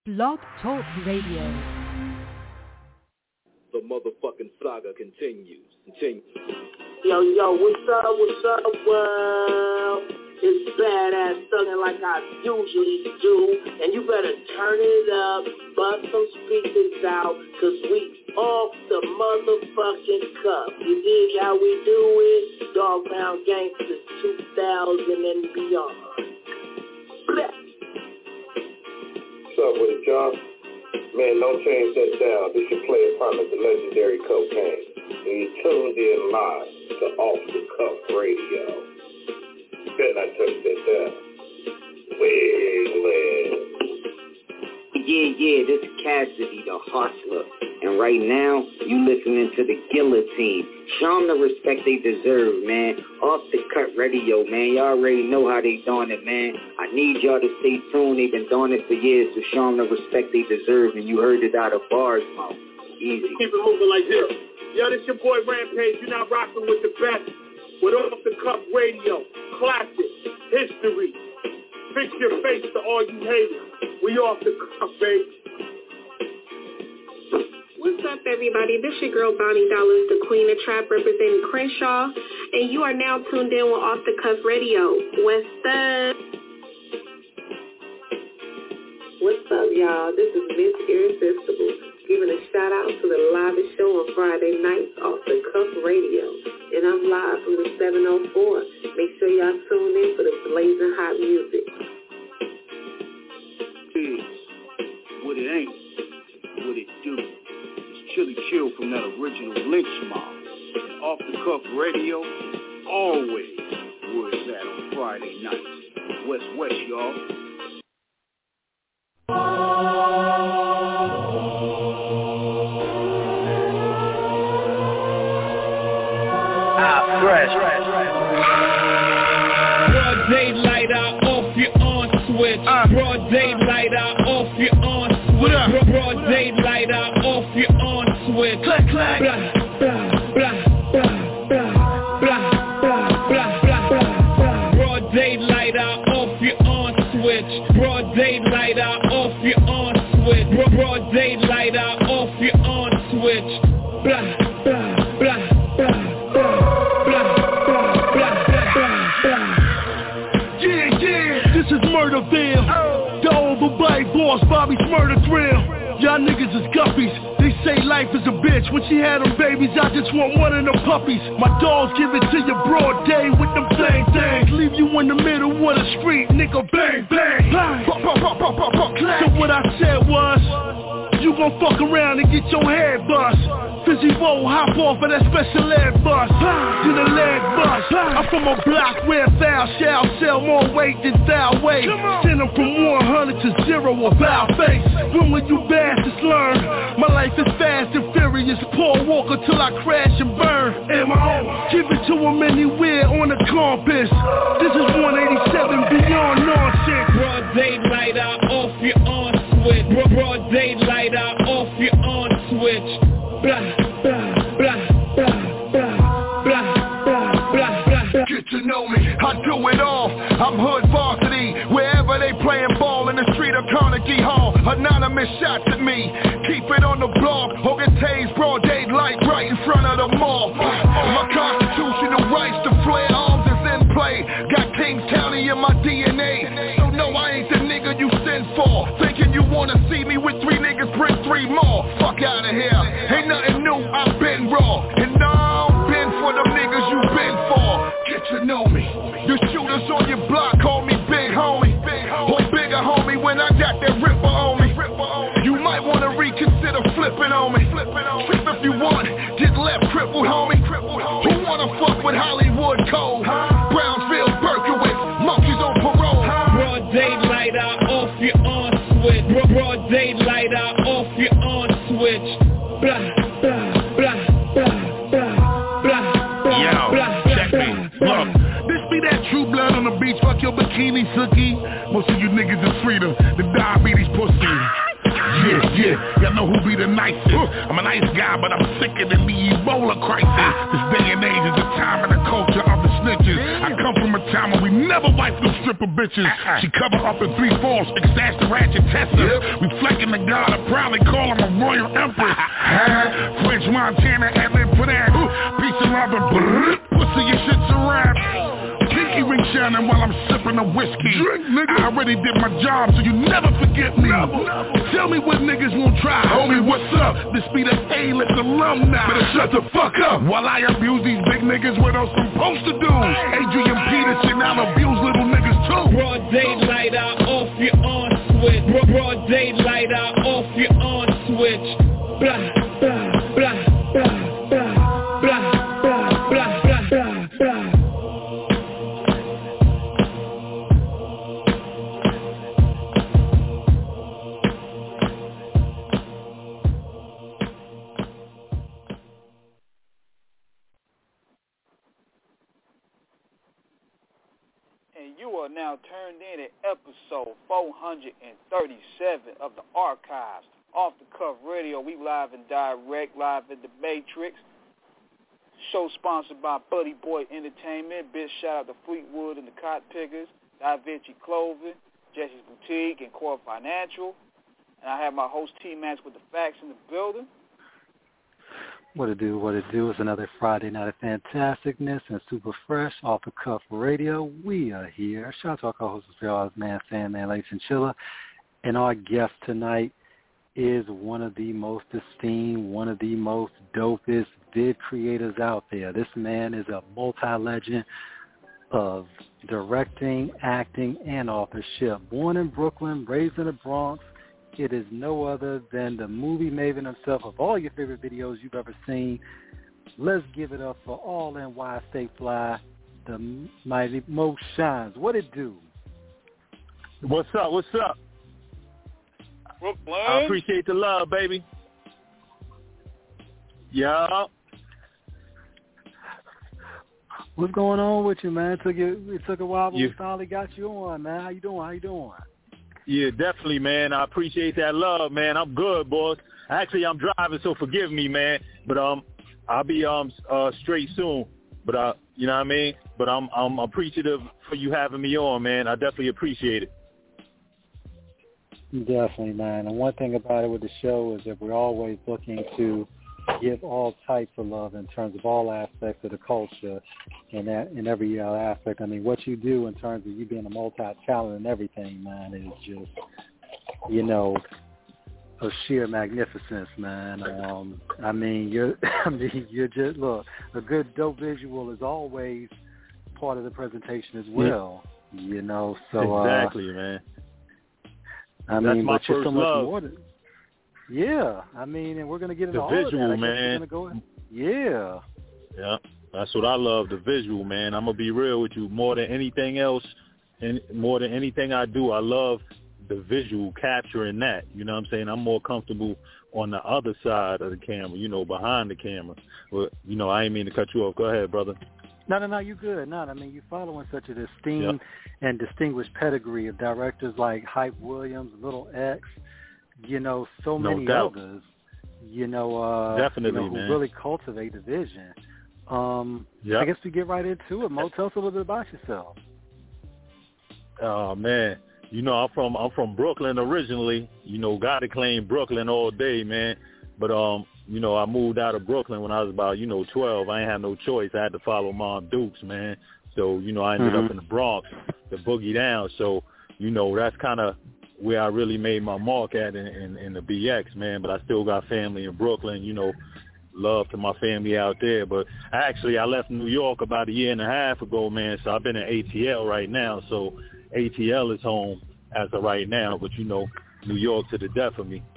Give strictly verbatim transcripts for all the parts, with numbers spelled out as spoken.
Blog Talk Radio. The motherfucking saga continues. Continues. Yo, yo, what's up, what's up, world? It's badass thuggin' like I usually do. And you better turn it up, bust some speakers out, cause we off the motherfucking cuff. You dig how we do it? Dog Pound Gangsters two thousand and beyond. Bleh. What's up with it, John? Man, don't change that down. This your player partner, the legendary Cocaine. And you tuned in live to Off the Cuff Radio. Better not touch that down. Well, Yeah, yeah, this is Cassidy, the hustler. And right now, you listening to the Guillotine. Show them the respect they deserve, man. Off the Cut Radio, man. Y'all already know how they doing it, man. I need y'all to stay tuned. They've been doing it for years, so show them the respect they deserve. And you heard it out of bars, mouth. Easy. Keep it moving like this. Yo, this your boy Rampage. You're not rocking with the best. With Off the Cuff Radio. Classic. History. Fix your face to all you haters. We off the cuff, baby. What's up, everybody? This your girl, Bonnie Dollars, the Queen of Trap, representing Crenshaw, and you are now tuned in with Off the Cuff Radio. What's up? What's up, y'all? This is Miss Irresistible, giving a shout out to the livest show on Friday nights, Off the Cuff Radio, and I'm live from the seven oh four. Make sure y'all tune in for the blazing hot music. What it ain't, what it do. It's Chili Chill from that original Lynch Mob. And Off the Cuff Radio, always where it's at on Friday nights. West West, y'all. Ah, fresh. Broad daylight, I off your on switch. Uh. Broad daylight, I off your on switch. What up? Broad daylight, I off your on switch. Clack, clack. Blah, blah, blah, blah, blah, blah, blah, blah, blah. Broad daylight, I off your on switch. Broad daylight, I off your on switch. Broad daylight, I off your on switch. Blah, blah, blah, blah, blah, blah, blah, blah, blah. Yeah, yeah, this is Murderville. Oh. The overbite boss, Bobby's Murder Thrill. Y'all niggas is guppies. They say life is a bitch. When she had them babies, I just want one of them puppies. My dogs give it to you broad day with them same things. Leave you in the middle of the street, nigga, bang, bang, bang. Pop, pop, pop, pop, pop, pop. So what I said was, you gon' fuck around and get your head bust. Fizzy Woe, hop off of that special ed bus. To the leg bus. I'm from a block where thou shall sell more weight than thou weight. Send them from one hundred to zero about face. When will you bastards learn? My life is fast and furious. Paul Walker till I crash and burn. M O Give it to him anywhere on the compass. This is one eighty-seven beyond nonsense. Broad daylight, I off your on switch. Broad daylight, I off your on switch. Blah, blah, blah, blah, blah, blah, blah, blah, blah. Get to know me, I do it all. I'm hood varsity, wherever they playin' ball in the street of Carnegie Hall. Anonymous shots at me, keep it on the block. Hogan Taze, broad daylight, right in front of the mall. My constitutional rights to flare arms is in play. Got Kings County in my D N A. So no, I ain't the nigga you send for. Thinking you wanna see me with three niggas, bring three more. Fuck out of here, ain't nothing new, I've been raw. And now I'm been for them niggas you been for. Get to know me. The shooters on your block call me big homie. Or bigger homie when I got that ripper on me. You might wanna reconsider flipping on me. Flip if you want, get left crippled homie. Who wanna fuck with Hollywood Code? Brownsville, Berkowitz, monkeys on parole. Broad daylight, I off your on switch. Broad daylight, I off your on switch. Blah, blah, blah, blah, blah, blah, blah. Yo, check me. Look, this be that true blood on the beach. Fuck your bikini, Sookie. Most of you niggas is freedom. The diabetes pussy. Yeah, yeah, y'all know who be the nicest. I'm a nice guy, but I'm sicker than the Ebola crisis. This day and age is the time and the culture of the snitches. I come from a time when we never wipe them stripper bitches. She cover up in three fours, exash the ratchet testers. We flecking Speaking to God, I probably call him a royal empress. French Montana, ad-lib for that. Peace and love and brrr, pussy, your shit's a rap. Pinky ring shining while I'm sipping a whiskey. Drink, nigga. I already did my job, so you never forget me. Never, never. Tell me what niggas won't try. Homie, what's up? This be the A-list alumni. Better shut the fuck up while I abuse these big niggas what I'm supposed to do. Adrian Peterson, I'll abuse little niggas too. Broad daylight, I off your on switch. Broad daylight, I off your on switch. Blah, blah, blah, blah, blah, blah, blah, blah, blah, blah, blah. You are now turned in at episode four hundred thirty-seven of the Archives. Off the Cuff Radio, we live and direct, live in the Matrix. Show sponsored by Buddy Boy Entertainment. Big shout out to Fleetwood and the Cot Pickers, Da Vinci Clothing, Jesse's Boutique, and Core Financial. And I have my host T-Max with the facts in the building. What it do, what it do. It's another Friday night of fantasticness and super fresh off the cuff radio. We are here. Shout out to our co-host as well, man, Sandman, Lady Chinchilla. And our guest tonight is one of the most esteemed, one of the most dopest vid creators out there. This man is a multi-legend of directing, acting, and authorship. Born in Brooklyn, raised in the Bronx, it is no other than the movie maven himself of all your favorite videos you've ever seen. Let's give it up for All N Y Stay Fly, the mighty Mo Shines. What it do? What's up? What's up? Brooklyn. I appreciate the love, baby. Yeah. What's going on with you, man? It took you, it took a while, but you, we finally got you on, man. How you doing? How you doing? Yeah, definitely, man. I appreciate that love, man. I'm good, boss. Actually, I'm driving, so forgive me, man. But um, I'll be um uh straight soon. But uh, you know what I mean. But I'm I'm appreciative for you having me on, man. I definitely appreciate it. Definitely, man. And one thing about it with the show is that we're always looking to give all types of love in terms of all aspects of the culture and that in every uh, aspect. I mean, what you do in terms of you being a multi-talent and everything, man, is just, you know, of sheer magnificence, man. Um, I mean, you're, I mean, you're just, look, a good dope visual is always part of the presentation as well, yeah. You know, so. Exactly, uh, man. I That's mean, my but you're first so much love. more than, yeah, I mean, and we're going to get into the all visual, of that. I man. We're gonna go, yeah. Yeah, that's what I love, the visual, man. I'm going to be real with you. More than anything else, and more than anything I do, I love the visual, capturing that. You know what I'm saying? I'm more comfortable on the other side of the camera, you know, behind the camera. But, you know, I ain't mean to cut you off. Go ahead, brother. No, no, no, you're good. No, I mean, you're following such an esteemed yeah. and distinguished pedigree of directors like Hype Williams, Little X, you know, so no many doubt. others, you know, uh, Definitely, you know, who man. really cultivate the vision. Um, yep. I guess we get right into it. Mo, tell us a little bit about yourself. Oh, man. You know, I'm from I'm from Brooklyn originally. You know, gotta claim Brooklyn all day, man. But, um, you know, I moved out of Brooklyn when I was about, you know, twelve. I ain't had no choice. I had to follow Mom Dukes, man. So, you know, I ended mm-hmm. up in the Bronx, the boogie down. So, you know, that's kind of where I really made my mark at in, in, in the B X, man. But I still got family in Brooklyn, you know, love to my family out there. But actually, I left New York about a year and a half ago, man. So I've been in A T L right now. So A T L is home as of right now. But, you know, New York to the death of me.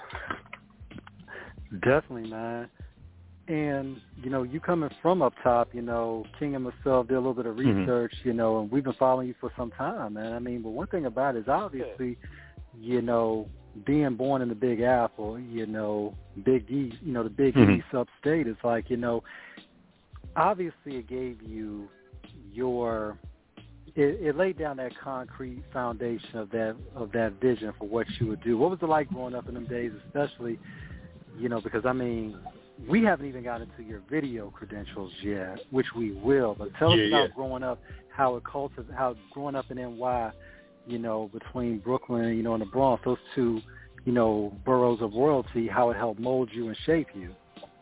Definitely, man. And, you know, you coming from up top, you know, King and myself did a little bit of research, mm-hmm. you know, and we've been following you for some time, man. I mean, but one thing about it is obviously, you know, being born in the Big Apple, you know, Big East, you know, the Big mm-hmm. East upstate, it's like, you know, obviously it gave you your, it, it laid down that concrete foundation of that, of that vision for what you would do. What was it like growing up in them days, especially, you know, because, I mean, we haven't even gotten to your video credentials yet, which we will. But tell yeah, us about yeah. growing up, how it cultivated, how growing up in N Y, you know, between Brooklyn, you know, and the Bronx, those two you know, boroughs of royalty, how it helped mold you and shape you.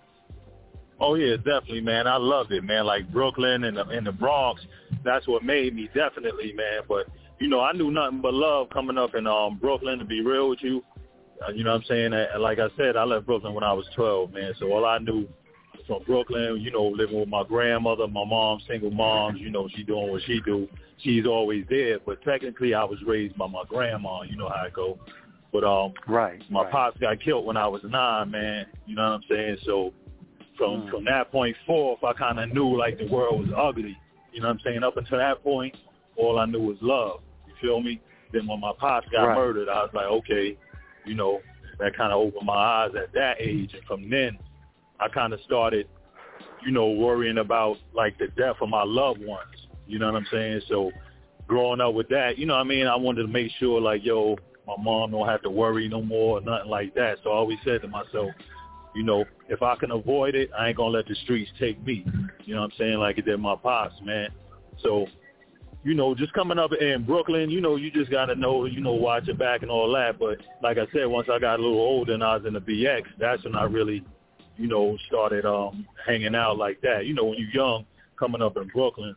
Oh, yeah, definitely, man. I loved it, man. Like Brooklyn and the, and the Bronx, that's what made me, definitely, man. But, you know, I knew nothing but love coming up in um, Brooklyn, to be real with you. Uh, you know what I'm saying? And like I said, I left Brooklyn when I was twelve, man. So all I knew from Brooklyn, you know, living with my grandmother, my mom, single moms, you know, she doing what she do. She's always there. But technically, I was raised by my grandma. You know how it go. But um, right, my right. pops got killed when I was nine, man. You know what I'm saying? So from mm. from that point forth, I kind of knew, like, the world was ugly. You know what I'm saying? Up until that point, all I knew was love. You feel me? Then when my pops got right. murdered, I was like, okay, you know, that kind of opened my eyes at that age. And from then, I kind of started, you know, worrying about, like, the death of my loved ones. You know what I'm saying? So growing up with that, you know what I mean? I wanted to make sure, like, yo, my mom don't have to worry no more or nothing like that. So I always said to myself, you know, if I can avoid it, I ain't going to let the streets take me. You know what I'm saying? Like it did my pops, man. So, you know, just coming up in Brooklyn, you know, you just got to know, you know, watch your back and all that. But like I said, once I got a little older and I was in the B X, that's when I really, you know, started um, hanging out like that. You know, when you're young, coming up in Brooklyn,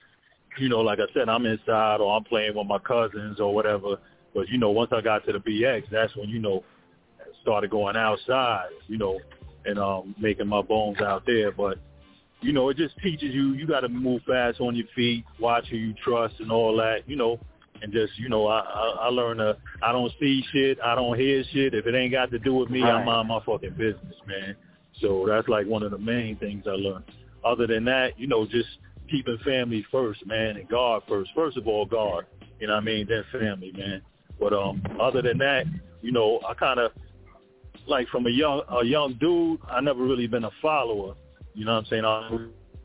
you know, like I said, I'm inside or I'm playing with my cousins or whatever. But, you know, once I got to the B X, that's when, you know, started going outside, you know, and um, making my bones out there. But, you know, it just teaches you, you got to move fast on your feet, watch who you trust and all that, you know, and just, you know, I, I, I learned to, I don't see shit, I don't hear shit. If it ain't got to do with me, right. I'm on my fucking business, man. So that's like one of the main things I learned. Other than that, you know, just keeping family first, man, and God first. First of all, God, you know what I mean, then family, man. But um, other than that, you know, I kind of, like from a young a young dude, I never really been a follower. You know what I'm saying? I,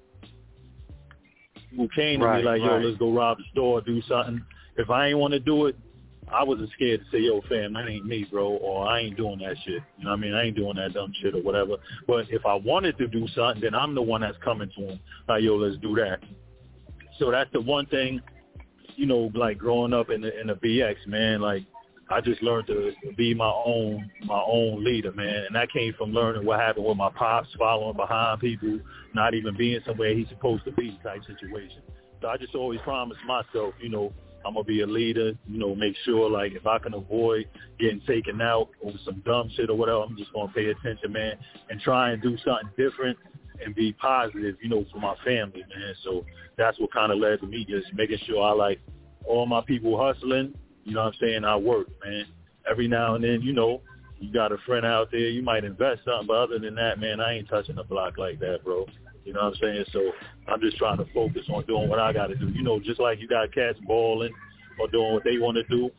who came to right, me like, yo, right. let's go rob the store, do something. If I ain't want to do it, I wasn't scared to say, yo, fam, that ain't me, bro, or I ain't doing that shit. You know what I mean? I ain't doing that dumb shit or whatever. But if I wanted to do something, then I'm the one that's coming to him. Like, yo, let's do that. So that's the one thing, you know, like growing up in the, in the B X, man, like, I just learned to be my own my own leader, man. And that came from learning what happened with my pops, following behind people, not even being somewhere he's supposed to be type situation. So I just always promised myself, you know, I'm going to be a leader, you know, make sure, like, if I can avoid getting taken out over some dumb shit or whatever, I'm just going to pay attention, man, and try and do something different and be positive, you know, for my family, man. So that's what kind of led to me just making sure I, like, all my people hustling. You know what I'm saying? I work, man. Every now and then, you know, you got a friend out there, you might invest something, but other than that, man, I ain't touching the block like that, bro. You know what I'm saying? So I'm just trying to focus on doing what I got to do. You know, just like you got cats balling or doing what they want to do.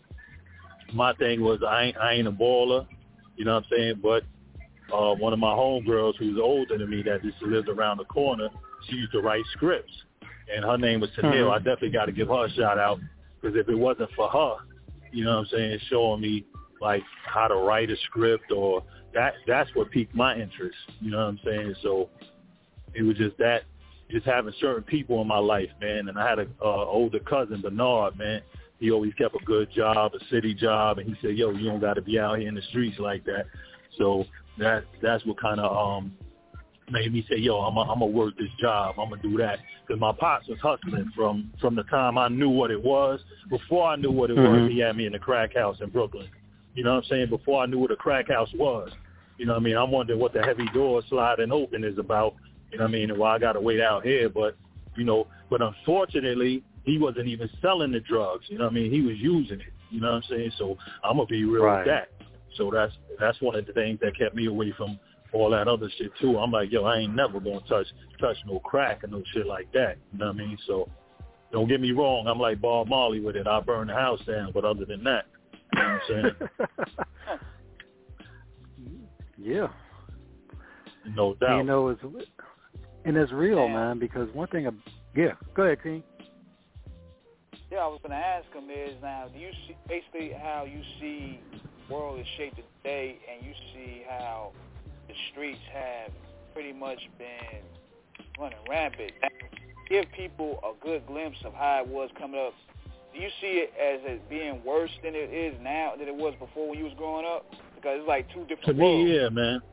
My thing was I ain't, I ain't a baller, you know what I'm saying? But uh, one of my homegirls who's older than me that just lived around the corner, she used to write scripts. And her name was Tanil. Mm-hmm. I definitely got to give her a shout out because if it wasn't for her, you know what I'm saying, showing me, like, how to write a script or that, that's what piqued my interest, you know what I'm saying? So it was just that, just having certain people in my life, man. And I had an uh, older cousin, Bernard, man. He always kept a good job, a city job, and he said, yo, you don't got to be out here in the streets like that. So that that's what kind of um, made me say, yo, I'm going to work this job. I'm going to do that. Because my pops was hustling from, from the time I knew what it was. Before I knew what it mm-hmm. was, he had me in the crack house in Brooklyn. You know what I'm saying? Before I knew what a crack house was. You know what I mean? I'm wondering what the heavy door sliding open is about. You know what I mean? And why I got to wait out here. But, you know, but unfortunately, he wasn't even selling the drugs. You know what I mean? He was using it. You know what I'm saying? So I'm going to be real right. with that. So that's that's one of the things that kept me away from all that other shit, too. I'm like, yo, I ain't never going to touch touch no crack and no shit like that. You know what I mean? So don't get me wrong. I'm like Bob Marley with it. I'll burn the house down. But other than that, you know what I'm saying? Yeah. No doubt. You know, it's, and it's real, man, because one thing, yeah, go ahead, King. Yeah, I was going to ask him is now, do you see basically how you see the world is shaped today and you see how the streets have pretty much been running rampant? Give people a good glimpse of how it was coming up. Do you see it as it being worse than it is now, than it was before when you was growing up? because it's like two different To me, worlds. yeah, man.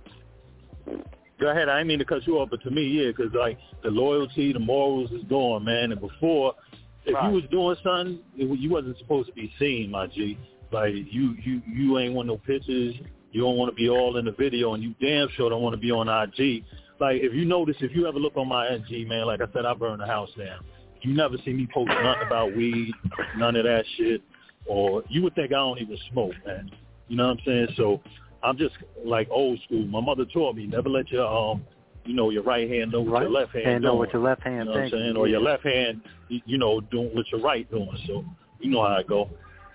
Go ahead. I didn't mean to cut you off, but to me, yeah, because like the loyalty, the morals is gone, man. And before, if right. you was doing something, it, you wasn't supposed to be seen, my G. Like you, you, you ain't want no pictures. You don't want to be all in the video, and you damn sure don't want to be on I G. Like if you notice, if you ever look on my I G, man, like I said, I burned the house down. You never see me post nothing about weed, none of that shit, or you would think I don't even smoke, man. You know what I'm saying? So I'm just like old school. My mother taught me never let your um, you know, your right hand know what right. your left hand and doing. know what your left hand you know what I'm saying? yeah. Or your left hand, you know, doing what your right doing. So you know how I go.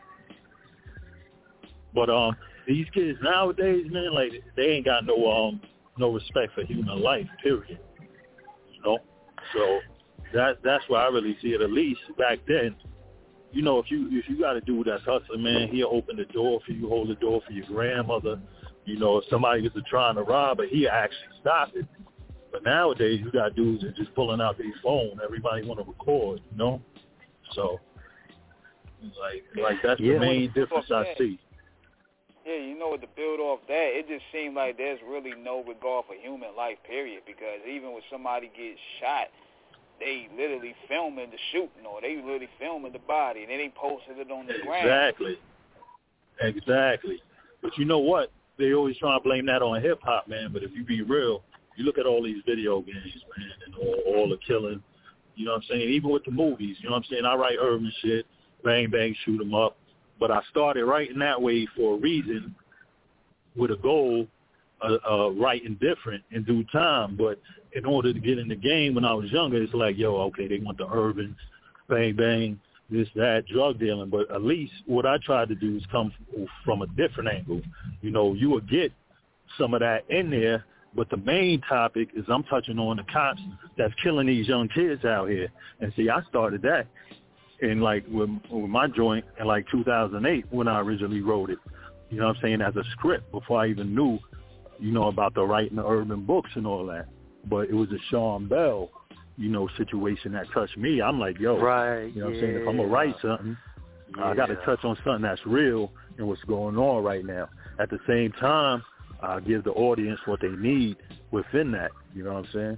But um, these kids nowadays, man, like they ain't got no um, no respect for human life. Period. You know, so that that's where I really see it. At least back then. You know, if you if you got a dude that's hustling, man, he'll open the door for you, hold the door for your grandmother. You know, if somebody is trying to rob her, he'll actually stop it. But nowadays, you got dudes that just pulling out their phone. Everybody want to record, you know? So, like, like that's yeah. the main difference I see. Yeah, you know what, to build off that, it just seemed like there's really no regard for human life, period, because even when somebody gets shot, they literally filming the shooting, or they literally filming the body, and then they posted it on the ground. Exactly. Exactly. But you know what? They always try to blame that on hip-hop, man. But if you be real, you look at all these video games, man, and all, all the killing, you know what I'm saying? Even with the movies, you know what I'm saying? I write urban shit, bang, bang, shoot 'em up. But I started writing that way for a reason, with a goal, uh, uh, writing different in due time. But in order to get in the game when I was younger, it's like, yo, okay, they want the urban, bang, bang, this, that, drug dealing. But at least what I tried to do is come from a different angle. You know, you would get some of that in there, but the main topic is I'm touching on the cops that's killing these young kids out here. And see, I started that in like with, with my joint in like two thousand eight when I originally wrote it. You know what I'm saying, as a script before I even knew, you know, about the writing the urban books and all that. But it was a Sean Bell, you know, situation that touched me. I'm like, yo, right, you know what yeah. I'm saying? If I'm going to write something, yeah. I got to touch on something that's real and what's going on right now. At the same time, I give the audience what they need within that. You know what I'm saying?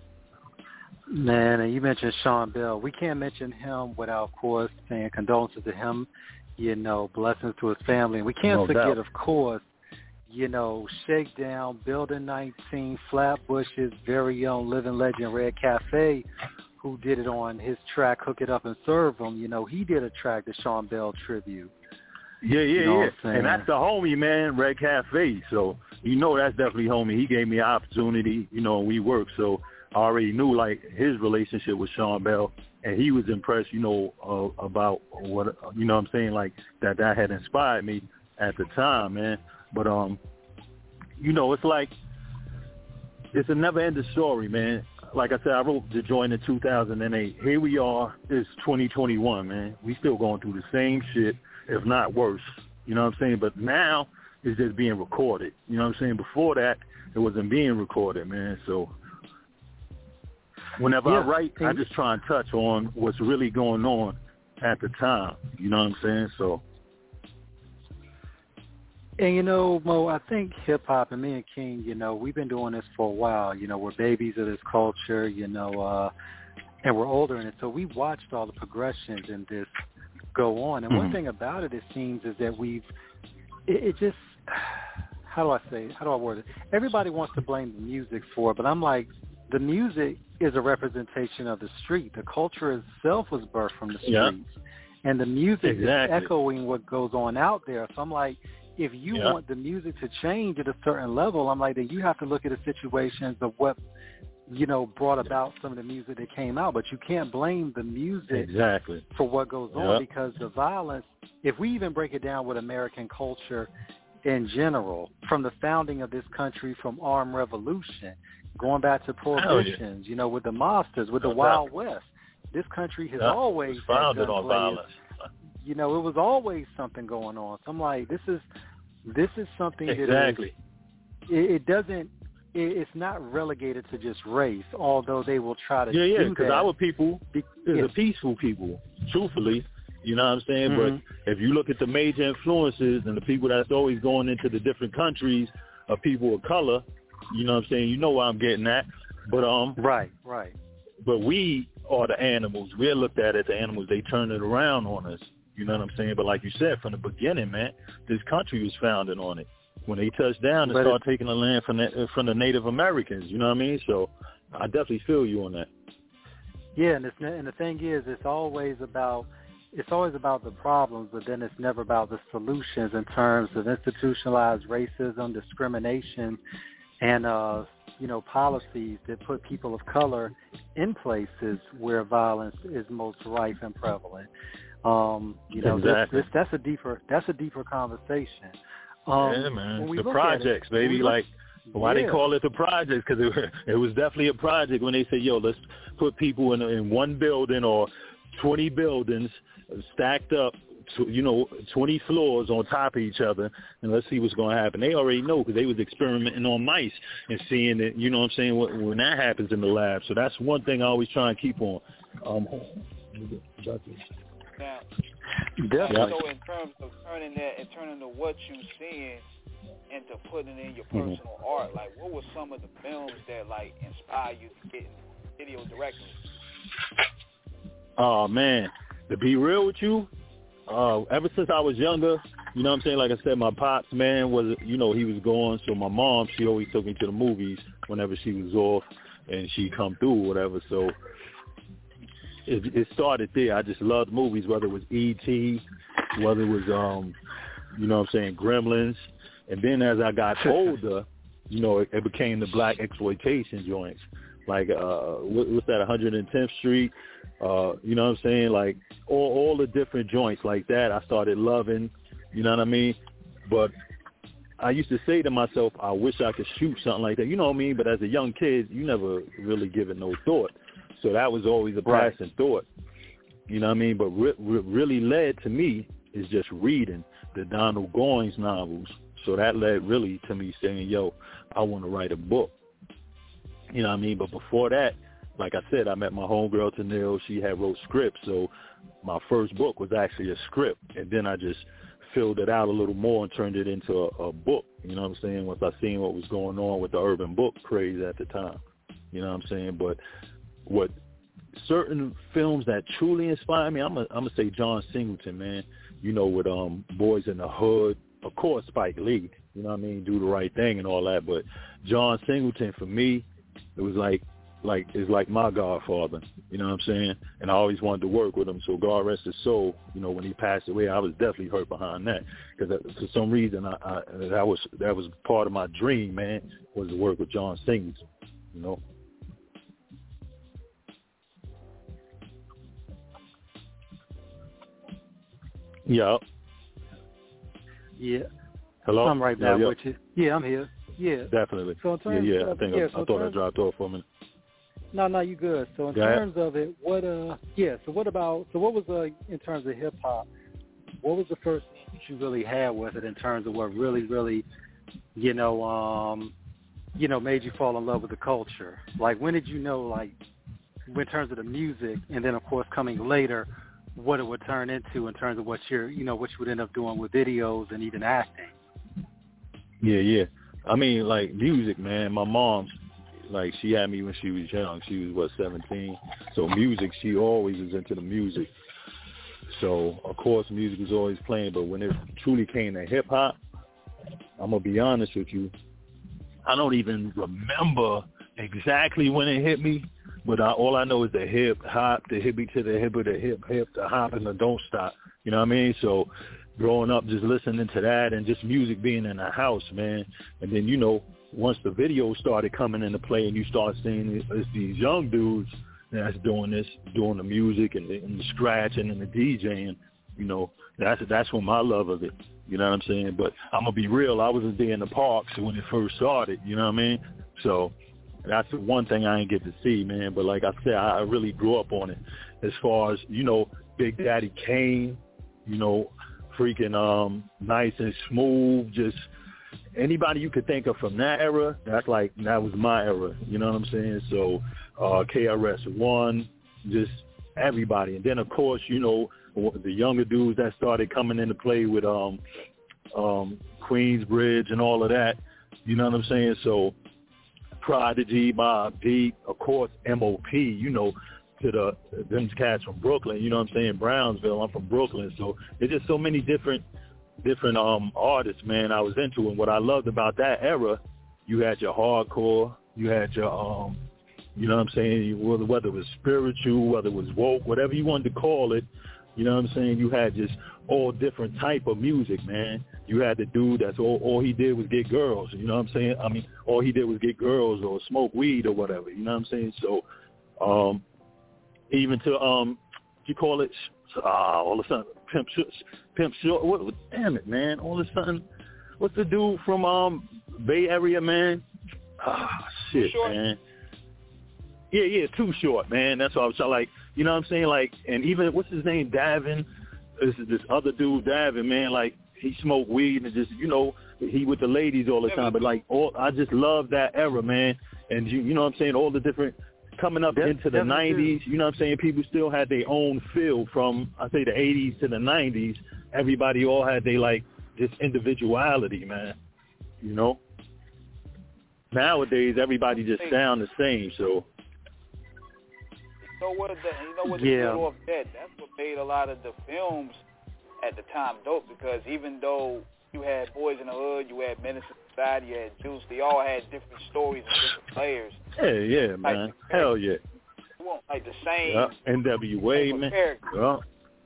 Man, and you mentioned Sean Bell. We can't mention him without, of course, saying condolences to him, you know, blessings to his family. And we can't No forget, doubt. of course, you know, Shakedown, Building nineteen, Flatbush's very own living legend, Red Cafe, who did it on his track, Hook It Up and Serve 'Em. You know, he did a track, the Sean Bell tribute. Yeah, yeah, you know yeah. And that's the homie, man, Red Cafe. So, you know, that's definitely homie. He gave me an opportunity, you know, and we worked. So I already knew, like, his relationship with Sean Bell, and he was impressed, you know, uh, about what, you know what I'm saying, like, that that had inspired me at the time, man. But, um, you know, it's like, it's a never-ending story, man. Like I said, I wrote the joint in two thousand eight. Here we are. It's twenty twenty-one, man. We still going through the same shit, if not worse. You know what I'm saying? But now it's just being recorded. You know what I'm saying? Before that, it wasn't being recorded, man. So whenever yeah. I write, I just try and touch on what's really going on at the time. You know what I'm saying? So. And, you know, Mo, I think hip-hop and me and King, you know, we've been doing this for a while. You know, we're babies of this culture, you know, uh, and we're older in it. So we watched all the progressions in this go on. And mm-hmm. one thing about it, it seems, is that we've it, it just, how do I say it? How do I word it? Everybody wants to blame the music for it, but I'm like, the music is a representation of the street. The culture itself was birthed from the streets. Yeah. And the music exactly. is echoing what goes on out there. So I'm like, if you yeah. want the music to change at a certain level, I'm like, then you have to look at the situations of what, you know, brought about some of the music that came out. But you can't blame the music exactly. for what goes yeah. on, because the violence, if we even break it down with American culture in general, from the founding of this country, from armed revolution, going back to prohibitions, yeah. you know, with the mobsters, with the no Wild doubt. West, this country has yeah. always it's founded on players. violence. You know, it was always something going on. So I'm like, this is this is something exactly. that is, it, it doesn't, it, it's not relegated to just race, although they will try to yeah, do yeah, that. because our people Be, is yeah. a peaceful people, truthfully. You know what I'm saying? Mm-hmm. But if you look at the major influences and the people that's always going into the different countries of people of color, you know what I'm saying? You know where I'm getting at. But um, right, right. But we are the animals. We're looked at as the animals. They turn it around on us. You know what I'm saying? But like you said, from the beginning, man, this country was founded on it. When they touched down and started taking the land from the, from the Native Americans, you know what I mean? So I definitely feel you on that. Yeah, and, it's, and the thing is, it's always about it's always about the problems, but then it's never about the solutions in terms of institutionalized racism, discrimination, and uh, you know, policies that put people of color in places where violence is most rife and prevalent. Um, you know, exactly. this, this, that's a deeper that's a deeper conversation. Um, yeah, man. The projects, it, baby. Like, why yeah. they call it the projects? Because it, it was definitely a project when they said, "Yo, let's put people in in one building or twenty buildings stacked up, to, you know, twenty floors on top of each other, and let's see what's going to happen." They already know because they was experimenting on mice and seeing it. You know what I'm saying? What, when that happens in the lab. So that's one thing I always try and keep on. Um, now, Definitely. So in terms of turning that and turning to what you're seeing into putting it in your personal mm-hmm. art, like what were some of the films that like inspire you to get in video directing? Oh man, to be real with you, uh, ever since I was younger, you know what I'm saying? Like I said, my pops, man, was, you know, he was gone. So my mom, she always took me to the movies whenever she was off and she'd come through or whatever. So it, it started there. I just loved movies, whether it was E T, whether it was, um, you know what I'm saying, Gremlins. And then as I got older, you know, it, it became the black exploitation joints. Like, uh, what, what's that, one hundred tenth Street? Uh, you know what I'm saying? Like, all, all the different joints like that, I started loving, you know what I mean? But I used to say to myself, I wish I could shoot something like that. You know what I mean? But as a young kid, you never really give it no thought. So that was always a passing right. thought. You know what I mean? But what re- really led to me is just reading the Donald Goines novels. So that led really to me saying, yo, I want to write a book. You know what I mean? But before that, like I said, I met my homegirl, Tanil. She had wrote scripts. So my first book was actually a script. And then I just filled it out a little more and turned it into a, a book. You know what I'm saying? Once I seen what was going on with the urban book craze at the time. You know what I'm saying? But what certain films that truly inspire me, I'm going I'm to say John Singleton, man. You know, with um Boys in the Hood. Of course, Spike Lee. You know what I mean? Do the Right Thing and all that. But John Singleton, for me, it was like, like it's like my godfather, you know what I'm saying? And I always wanted to work with him. So God rest his soul. You know, when he passed away, I was definitely hurt behind that because for some reason I, I that was that was part of my dream, man, was to work with John Singleton. You know. Yeah. Yeah. Hello. I'm right back yeah, yeah. with you. Yeah, I'm here. Yeah. Definitely. So in terms yeah, yeah. Of, I think yeah, I, so I thought terms, I dropped off for a minute. No, no, you good. So in Go terms ahead. of it, what uh, yeah. So what about? So what was uh, in terms of hip hop? What was the first thing that you really had with it in terms of what really, really, you know, um, you know, made you fall in love with the culture? Like, when did you know, like, in terms of the music, and then of course coming later, what it would turn into in terms of what you're, you know, what you would end up doing with videos and even acting? Yeah, yeah. I mean, like, music, man. My mom, like, she had me when she was young. She was, what, seventeen? So music, she always was into the music. So, of course, music was always playing. But when it truly came to hip-hop, I'm going to be honest with you, I don't even remember exactly when it hit me. But I, all I know is the hip-hop, the hippie to the hipper, the hip-hip, the hop, and the don't stop. You know what I mean? So growing up, just listening to that and just music being in the house, man. And then, you know, once the videos started coming into play and you start seeing it's these young dudes that's doing this, doing the music and the, and the scratching and the DJing, you know, that's that's when my love of it, you know what I'm saying? But I'm going to be real, I wasn't there in the parks when it first started, you know what I mean? So that's the one thing I didn't get to see, man. But like I said, I really grew up on it as far as, you know, Big Daddy Kane, you know, freaking um, Nice and Smooth, just anybody you could think of from that era, that's like, that was my era, you know what I'm saying? So uh, K R S One, just everybody. And then, of course, you know, the younger dudes that started coming into play with um, um, Queensbridge and all of that. You know what I'm saying? So Prodigy, Mobb Deep, of course, M O P, you know, to the them cats from Brooklyn, you know what I'm saying, Brownsville. I'm from Brooklyn, so there's just so many different different um artists, man, I was into. And what I loved about that era, you had your hardcore, you had your um you know what I'm saying, whether it was spiritual, whether it was woke, whatever you wanted to call it, you know what I'm saying, you had just all different type of music, man. You had the dude that's all, all he did was get girls, you know what I'm saying? I mean, all he did was get girls or smoke weed or whatever, you know what I'm saying? So um even to um you call it uh, all of a sudden pimp pimp short what, what damn it, man, all of a sudden what's the dude from um Bay Area, man? Ah, oh, shit, man. Yeah, yeah, Too Short, man. That's what I was trying, like, you know what I'm saying? Like, and even, what's his name, Davin? This is this other dude, Davin, man. Like, he smoked weed and just, you know, he with the ladies all the time. But, like, all, I just love that era, man. And, you, you know what I'm saying? All the different, coming up yep, into the nineties, you know what I'm saying? People still had their own feel from, I say, the eighties to the nineties. Everybody all had their, like, just individuality, man. You know? Nowadays, everybody just sound the same, so... You know what? The, you know what? The yeah. off that. That's what made a lot of the films at the time dope. Because even though you had Boys in the Hood, you had Menace to Society, you had Juice, they all had different stories and different players. Yeah, yeah, man. Like, hell yeah. You want like the same. Yeah. N W A, man. Yeah.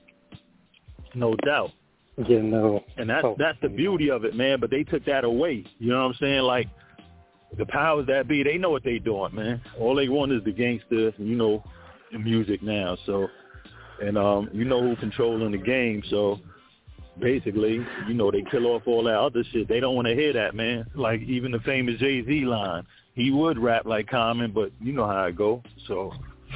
No doubt. Yeah, no. And that's oh, that's the beauty of it, man. But they took that away. You know what I'm saying? Like the powers that be, they know what they doing, man. All they want is the gangster, you know. Music now, so and um you know who controlling the game, so basically, you know, they kill off all that other shit. They don't want to hear that, man. Like even the famous Jay-Z line, he would rap like Common, but you know how it go. So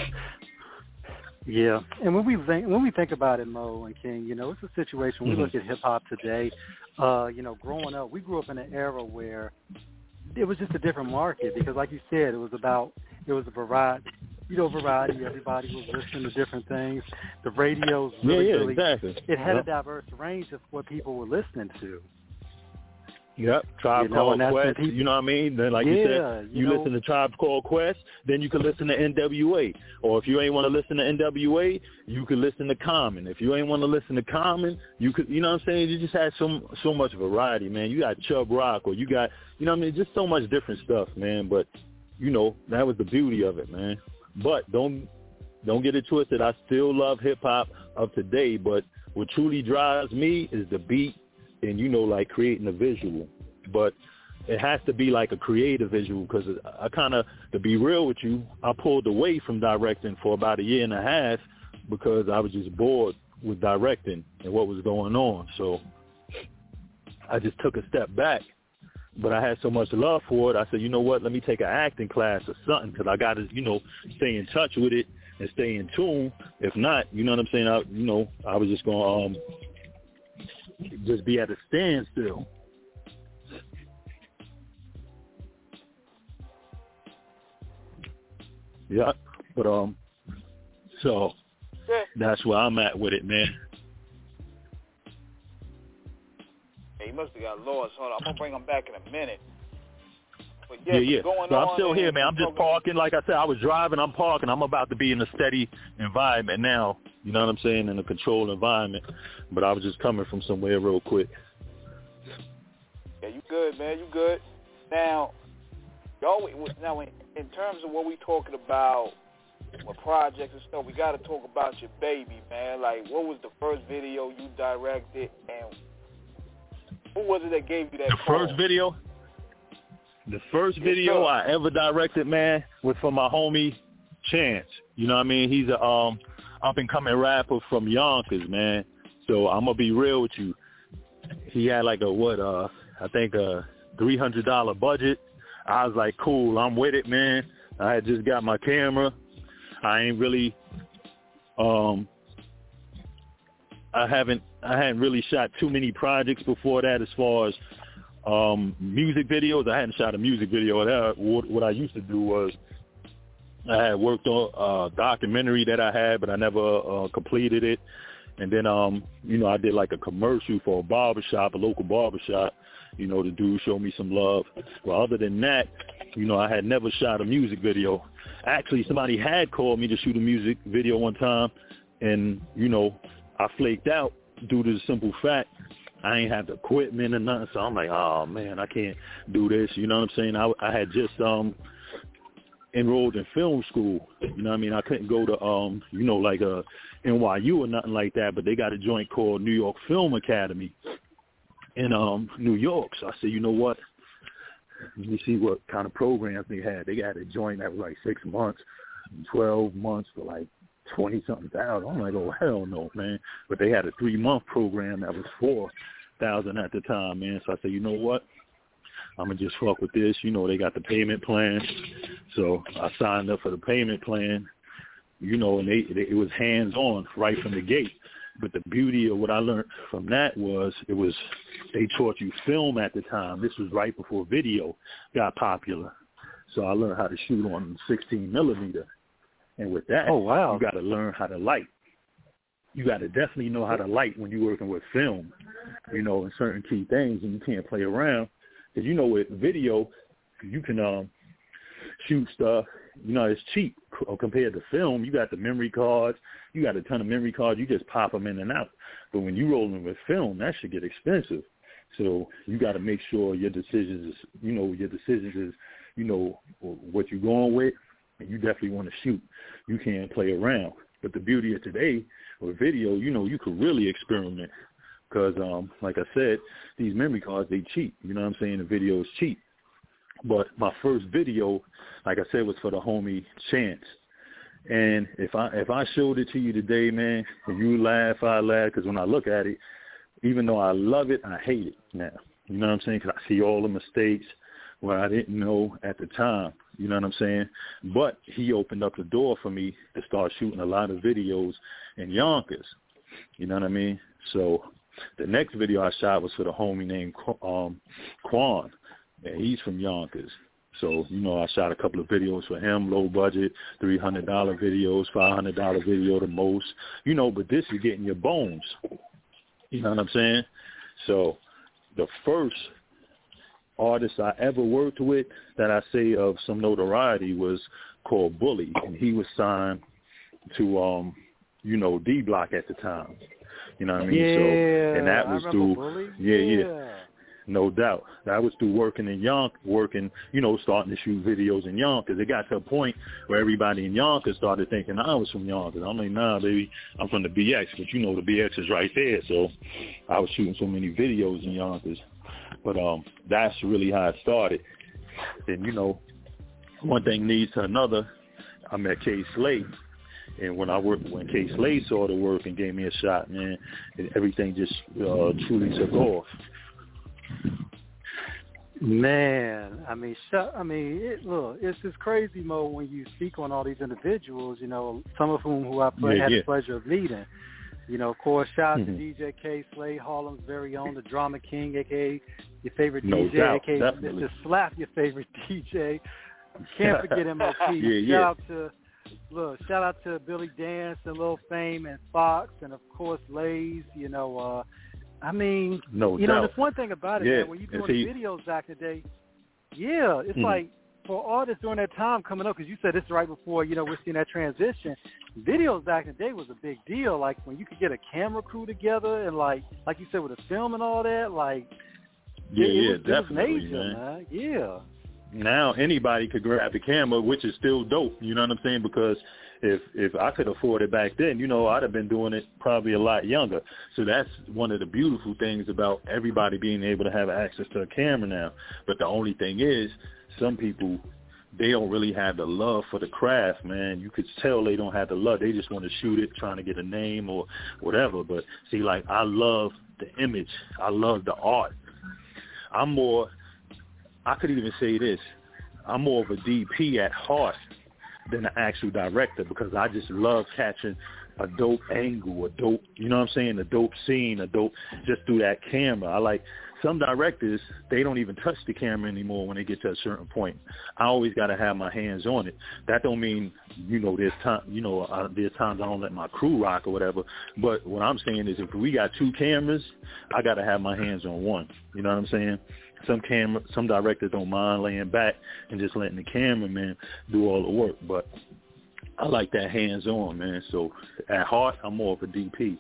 yeah, and when we think when we think about it, Mo and King, you know, it's a situation. We mm-hmm. look at hip hop today. Uh, you know, growing up, we grew up in an era where it was just a different market because, like you said, it was about it was a variety. You know, variety. Everybody was listening to different things. The radio's really, yeah, yeah, really exactly. It had yep. a diverse range of what people were listening to. Yep, Tribe you know, Called Quest. People, you know what I mean? Then, like yeah, you said, you, you know, listen to Tribe Called Quest, then you can listen to N W A. Or if you ain't want to listen to N W A, you can listen to Common. If you ain't want to listen to Common, you could. You know what I'm saying? You just had so so much variety, man. You got Chubb Rock, or you got, you know what I mean? Just so much different stuff, man. But you know, that was the beauty of it, man. But don't don't get it twisted. I still love hip hop of today. But what truly drives me is the beat and, you know, like creating a visual. But it has to be like a creative visual because I kind of, to be real with you, I pulled away from directing for about a year and a half because I was just bored with directing and what was going on. So I just took a step back. But I had so much love for it, I said, you know what, let me take an acting class or something because I got to, you know, stay in touch with it and stay in tune. If not, you know what I'm saying, I, you know, I was just going to um, just be at a standstill. Yeah, but, um, so that's where I'm at with it, man. He must have got lost. Hold on, I'm gonna bring him back in a minute. But yeah, yeah, yeah. Going so on I'm still here, man. I'm just parking. Like I said, I was driving. I'm parking. I'm about to be in a steady environment now. You know what I'm saying? In a controlled environment. But I was just coming from somewhere real quick. Yeah, you good, man. You good. Now, y'all. Now, in, in terms of what we talking about, with projects and stuff, we got to talk about your baby, man. Like, what was the first video you directed and who was it that gave you that The call? first video? The first video yes, I ever directed, man, was for my homie Chance. You know what I mean? He's a um up-and-coming rapper from Yonkers, man. So I'm going to be real with you. He had like a, what, uh, I think a three hundred dollars budget. I was like, cool, I'm with it, man. I had just got my camera. I ain't really, um, I haven't, I hadn't really shot too many projects before that as far as um, music videos. I hadn't shot a music video. That, what, what I used to do was I had worked on a documentary that I had, but I never uh, completed it. And then, um, you know, I did like a commercial for a barbershop, a local barbershop. You know, the dude showed me some love. Well, other than that, you know, I had never shot a music video. Actually, somebody had called me to shoot a music video one time, and, you know, I flaked out due to the simple fact I ain't have the equipment or nothing. So I'm like, oh, man, I can't do this. You know what I'm saying? I, I had just um, enrolled in film school. You know what I mean? I couldn't go to, um, you know, like a N Y U or nothing like that, but they got a joint called New York Film Academy in um, New York. So I said, you know what? Let me see what kind of programs they had. They had a joint that was like six months, twelve months for like twenty-something thousand. I'm like, oh, hell no, man. But they had a three-month program that was four thousand at the time, man. So I said, you know what? I'm going to just fuck with this. You know, they got the payment plan. So I signed up for the payment plan, you know, and they, they, it was hands-on right from the gate. But the beauty of what I learned from that was it was they taught you film at the time. This was right before video got popular. So I learned how to shoot on sixteen millimeter. And with that, oh, wow. you got to learn how to light. You got to definitely know how to light when you're working with film, you know, and certain key things, and you can't play around. Because, you know, with video, you can um, shoot stuff. You know, it's cheap compared to film. You got the memory cards. You got a ton of memory cards. You just pop them in and out. But when you rolling with film, that should get expensive. So you got to make sure your decisions is, you know, your decisions is, you know, what you're going with. And you definitely want to shoot. You can't play around. But the beauty of today with video, you know, you could really experiment. Because, um, like I said, these memory cards, they cheap. You know what I'm saying? The video is cheap. But my first video, like I said, was for the homie Chance. And if I if I showed it to you today, man, and you laugh, I laugh, because when I look at it, even though I love it, I hate it now. You know what I'm saying? Because I see all the mistakes where I didn't know at the time. You know what I'm saying? But he opened up the door for me to start shooting a lot of videos in Yonkers. You know what I mean? So the next video I shot was for the homie named um, Quan. And he's from Yonkers. So, you know, I shot a couple of videos for him, low budget, three hundred dollars videos, five hundred dollars video the most. You know, but this is getting your bones. You know what I'm saying? So the first artist I ever worked with that I say of some notoriety was called Bully. And he was signed to, um, you know, D-Block at the time. You know what I mean? Yeah, so, and that was through, Bully. yeah, yeah. yeah. No doubt. That was through working in Yonkers, working, you know, starting to shoot videos in Yonkers. It got to a point where everybody in Yonkers started thinking I was from Yonkers. I'm like, nah, baby, I'm from the B X, but you know the B X is right there. So I was shooting so many videos in Yonkers. But um, that's really how it started. And, you know, one thing leads to another. I met Kay Slay. And when I worked, when Kay Slay saw the work and gave me a shot, man, everything just uh, truly took off. Man, I mean, sh- I mean, it, look, it's just crazy, Mo, when you speak on all these individuals, you know, some of whom who I play, yeah, had yeah. the pleasure of meeting. You know, of course, shout out mm-hmm. to D J Kay Slay, Harlem's very own, the Drama King, a k a your favorite no D J, doubt, a k a definitely. just slap your favorite D J. Can't forget M O P. yeah, shout yeah. out to, look, shout out to Billy Dance and Lil Fame and Fox and, of course, Lays, you know, uh, I mean, no you doubt. know, there's one thing about it, yeah. man, when you're doing he, videos back in the day, yeah, it's mm-hmm. like for artists during that time coming up, because you said this right before, you know, we're seeing that transition, videos back in the day was a big deal. Like when you could get a camera crew together and like, like you said, with the film and all that, like, yeah, it, yeah, it was, definitely, it was major, man. man. Yeah. Now anybody could grab the camera, which is still dope. You know what I'm saying? Because if if I could afford it back then, you know, I'd have been doing it probably a lot younger. So that's one of the beautiful things about everybody being able to have access to a camera now. But the only thing is, some people, they don't really have the love for the craft, man. You could tell they don't have the love. They just want to shoot it, trying to get a name or whatever. But see, like, I love the image. I love the art. I'm more, I could even say this, I'm more of a D P at heart than an actual director, because I just love catching a dope angle, a dope, you know what I'm saying, a dope scene, a dope, just through that camera. I like some directors, they don't even touch the camera anymore when they get to a certain point. I always got to have my hands on it. That don't mean, you know, there's time, you know, uh, there's times I don't let my crew rock or whatever. But what I'm saying is, if we got two cameras, I got to have my hands on one. You know what I'm saying? Some camera, some directors don't mind laying back and just letting the cameraman do all the work. But I like that hands on, man. So at heart, I'm more of a D P.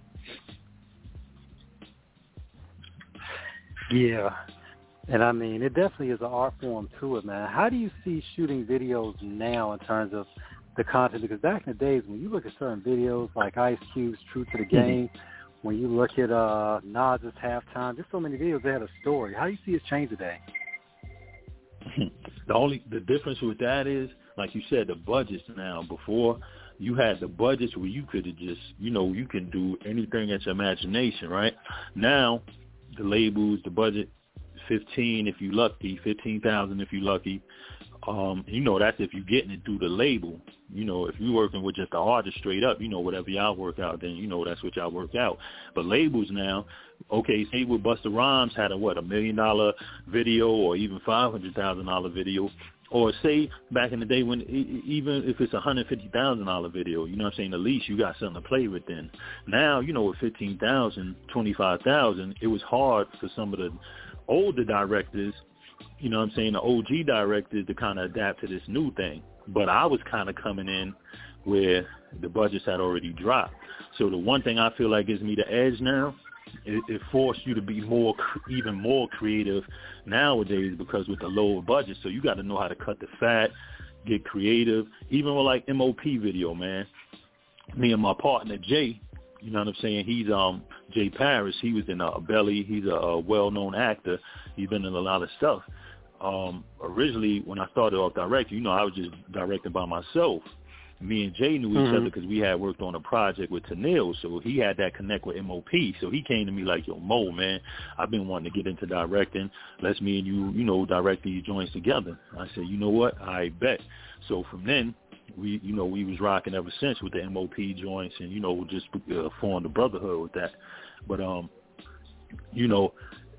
Yeah, and I mean, it definitely is an art form to it, man. How do you see shooting videos now in terms of the content? Because back in the days, when you look at certain videos like Ice Cube's True to the Game, mm-hmm. when you look at uh, Nas's Halftime, just so many videos that had a story. How do you see it change today? The only the difference with that is, like you said, the budgets now. Before, you had the budgets where you could have just, you know, you can do anything at your imagination, right? Now, the labels, the budget, fifteen if you lucky, fifteen thousand if you lucky. Um, you know, that's if you're getting it through the label. You know, if you're working with just the artist straight up, you know, whatever y'all work out, then you know that's what y'all work out. But labels now, okay, say with Busta Rhymes had a what, a million dollar video or even five hundred thousand dollar video. Or say back in the day when even if it's a one hundred fifty thousand dollars video, you know what I'm saying, at least you got something to play with then. Now, you know, with fifteen thousand dollars, twenty-five thousand dollars, it was hard for some of the older directors, you know what I'm saying, the O G directors to kind of adapt to this new thing. But I was kind of coming in where the budgets had already dropped. So the one thing I feel like gives me the edge now, It, it forced you to be more, even more creative nowadays because with the lower budget. So you got to know how to cut the fat, get creative. Even with like M O P video, man. Me and my partner Jay, you know what I'm saying? He's um Jay Paris. He was in uh, Belly. He's a, a well-known actor. He's been in a lot of stuff. Um, originally, when I started off directing, you know, I was just directing by myself. Me and Jay knew each mm-hmm. other because we had worked on a project with Tennille, so he had that connect with M O P. So he came to me like, yo, Mo, man, I've been wanting to get into directing. Let's me and you, you know, direct these joints together. I said, you know what? I bet. So from then, we, you know, we was rocking ever since with the M O P joints and, you know, just uh, formed a brotherhood with that. But, um, you know,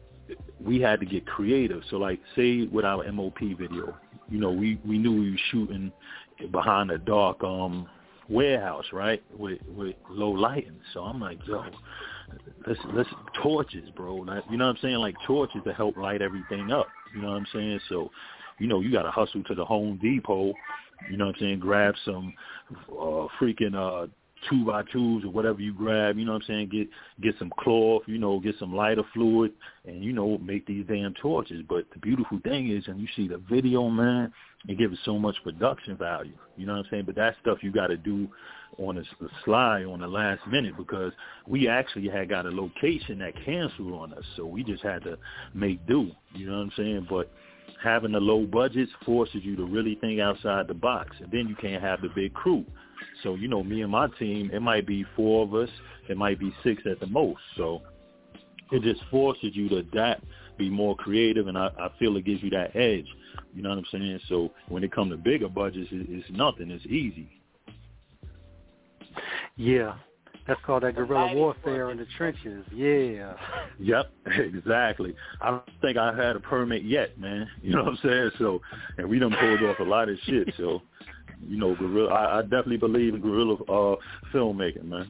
we had to get creative. So, like, say with our M O P video, you know, we, we knew we were shooting behind a dark um warehouse, right, with with low lighting. So I'm like, yo, let's let's torches, bro. Like, you know what I'm saying? Like torches to help light everything up. You know what I'm saying? So, you know, you got to hustle to the Home Depot. You know what I'm saying? Grab some uh, freaking uh, two by twos or whatever you grab. You know what I'm saying? Get get some cloth. You know, get some lighter fluid, and you know, make these damn torches. But the beautiful thing is, and you see the video, man, it gives so much production value. You know what I'm saying? But that stuff you got to do on the slide on the last minute because we actually had got a location that canceled on us, so we just had to make do. You know what I'm saying? But having the low budgets forces you to really think outside the box, and then you can't have the big crew. So, you know, me and my team, it might be four of us, it might be six at the most. So it just forces you to adapt, be more creative, and I, I feel it gives you that edge. You know what I'm saying? So when it comes to bigger budgets, it, it's nothing. It's easy. Yeah. That's called that guerrilla warfare in the trenches. Yeah. Yep, exactly. I don't think I had a permit yet, man. You know what I'm saying? So, and we done pulled off a lot of shit. So, you know, guerrilla. I, I definitely believe in guerrilla uh, filmmaking, man.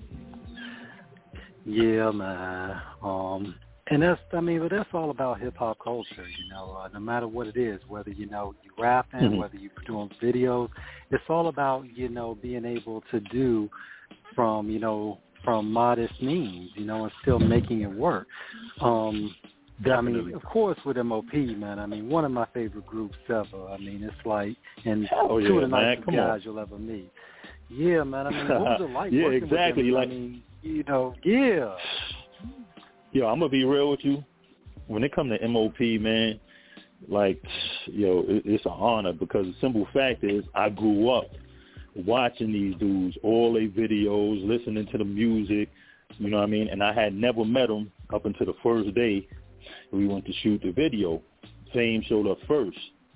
Yeah, man. Um, and that's, I mean, but that's all about hip hop culture. You know, uh, no matter what it is, whether you know you rapping, mm-hmm. whether you doing videos, it's all about you know being able to do from, you know, from modest means, you know, and still making it work. Um, Definitely. I mean, of course, with M O P, man, I mean, one of my favorite groups ever. I mean, it's like, and oh, two yeah, of the nicest guys on. you'll ever meet. Yeah, man, I mean, what was it like yeah, working exactly. with them? Like, I mean, you know, yeah. Yo, I'm going to be real with you. When it comes to M O P, man, like, yo, it, it's an honor because the simple fact is I grew up watching these dudes, all their videos, listening to the music, you know what I mean? And I had never met them up until the first day we went to shoot the video. Fame showed up first.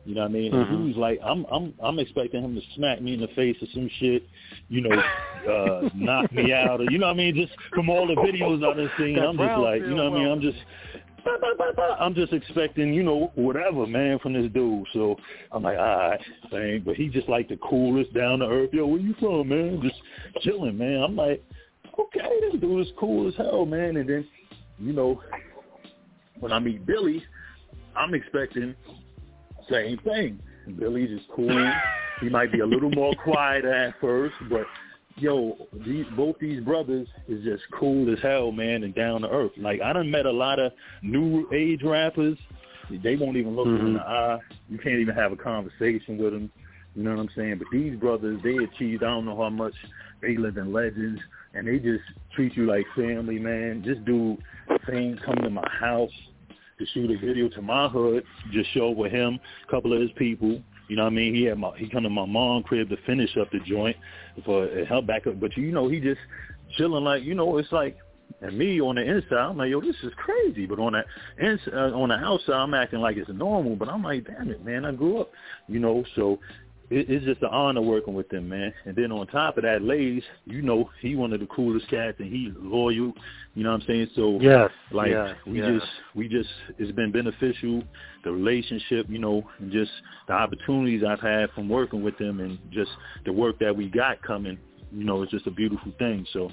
You know what I mean? Mm-hmm. And he was like, I'm I'm I'm expecting him to smack me in the face or some shit, you know, uh, knock me out, or you know what I mean? Just from all the videos I've been seeing, I'm just like, you know what I mean? I'm just I'm just expecting, you know, whatever, man, from this dude. So I'm like, all right, thing. But he just like the coolest, down to earth. Yo, where you from, man? Just chilling, man. I'm like, okay, this dude is cool as hell, man. And then, you know, when I meet Billy, I'm expecting same thing. Billy's just cool. He might be a little more quiet at first, but yo, these, both these brothers is just cool as hell, man, and down to earth. Like, I done met a lot of new age rappers. They won't even look mm-hmm. in the eye. You can't even have a conversation with them. You know what I'm saying? But these brothers, they achieved, I don't know how much, they live in legends, and they just treat you like family, man. This dude, Fame, come to my house to shoot a video to my hood, just show with him, a couple of his people. You know what I mean? He had my, he come to my mom's crib to finish up the joint for help back up. But, you know, he just chilling like, you know, it's like, and me on the inside, I'm like, yo, this is crazy. But on the inside, uh, on the outside, I'm acting like it's normal. But I'm like, damn it, man, I grew up, you know. So it, it's just an honor working with them, man. And then on top of that, Lays, you know, he one of the coolest cats, and he's loyal. You know what I'm saying? So, yes, like, yes, we yes. just, we just, it's been beneficial, the relationship, you know, and just the opportunities I've had from working with them, and just the work that we got coming, you know, it's just a beautiful thing. So,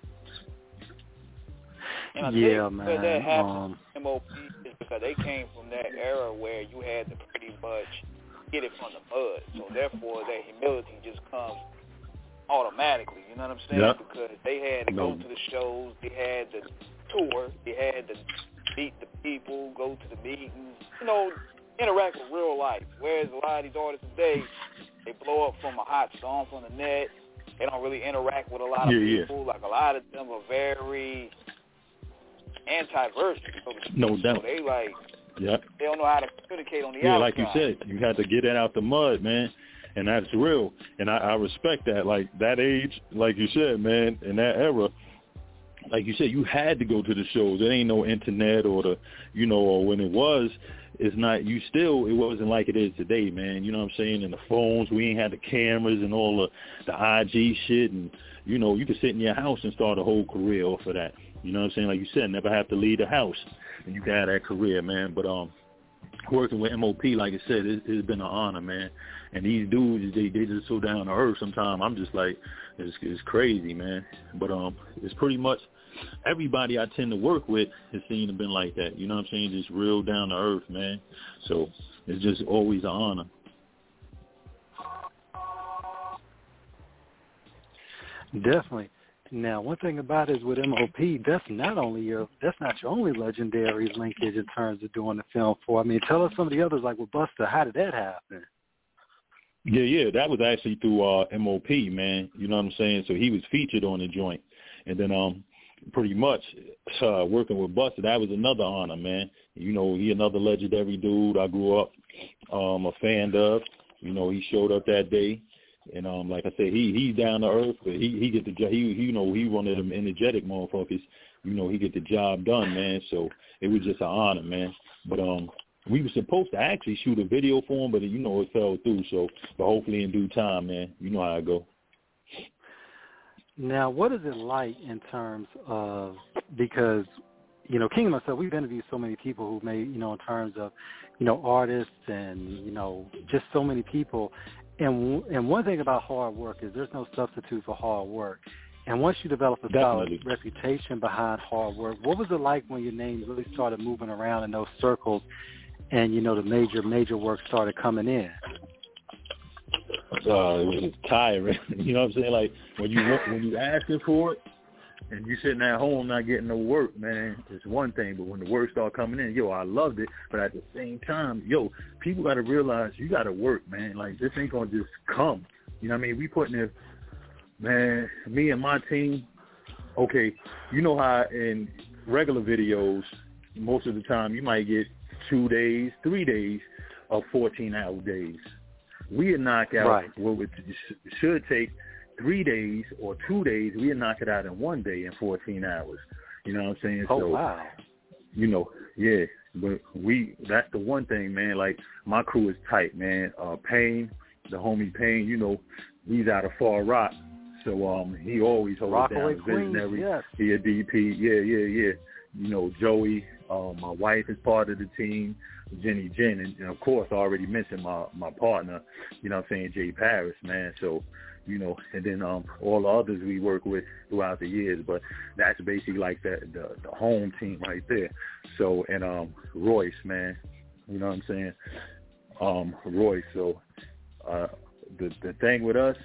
and I yeah, think man. Where that happened um, to M O P is because they came from that era where you had to pretty much get it from the mud. So therefore, that humility just comes automatically. You know what I'm saying? Yep. Because they had to no. go to the shows, they had to tour, they had to meet the people, go to the meetings, you know, interact with real life. Whereas a lot of these artists today, they blow up from a hot song from the net. They don't really interact with a lot of yeah, people. Yeah. Like, a lot of them are very anti-version, so to speak. No doubt. So they, like, yep. they don't know how to communicate on the yeah, outside. like you said, you had to get it out the mud, man. And that's real. And I, I respect that. Like, that age, like you said, man, in that era, like you said, you had to go to the shows. There ain't no internet or the, you know, or when it was, it's not, you still, it wasn't like it is today, man. You know what I'm saying? And the phones, we ain't had the cameras and all the, the I G shit. And, you know, you could sit in your house and start a whole career off of that. You know what I'm saying? Like you said, never have to leave the house. And you can have that career, man. But um, working with M O P, like I said, it, it's been an honor, man. And these dudes, they they just so down to earth sometimes. I'm just like, it's, it's crazy, man. But um, it's pretty much everybody I tend to work with has seemed to been like that. You know what I'm saying? Just real down to earth, man. So it's just always an honor. Definitely. Now, one thing about it is with M O P, that's not only your, that's not your only legendary linkage in terms of doing the film for. I mean, tell us some of the others, like with Busta. How did that happen? Yeah, yeah, that was actually through uh, M O P, man. You know what I'm saying? So he was featured on the joint, and then um, pretty much uh, working with Busta, that was another honor, man. You know, he another legendary dude I grew up um, a fan of. You know, he showed up that day. And um, like I said, he he's down to earth, but he he get the he, he you know he one of them energetic motherfuckers. You know, he get the job done, man. So it was just an honor, man. But um, we were supposed to actually shoot a video for him, but you know it fell through. So, but hopefully in due time, man. You know how I go. Now, what is it like in terms of, because you know, King and myself, we've interviewed so many people who made, you know, in terms of, you know, artists and you know just so many people. And and one thing about hard work is there's no substitute for hard work. And once you develop a Definitely. solid reputation behind hard work, what was it like when your name really started moving around in those circles and, you know, the major, major work started coming in? Uh, it was tiring. You know what I'm saying? Like, when you when you asking for it, and you sitting at home not getting no work, man, it's one thing. But when the work start coming in, yo, I loved it. But at the same time, yo, people got to realize you got to work, man. Like, this ain't going to just come. You know what I mean? We putting it, man, me and my team, okay, you know how in regular videos, most of the time you might get two days, three days of fourteen-hour days. We knock out right. what it should take three days or two days, we knock it out in one day in fourteen hours. You know what I'm saying? Oh, so, wow. You know, yeah. But we, that's the one thing, man. Like, my crew is tight, man. Uh, Payne, the homie Payne, you know, he's out of Far Rock. So um, he always holds Rockaway down Queens, visionary. yes. He a D P. Yeah, yeah, yeah. You know, Joey, uh, my wife is part of the team, Jenny Jen. And, and, of course, I already mentioned my, my partner, you know what I'm saying, Jay Paris, man. So, you know, and then um, all the others we work with throughout the years. But that's basically like the, the, the home team right there. So, and um, Royce, man, you know what I'm saying, um, Royce. So uh, the the thing with us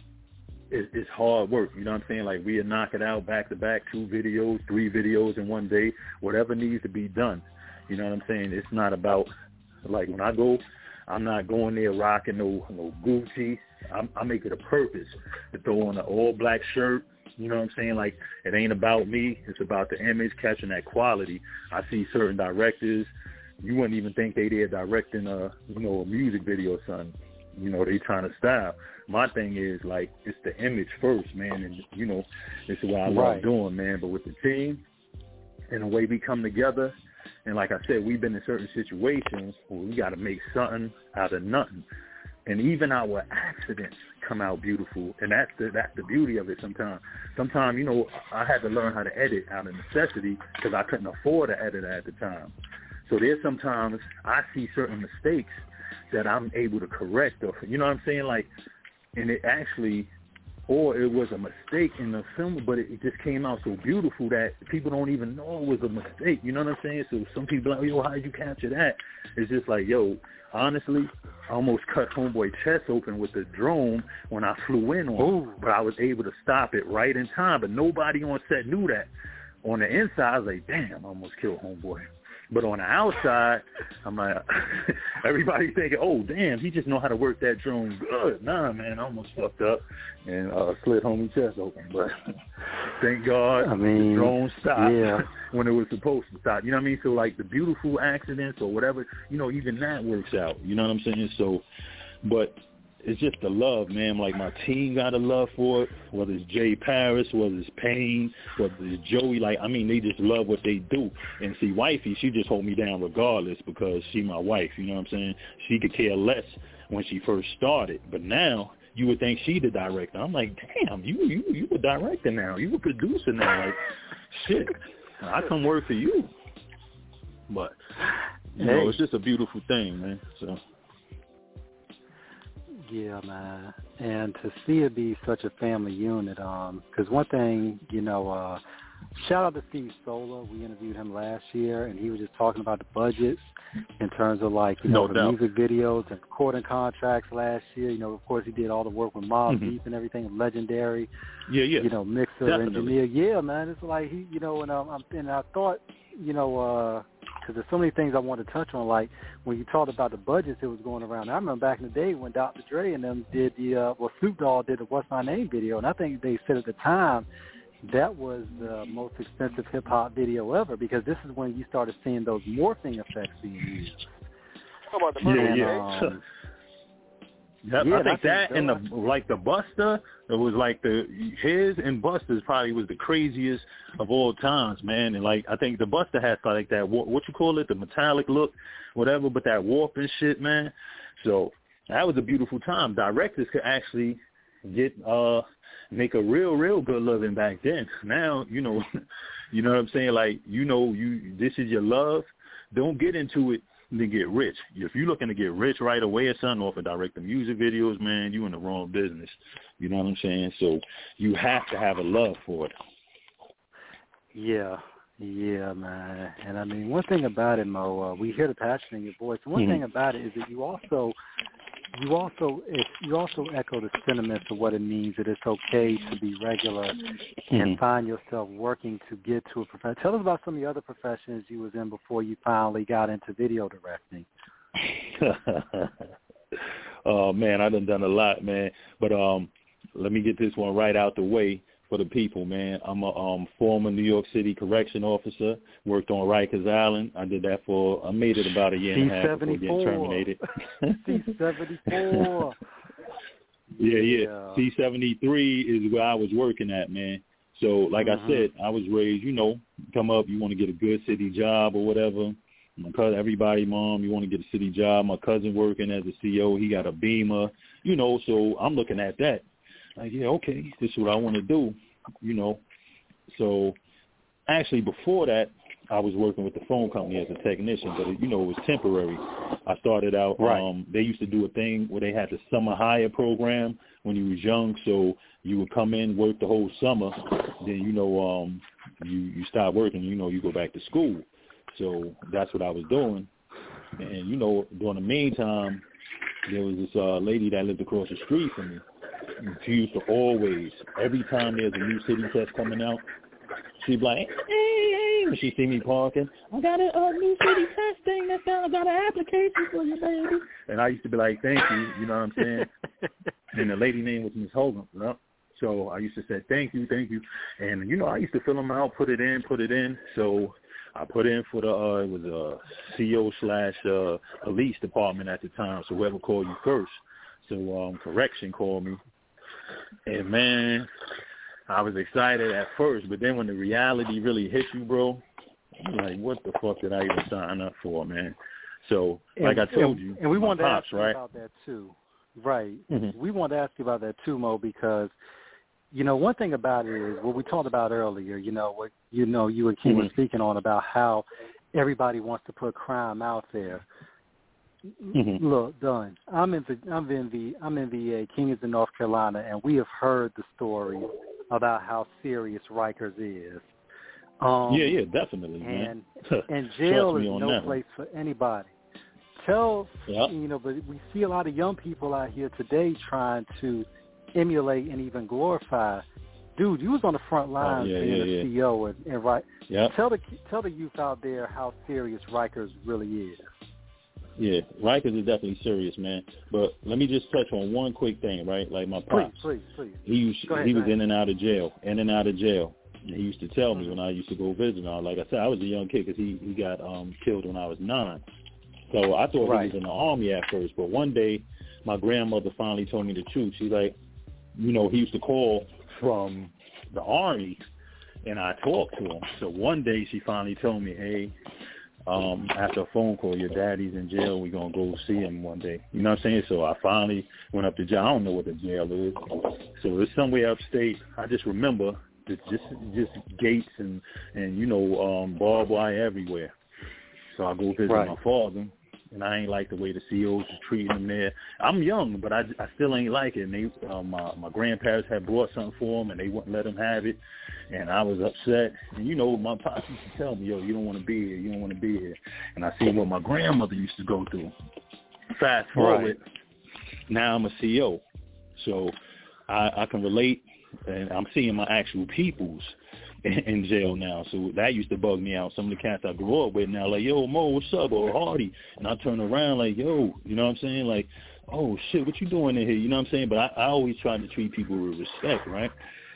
is it's hard work, you know what I'm saying? Like, we knock it out back-to-back, two videos, three videos in one day, whatever needs to be done. You know what I'm saying? It's not about, like, when I go, I'm not going there rocking no no Gucci. I'm, I make it a purpose to throw on an all-black shirt. You know what I'm saying? Like, it ain't about me. It's about the image, catching that quality. I see certain directors, you wouldn't even think they there directing a, you know, a music video or something. You know, they trying to style. My thing is, like, it's the image first, man, and, you know, this is what I love right. doing, man. But with the team and the way we come together, and like I said, we've been in certain situations where we got to make something out of nothing. And even our accidents come out beautiful, and that's the that's the beauty of it sometimes. Sometimes, you know, I had to learn how to edit out of necessity because I couldn't afford an editor at the time. So there's sometimes I see certain mistakes that I'm able to correct, or, you know what I'm saying? Like, and it actually, or it was a mistake in the film, but it, it just came out so beautiful that people don't even know it was a mistake. You know what I'm saying? So some people are like, yo, how did you capture that? It's just like, yo, honestly, I almost cut homeboy chest open with the drone when I flew in on him, but I was able to stop it right in time. But nobody on set knew that. On the inside, I was like, damn, I almost killed homeboy. But on the outside, I'm like, everybody thinking, oh, damn, he just know how to work that drone good. Nah, man, I almost fucked up and uh, slit homie chest open. But thank God I mean, the drone stopped yeah. when it was supposed to stop. You know what I mean? So, like, the beautiful accidents or whatever, you know, even that works out. You know what I'm saying? So, but it's just the love, man. Like, my team got a love for it, whether it's Jay Paris, whether it's Payne, whether it's Joey. Like, I mean, they just love what they do. And see, wifey, she just hold me down regardless because she my wife, you know what I'm saying? She could care less when she first started. But now, you would think she the director. I'm like, damn, you you you a director now. You a producer now. Like, shit, I come work for you. But, you hey. know, it's just a beautiful thing, man, so. Yeah, man, and to see it be such a family unit, um, because one thing, you know, uh, shout out to Steve Sola. We interviewed him last year, and he was just talking about the budgets in terms of, like, you know, No the doubt. music videos and recording contracts last year. You know, of course, he did all the work with Mob Mm-hmm. Deep and everything, Legendary. Yeah, yeah. You know, mixer, Definitely. engineer. Yeah, man, it's like he, you know, and um, I'm, and I thought, you know, uh, because there's so many things I want to touch on. Like, when you talked about the budgets that was going around, I remember back in the day when Doctor Dre and them did the, uh, well, Snoop Dogg did the What's My Name video, and I think they said at the time that was the most expensive hip-hop video ever, because this is when you started seeing those morphing effects being used. How about the Yeah, murder? yeah. Um, Yep, yeah, I think that and dope. the like the Buster, it was like the his and Buster's probably was the craziest of all times, man. And like I think the Buster has like that what, what you call it, the metallic look, whatever, but that warp and shit, man. So that was a beautiful time. Directors could actually get uh make a real, real good living back then. Now, you know, you know what I'm saying? Like, you know, you this is your love. Don't get into it to get rich. If you're looking to get rich right away or something off of directing music videos, man, you in the wrong business. You know what I'm saying? So you have to have a love for it. Yeah, yeah, man. And I mean, one thing about it, Mo, uh, we hear the passion in your voice. One Mm-hmm. thing about it is that you also, you also, it, you also echo the sentiments of what it means that it's okay to be regular Mm-hmm. and find yourself working to get to a profession. Tell us about some of the other professions you was in before you finally got into video directing. Oh man, I done done a lot, man. But um, let me get this one right out the way for the people, man. I'm a um, former New York City correction officer. Worked on Rikers Island. I did that for, I made it about a year and a half before getting terminated. C seventy-four Yeah, yeah. Yeah. C seventy-three is where I was working at, man. So, like Mhm. I said, I was raised, you know, come up, you want to get a good city job or whatever. My cousin, everybody, mom, you want to get a city job. My cousin working as a C O, he got a Beamer, you know, so I'm looking at that. Like, yeah, okay, this is what I want to do, you know. So actually before that, I was working with the phone company as a technician, but, it, you know, it was temporary. I started out, right. um, they used to do a thing where they had the summer hire program when you was young, so you would come in, work the whole summer, then, you know, um, you, you stop working, you know, you go back to school. So that's what I was doing. And, you know, during the meantime, there was this uh, lady that lived across the street from me. She used to always, every time there's a new city test coming out, she'd be like, hey, hey, when she see me parking, I got a, a new city test thing that's down, I got an application for you, baby. And I used to be like, thank you, you know what I'm saying? And the lady name was Miss Hogan, you know? So I used to say, thank you, thank you. And, you know, I used to fill them out, put it in, put it in. So I put in for the, uh, it was a C O slash uh, police department at the time, so whoever called you first. So um, correction called me. And, man, I was excited at first, but then when the reality really hit you, bro, you're like, what the fuck did I even sign up for, man? So, like and, I told and, you, and we wanted to pops, ask you right? about that too. Right. Mm-hmm. We wanted to ask you about that too, Mo, because, you know, one thing about it is what we talked about earlier, you know, what you know, you and King mm-hmm. were speaking on about how everybody wants to put crime out there. Mm-hmm. Look, done. I'm in the I'm in the I'm in V A. King is in North Carolina, and we have heard the stories about how serious Rikers is. Um, yeah, yeah, definitely, and, man. And jail is no that. place for anybody. Tell yep. you know, but we see a lot of young people out here today trying to emulate and even glorify. Dude, you was on the front lines oh, yeah, being yeah, a yeah. C O and, and right. Yep. Tell the tell the youth out there how serious Rikers really is. Yeah, Rikers is definitely serious, man. But let me just touch on one quick thing, right? Like my pops, please, please, please. He used, ahead, he was in and out of jail, in and out of jail. And he used to tell me mm-hmm. when I used to go visit him. Like I said, I was a young kid because he he got um killed when I was nine. So I thought right. he was in the army at first. But one day, my grandmother finally told me the truth. She's like, you know, he used to call from the army, and I talked to him. So one day she finally told me, hey, um, after a phone call, your daddy's in jail. We're going to go see him one day. You know what I'm saying? So I finally went up to jail. I don't know what the jail is. So it's somewhere upstate. I just remember it's just just gates and, and you know, um, barbed wire everywhere. So I go visit right. my father, and I ain't like the way the C Os was treating him there. I'm young, but I, I still ain't like it. And they, uh, my, my grandparents had brought something for him, and they wouldn't let him have it. And I was upset. And, you know, my pops used to tell me, yo, you don't want to be here. You don't want to be here. And I see what my grandmother used to go through. Fast forward, right. Now I'm a C O. So I, I can relate, and I'm seeing my actual peoples in jail now. So that used to bug me out. Some of the cats I grew up with now, like, yo, Mo, what's up, or Hardy? And I turn around like, yo, you know what I'm saying? Like, oh, shit, what you doing in here? You know what I'm saying? But I, I always try to treat people with respect, right?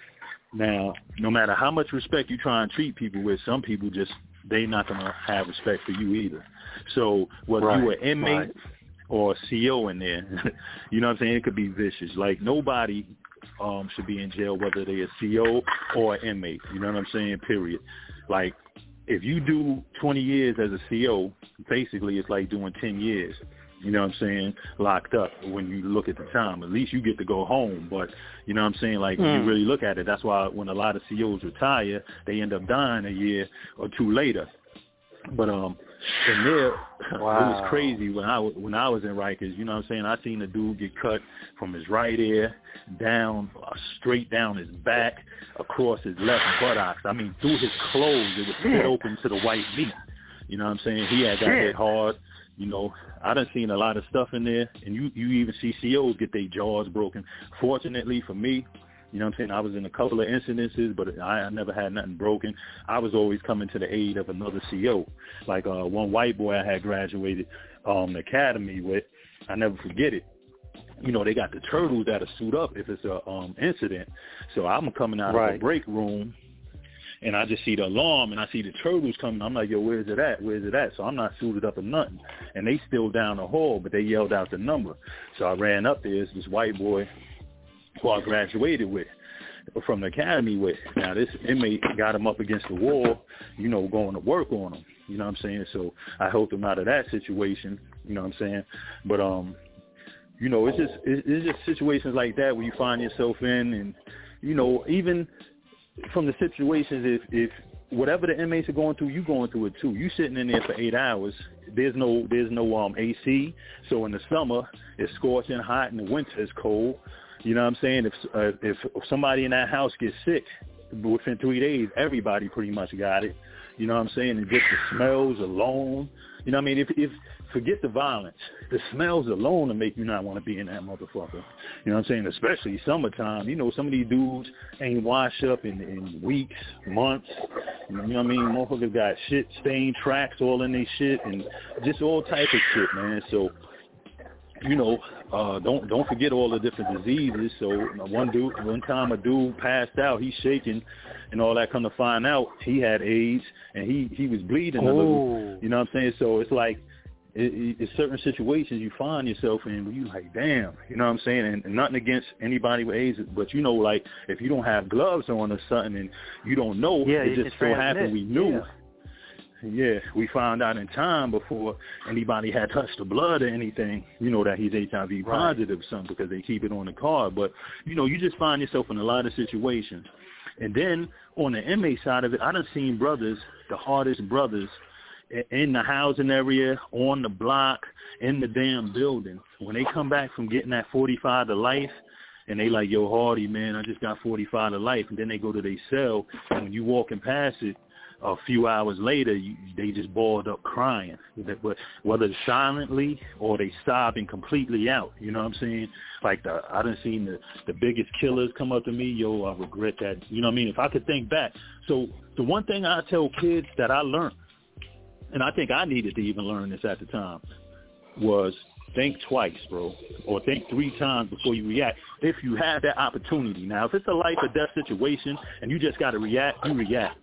Now, no matter how much respect you try and treat people with, some people just, they not going to have respect for you either. So whether right. you're an inmate right. or a C O in there, you know what I'm saying? It could be vicious. Like, nobody um, should be in jail, whether they're a C O or an inmate. You know what I'm saying? Period. Like, if you do twenty years as a C O, basically it's like doing ten years. You know what I'm saying? Locked up when you look at the time. At least you get to go home. But, you know what I'm saying? Like, when mm. you really look at it, that's why when a lot of C Os retire, they end up dying a year or two later. But um, in there, wow. it was crazy when I, when I was in Rikers. You know what I'm saying? I seen a dude get cut from his right ear down, uh, straight down his back, across his left buttocks. I mean, through his clothes, it was split open to the white meat. You know what I'm saying? He had got hit hard. You know, I done seen a lot of stuff in there, and you, you even see C Os get their jaws broken. Fortunately for me, you know what I'm saying, I was in a couple of incidences, but I, I never had nothing broken. I was always coming to the aid of another C O. Like uh, one white boy I had graduated um, the academy with, I never forget it. You know, they got the turtles that'll suit up if it's a um, incident. So I'm coming out right. of a break room, and I just see the alarm, and I see the turtles coming. I'm like, yo, where's it at? Where's it at? So I'm not suited up or nothing. And they still down the hall, but they yelled out the number. So I ran up there. It's this white boy who I graduated with. from the academy with. Now, this inmate got him up against the wall, you know, going to work on him. You know what I'm saying? So I helped him out of that situation. You know what I'm saying? But, um, you know, it's just it's just situations like that where you find yourself in, and, you know, even from the situations, if, if whatever the inmates are going through, you going through it too. You sitting in there for eight hours. There's no there's no um A C. So in the summer it's scorching hot, in the winter it's cold. You know what I'm saying? If uh, if somebody in that house gets sick within three days, everybody pretty much got it. You know what I'm saying? And just the smells alone. You know what I mean? If if forget the violence, the smells alone will make you not want to be in that motherfucker. You know what I'm saying? Especially summertime. You know, some of these dudes ain't washed up in, in weeks, months. You know what I mean? Motherfuckers got shit stained tracks all in their shit and just all type of shit, man. So, you know, uh, don't don't forget all the different diseases. So one dude, one time a dude passed out, he's shaking and all that. Come to find out, he had AIDS and he, he was bleeding a little. You know what I'm saying? So it's like, It, it, it's certain situations you find yourself in where you like, damn, you know what I'm saying? And, and nothing against anybody with AIDS, but you know, like if you don't have gloves on or something and you don't know, yeah, it just so happened we knew. Yeah. yeah, we found out in time before anybody had touched the blood or anything, you know, that he's H I V right. positive or something because they keep it on the card. But, you know, you just find yourself in a lot of situations. And then on the inmate side of it, I done seen brothers, the hardest brothers, in the housing area, on the block, in the damn building. When they come back from getting that forty-five to life, and they like, yo, Hardy, man, I just got forty-five to life, and then they go to their cell, and when you walking past it, a few hours later, you, they just balled up crying, but whether silently or they sobbing completely out, you know what I'm saying? Like, the, I done seen the, the biggest killers come up to me, yo, I regret that, you know what I mean? If I could think back. So the one thing I tell kids that I learned, and I think I needed to even learn this at the time, was think twice, bro, or think three times before you react if you have that opportunity. Now, if it's a life or death situation and you just got to react, you react.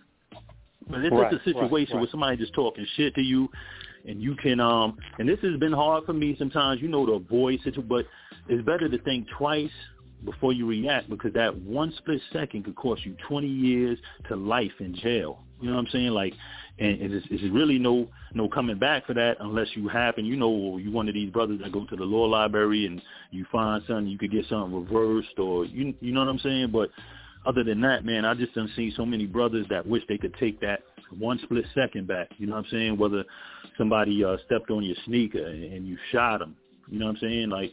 But if right, it's a situation right, right. where somebody just talking shit to you and you can, um, and this has been hard for me sometimes, you know, to avoid situation, but it's better to think twice before you react, because that one split second could cost you twenty years to life in jail. You know what I'm saying? Like, and it's, it's really no no coming back for that unless you happen, you know, or you one of these brothers that go to the law library and you find something, you could get something reversed, or you you know what I'm saying? But other than that, man, I just done seen so many brothers that wish they could take that one split second back. You know what I'm saying? Whether somebody uh, stepped on your sneaker and, and you shot them. You know what I'm saying? Like,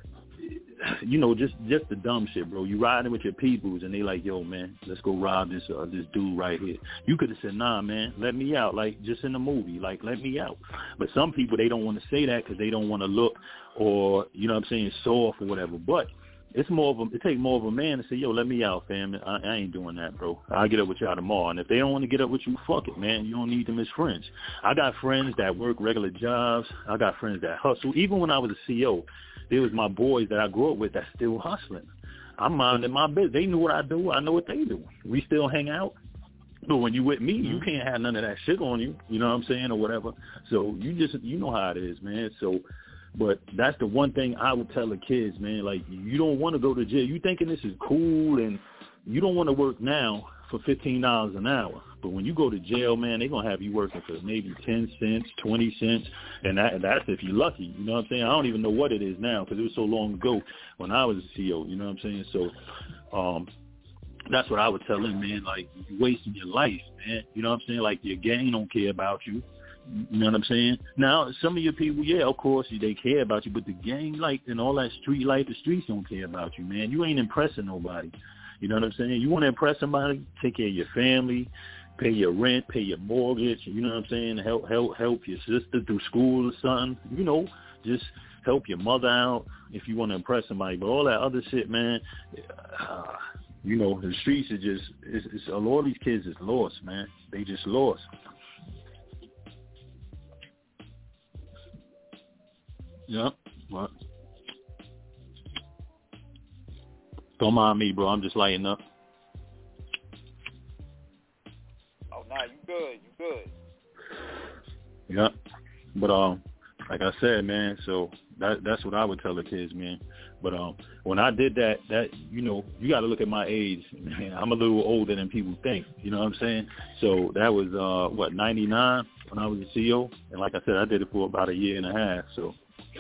you know, just just the dumb shit, bro. You riding with your peoples and they like, yo, man, let's go rob this uh, this dude right here. You could have said, nah, man, let me out, like just in the movie, like let me out. But some people, they don't want to say that because they don't want to look, or you know what I'm saying, soft or whatever. But it's more of a, it takes more of a man to say, yo, let me out, fam. I, I ain't doing that, bro. I'll get up with y'all tomorrow. And if they don't want to get up with you, fuck it, man. You don't need them as friends. I got friends that work regular jobs. I got friends that hustle. Even when I was a C O, there was my boys that I grew up with that still hustling. I'm minding my business. They knew what I do. I know what they do. We still hang out. But when you with me, you can't have none of that shit on you. You know what I'm saying, or whatever. So you just, you know how it is, man. So, but that's the one thing I would tell the kids, man. Like, you don't want to go to jail. You thinking this is cool, and you don't want to work now for fifteen dollars an hour. But when you go to jail, man, they're going to have you working for maybe ten cents, twenty cents, and that, that's if you're lucky. You know what I'm saying? I don't even know what it is now because it was so long ago when I was a C O. You know what I'm saying? So um, that's what I would tell them, man. Like, you're wasting your life, man. You know what I'm saying? Like, your gang don't care about you. You know what I'm saying? Now, some of your people, yeah, of course, they care about you, but the gang, like, and all that street life, the streets don't care about you, man. You ain't impressing nobody. You know what I'm saying? You want to impress somebody, take care of your family, pay your rent, pay your mortgage, you know what I'm saying? Help help help your sister through school or something. You know, just help your mother out if you want to impress somebody. But all that other shit, man, uh, you know, the streets are just, it's, it's, a lot of these kids is lost, man. They just lost. Yeah, what? Don't mind me, bro. I'm just lighting up. Oh, nah, you good. You good. Yeah. But um, like I said, man, so that that's what I would tell the kids, man. But um, when I did that, that you know, you got to look at my age. Man, I'm a little older than people think. You know what I'm saying? So that was uh, what ninety-nine when I was a C E O, and like I said, I did it for about a year and a half. So.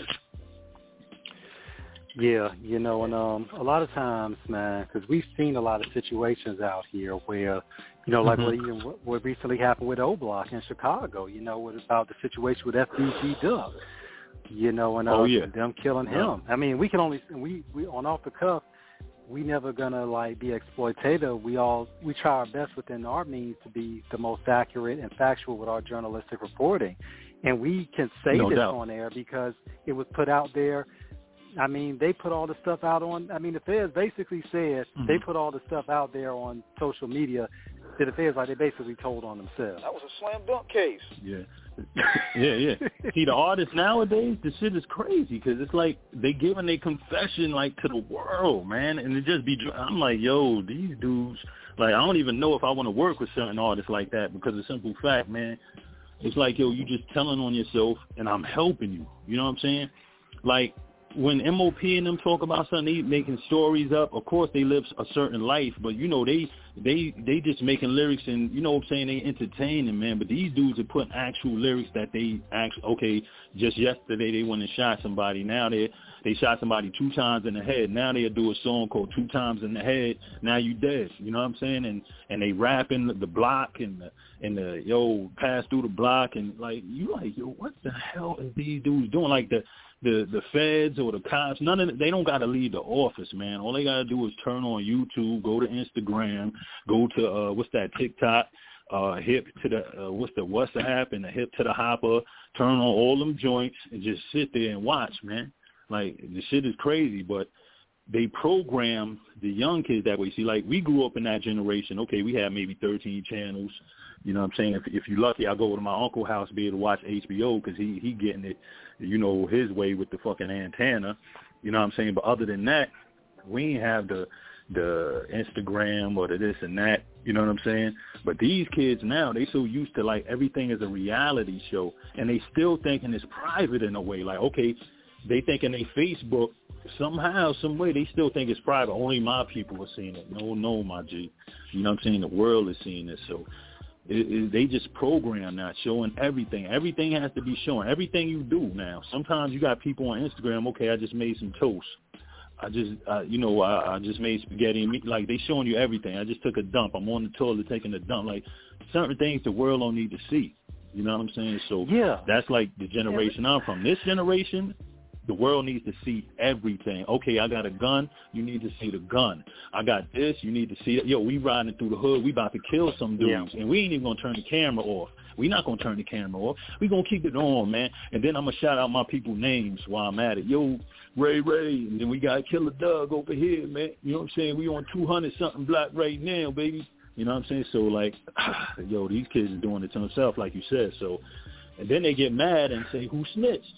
Yeah, you know, and um, a lot of times, man, because we've seen a lot of situations out here where, you know, like mm-hmm. what even what, what recently happened with O-Block in Chicago, you know, what about the situation with F B G Duck, you know, and uh, oh, yeah. them killing yeah. him. I mean, we can only, we, we on off the cuff, we never gonna like be exploitative. We all, we try our best within our means to be the most accurate and factual with our journalistic reporting. And we can say no this doubt. on air because it was put out there. I mean, they put all the stuff out on, I mean, the feds basically said mm-hmm. they put all the stuff out there on social media that the feds, like, they basically told on themselves. That was a slam dunk case. Yeah. yeah, yeah. See, the artists nowadays, the shit is crazy because it's like they giving their confession, like, to the world, man, and it just be, I'm like, yo, these dudes, like, I don't even know if I want to work with certain artists like that because the simple fact, man, it's like, yo, you just telling on yourself and I'm helping you. You know what I'm saying? Like, when M O P and them talk about something, they making stories up. Of course, they live a certain life, but you know they they they just making lyrics and you know what I'm saying, they entertaining, man. But these dudes are putting actual lyrics that they actually okay. Just yesterday they went and shot somebody. Now they they shot somebody two times in the head. Now they'll do a song called Two Times in the Head. Now you dead. You know what I'm saying? And and they rapping the block and the and the yo pass through the block and like you like yo what the hell is these dudes doing? Like the The the feds or the cops, none of them, they don't got to leave the office, man. All they got to do is turn on YouTube, go to Instagram, go to uh, what's that TikTok, uh, hip to the uh, what's the WhatsApp and the hip to the hopper, turn on all them joints and just sit there and watch, man. Like the shit is crazy, but they program the young kids that way. See, like we grew up in that generation. Okay, we had maybe thirteen channels. You know what I'm saying? If, if you're lucky, I'll go to my uncle's house, be able to watch H B O because he, he getting it, you know, his way with the fucking antenna. You know what I'm saying? But other than that, we ain't have the the Instagram or the this and that. You know what I'm saying? But these kids now, they so used to, like, everything is a reality show. And they still thinking it's private in a way. Like, okay, they thinking they Facebook, somehow, some way, they still think it's private. Only my people are seeing it. No, no, my G. You know what I'm saying? The world is seeing it. So It, it, they just program now, showing everything. Everything has to be shown. Everything you do now. Sometimes you got people on Instagram. Okay, I just made some toast. I just, uh, you know, I, I just made spaghetti and meat. Like they showing you everything. I just took a dump. I'm on the toilet taking a dump. Like certain things the world don't need to see. You know what I'm saying? So yeah, that's like the generation I'm from. This generation, the world needs to see everything. Okay, I got a gun. You need to see the gun. I got this. You need to see it. Yo, we riding through the hood. We about to kill some dudes, yeah. and we ain't even gonna turn the camera off. We not gonna turn the camera off. We gonna keep it on, man. And then I'm gonna shout out my people's names while I'm at it. Yo, Ray Ray, and then we got Killer Doug over here, man. You know what I'm saying? We on two hundred something block right now, baby. You know what I'm saying? So like, yo, these kids are doing it to themselves, like you said. So, and then they get mad and say, who snitched?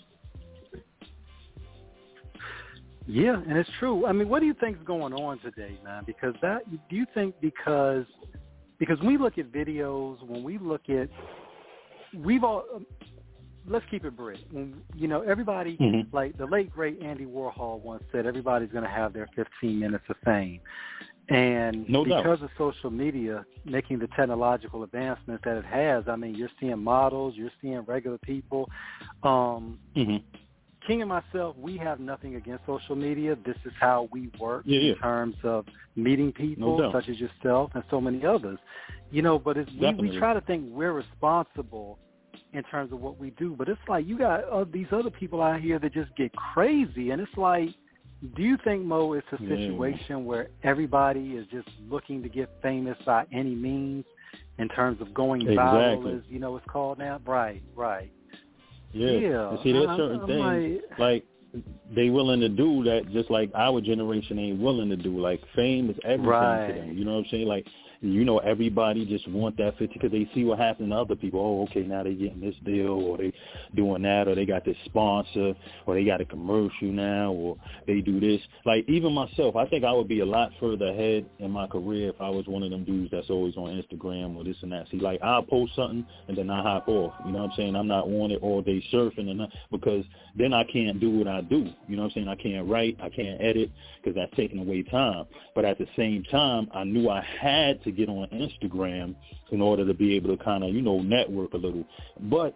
Yeah, and it's true. I mean, what do you think is going on today, man? Because that, do you think because, because when we look at videos, when we look at, we've all, let's keep it brick. When, you know, everybody, mm-hmm. like the late, great Andy Warhol once said, everybody's going to have their fifteen minutes of fame. And no because doubt. of social media making the technological advancements that it has, I mean, you're seeing models, you're seeing regular people. Um, mm-hmm. King and myself, we have nothing against social media. This is how we work yeah, in yeah. terms of meeting people no such as yourself and so many others. You know, but it's, we, we try to think we're responsible in terms of what we do. But it's like you got uh, these other people out here that just get crazy. And it's like, do you think, Mo, it's a situation yeah. where everybody is just looking to get famous by any means in terms of going exactly. viral, as you know it's called now? Right, right. Yeah. yeah. And see, there's I, certain I'm things like, like they willing to do that just like our generation ain't willing to do. Like fame is everything right. to them. You know what I'm saying? Like You know, everybody just want that fifty because they see what happened to other people. Oh, okay, now they getting this deal, or they doing that, or they got this sponsor, or they got a commercial now, or they do this. Like, even myself, I think I would be a lot further ahead in my career if I was one of them dudes that's always on Instagram or this and that. See, like, I'll post something and then I hop off. You know what I'm saying? I'm not on it all day surfing, and because then I can't do what I do. You know what I'm saying? I can't write, I can't edit, because that's taking away time. But at the same time, I knew I had to get on Instagram in order to be able to kind of, you know, network a little. But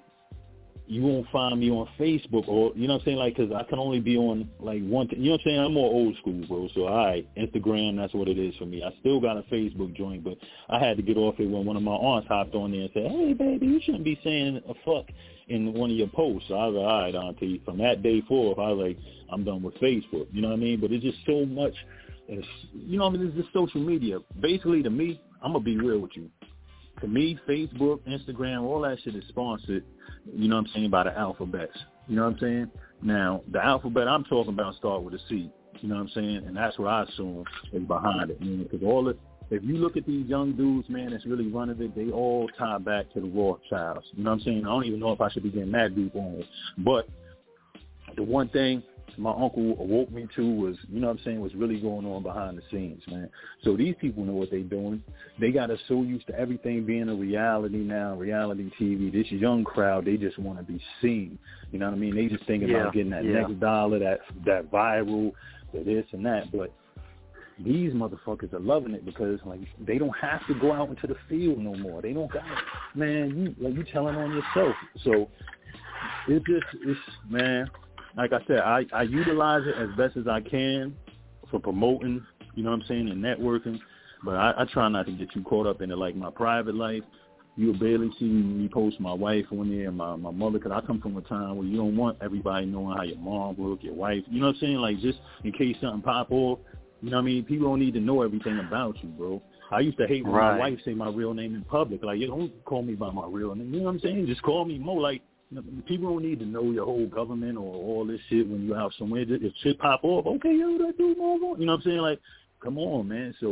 you won't find me on Facebook, or, you know what I'm saying, like, because I can only be on, like, one thing. You know what I'm saying? I'm more old school, bro. So, all right, Instagram, that's what it is for me. I still got a Facebook joint, but I had to get off it when one of my aunts hopped on there and said, hey, baby, you shouldn't be saying a fuck in one of your posts. So I was like, all right, auntie. From that day forth, I was like, I'm done with Facebook. You know what I mean? But it's just so much. It's, you know what I mean? It's just social media. Basically, to me, I'm going to be real with you. To me, Facebook, Instagram, all that shit is sponsored, you know what I'm saying, by the alphabets. You know what I'm saying? Now, the alphabet I'm talking about start with a C. You know what I'm saying? And that's what I assume is behind it. Because all it, if you look at these young dudes, man, that's really running it, they all tie back to the Rothschilds. You know what I'm saying? I don't even know if I should be getting that deep on it. But the one thing my uncle awoke me to was, you know what I'm saying, what's really going on behind the scenes, man. So these people know what they're doing. They got us so used to everything being a reality now, reality T V. This young crowd, they just want to be seen. You know what I mean? They just thinking yeah, about getting that yeah. next dollar, that that viral, that this and that. But these motherfuckers are loving it because, like, they don't have to go out into the field no more. They don't got it. Man, you, like, you telling on yourself. So it's just, it's, man, like I said, I, I utilize it as best as I can for promoting, you know what I'm saying, and networking. But I, I try not to get too caught up in it, like my private life. You'll barely see me post my wife on there and my, my mother, because I come from a time where you don't want everybody knowing how your mom look, your wife. You know what I'm saying? Like, just in case something pop off, you know what I mean? People don't need to know everything about you, bro. I used to hate when right. my wife say my real name in public. Like, you don't call me by my real name. You know what I'm saying? Just call me Mo. Like, people don't need to know your whole government or all this shit when you out somewhere. If shit pop off, okay, yo, that dude, Mo. You know what I'm saying? Like, come on, man. So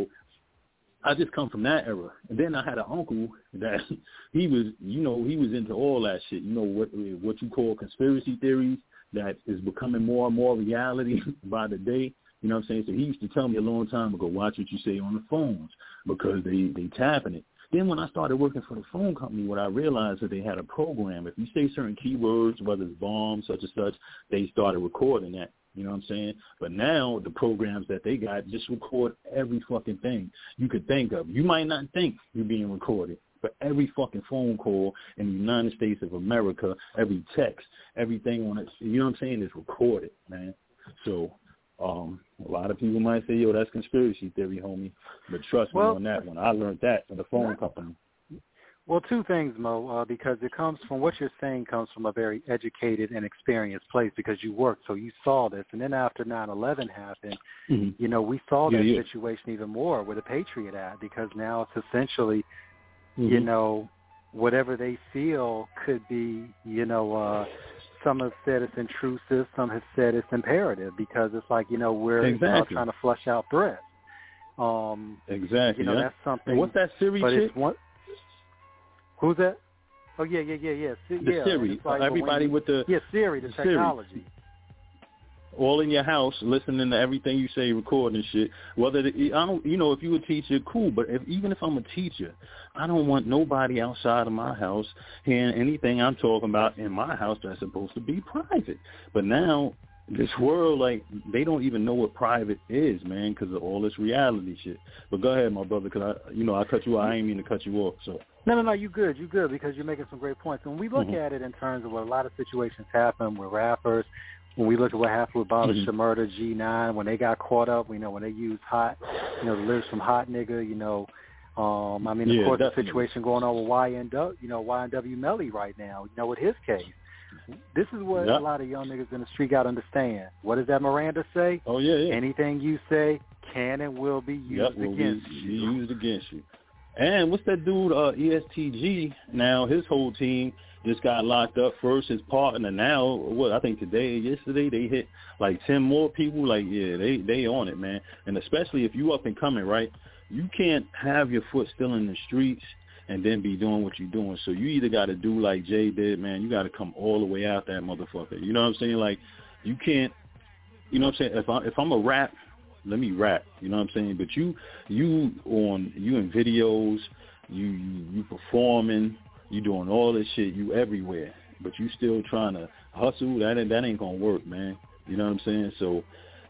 I just come from that era. And then I had an uncle that he was, you know, he was into all that shit. You know, what what you call conspiracy theories that is becoming more and more reality by the day. You know what I'm saying? So he used to tell me a long time ago, watch what you say on the phones because they, they tapping it. Then when I started working for the phone company, what I realized that they had a program. If you say certain keywords, whether it's bomb, such and such, they started recording that. You know what I'm saying? But now the programs that they got just record every fucking thing you could think of. You might not think you're being recorded, but every fucking phone call in the United States of America, every text, everything on it, you know what I'm saying, is recorded, man. So um, a lot of people might say, yo, that's conspiracy theory, homie. But trust well, me on that one. I learned that from the phone company. Well, two things, Mo, uh, because it comes from what you're saying comes from a very educated and experienced place because you worked, so you saw this. And then after nine eleven happened, mm-hmm. you know, we saw that yeah, yeah. situation even more with the Patriot Act because now it's essentially, mm-hmm. you know, whatever they feel could be, you know, uh, some have said it's intrusive, some have said it's imperative because it's like, you know, we're exactly. trying to flush out threats. Um, exactly. You know, yeah. that's something. And what's that Siri but shit? It's one, Who's that? Oh, yeah, yeah, yeah, yeah. The yeah, Siri. Like Everybody you, with the... Yeah, Siri, the, the technology. Siri. All in your house, listening to everything you say, recording shit. Whether the, I don't, you know, if you're a teacher, cool. But if, even if I'm a teacher, I don't want nobody outside of my house hearing anything I'm talking about in my house that's supposed to be private. But now, this world, like, they don't even know what private is, man, because of all this reality shit. But go ahead, my brother, because I, you know, I cut you off. I ain't mean to cut you off. So. No, no, no, you good, you good, because you're making some great points. When we look mm-hmm. at it in terms of what a lot of situations happen with rappers, when we look at what happened with Bobby mm-hmm. Shmurda, G nine, when they got caught up, we know when they used hot, you know, the lyrics from Hot Nigga, you know, um, I mean, yeah, of course, definitely. the situation going on with Y N W, you know, Y N W Melly right now, you know, with his case. This is what yep. a lot of young niggas in the street got to understand. What does that Miranda say? Oh, yeah, yeah. Anything you say can and will be used yep, will against be, you. Be used against you. And what's that dude, uh, E S T G, now his whole team just got locked up first, his partner. Now, what, I think today, yesterday, they hit like ten more people. Like, yeah, they, they on it, man. And especially if you up and coming, right? you can't have your foot still in the streets and then be doing what you're doing. So you either got to do like Jay did, man. You got to come all the way out that motherfucker. You know what I'm saying? Like, you can't, you know what I'm saying? If, I, if I'm a rap, let me rap. You know what I'm saying? But you, you on, you in videos, you, you, you performing, you doing all this shit, you everywhere. But you still trying to hustle, that ain't, that ain't going to work, man. You know what I'm saying? So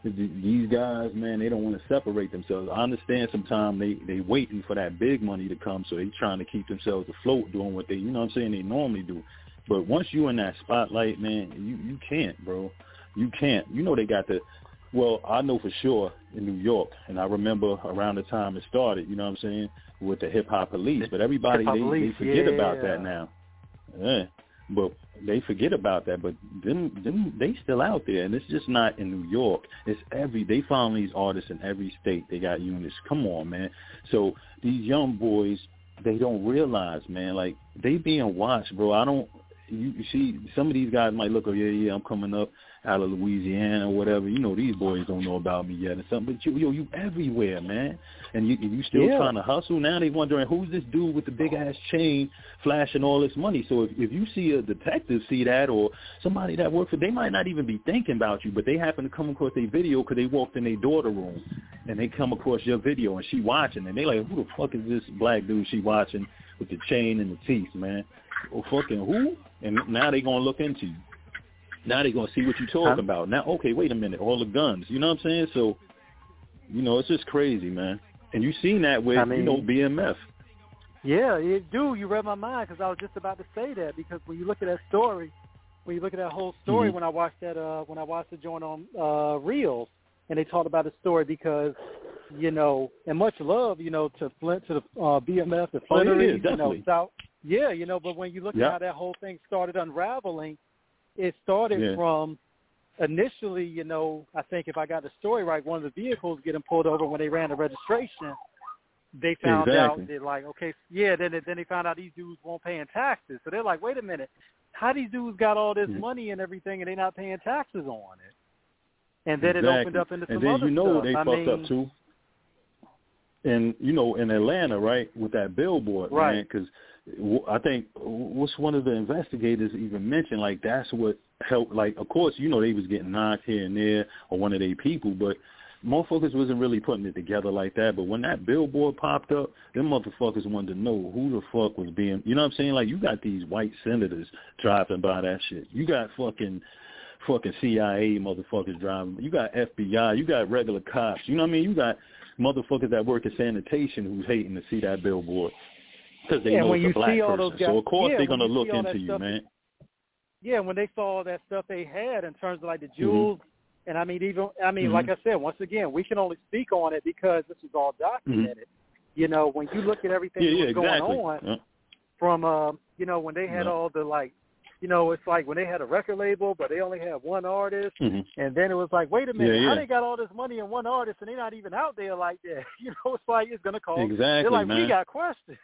these guys, man, they don't want to separate themselves. I understand sometimes they, they waiting for that big money to come, so they trying to keep themselves afloat doing what they, you know what I'm saying, they normally do. But once you in that spotlight, man, you, you can't, bro. You can't. You know they got the, well, I know for sure in New York, and I remember around the time it started, you know what I'm saying, with the hip-hop police. But everybody, they, police, they forget yeah. about that now. Yeah. But they forget about that. But them, them, they still out there, and it's just not in New York. It's every. They found these artists in every state. They got units. Come on, man. So these young boys, they don't realize, man. Like they being watched, bro. I don't. You, you see, some of these guys might look, oh yeah, yeah, I'm coming up out of Louisiana or whatever. You know, these boys don't know about me yet or something. But you, yo, you everywhere, man. And you, you still yeah. trying to hustle. Now they wondering who's this dude with the big ass chain flashing all this money. So if, if you see a detective see that or somebody that works for, they might not even be thinking about you, but they happen to come across their video because they walked in their daughter room and they come across your video and she watching and they like, who the fuck is this black dude she watching with the chain and the teeth, man? Well, fucking who? And now they gonna look into you. Now they gonna see what you're talking about. Now, okay, wait a minute, all the guns. You know what I'm saying? So, you know, it's just crazy, man. And you seen that with, I mean, you know, B M F. Yeah, you do. You read my mind because I was just about to say that. Because when you look at that story, when you look at that whole story, mm-hmm. when I watched that, uh, when I watched the joint on uh, Reels, and they talked about the story because, you know, and much love, you know, to Flint, to the uh, B M F, the Flintery, oh, yeah, you know, South. Yeah, you know, but when you look yep. at how that whole thing started unraveling, it started yeah. from initially, you know, I think if I got the story right, one of the vehicles getting pulled over when they ran the registration, they found exactly. out that like, okay, yeah, then then they found out these dudes weren't paying taxes. So they're like, wait a minute, how these dudes got all this yeah. money and everything and they're not paying taxes on it? And then exactly. it opened up into some and then other you know stuff. they I fucked mean, up too. And, you know, in Atlanta, right, with that billboard, right. man, because I think what's one of the investigators even mentioned, like, that's what helped. Like, of course, you know, they was getting knocked here and there or one of their people, but motherfuckers wasn't really putting it together like that. But when that billboard popped up, them motherfuckers wanted to know who the fuck was being, you know what I'm saying? Like, you got these white senators driving by that shit. You got fucking fucking C I A motherfuckers driving. You got F B I. You got regular cops. You know what I mean? You got motherfuckers that work in sanitation who's hating to see that billboard because they yeah, know when it's you a black see all person. those guys, so, of course, yeah, they're going to look into you, stuff, man. Yeah, when they saw all that stuff they had in terms of, like, the jewels, mm-hmm. and, I mean, even, I mean, mm-hmm. like I said, once again, we can only speak on it because this is all documented. Mm-hmm. You know, when you look at everything yeah, that yeah, was exactly. going on yeah. from, uh, you know, when they had yeah. all the, like, you know, it's like when they had a record label, but they only had one artist, mm-hmm. and then it was like, wait a minute, yeah, yeah. how they got all this money in one artist and they're not even out there like that? You know, it's like it's going to cost. Exactly, They're like, man. we got questions.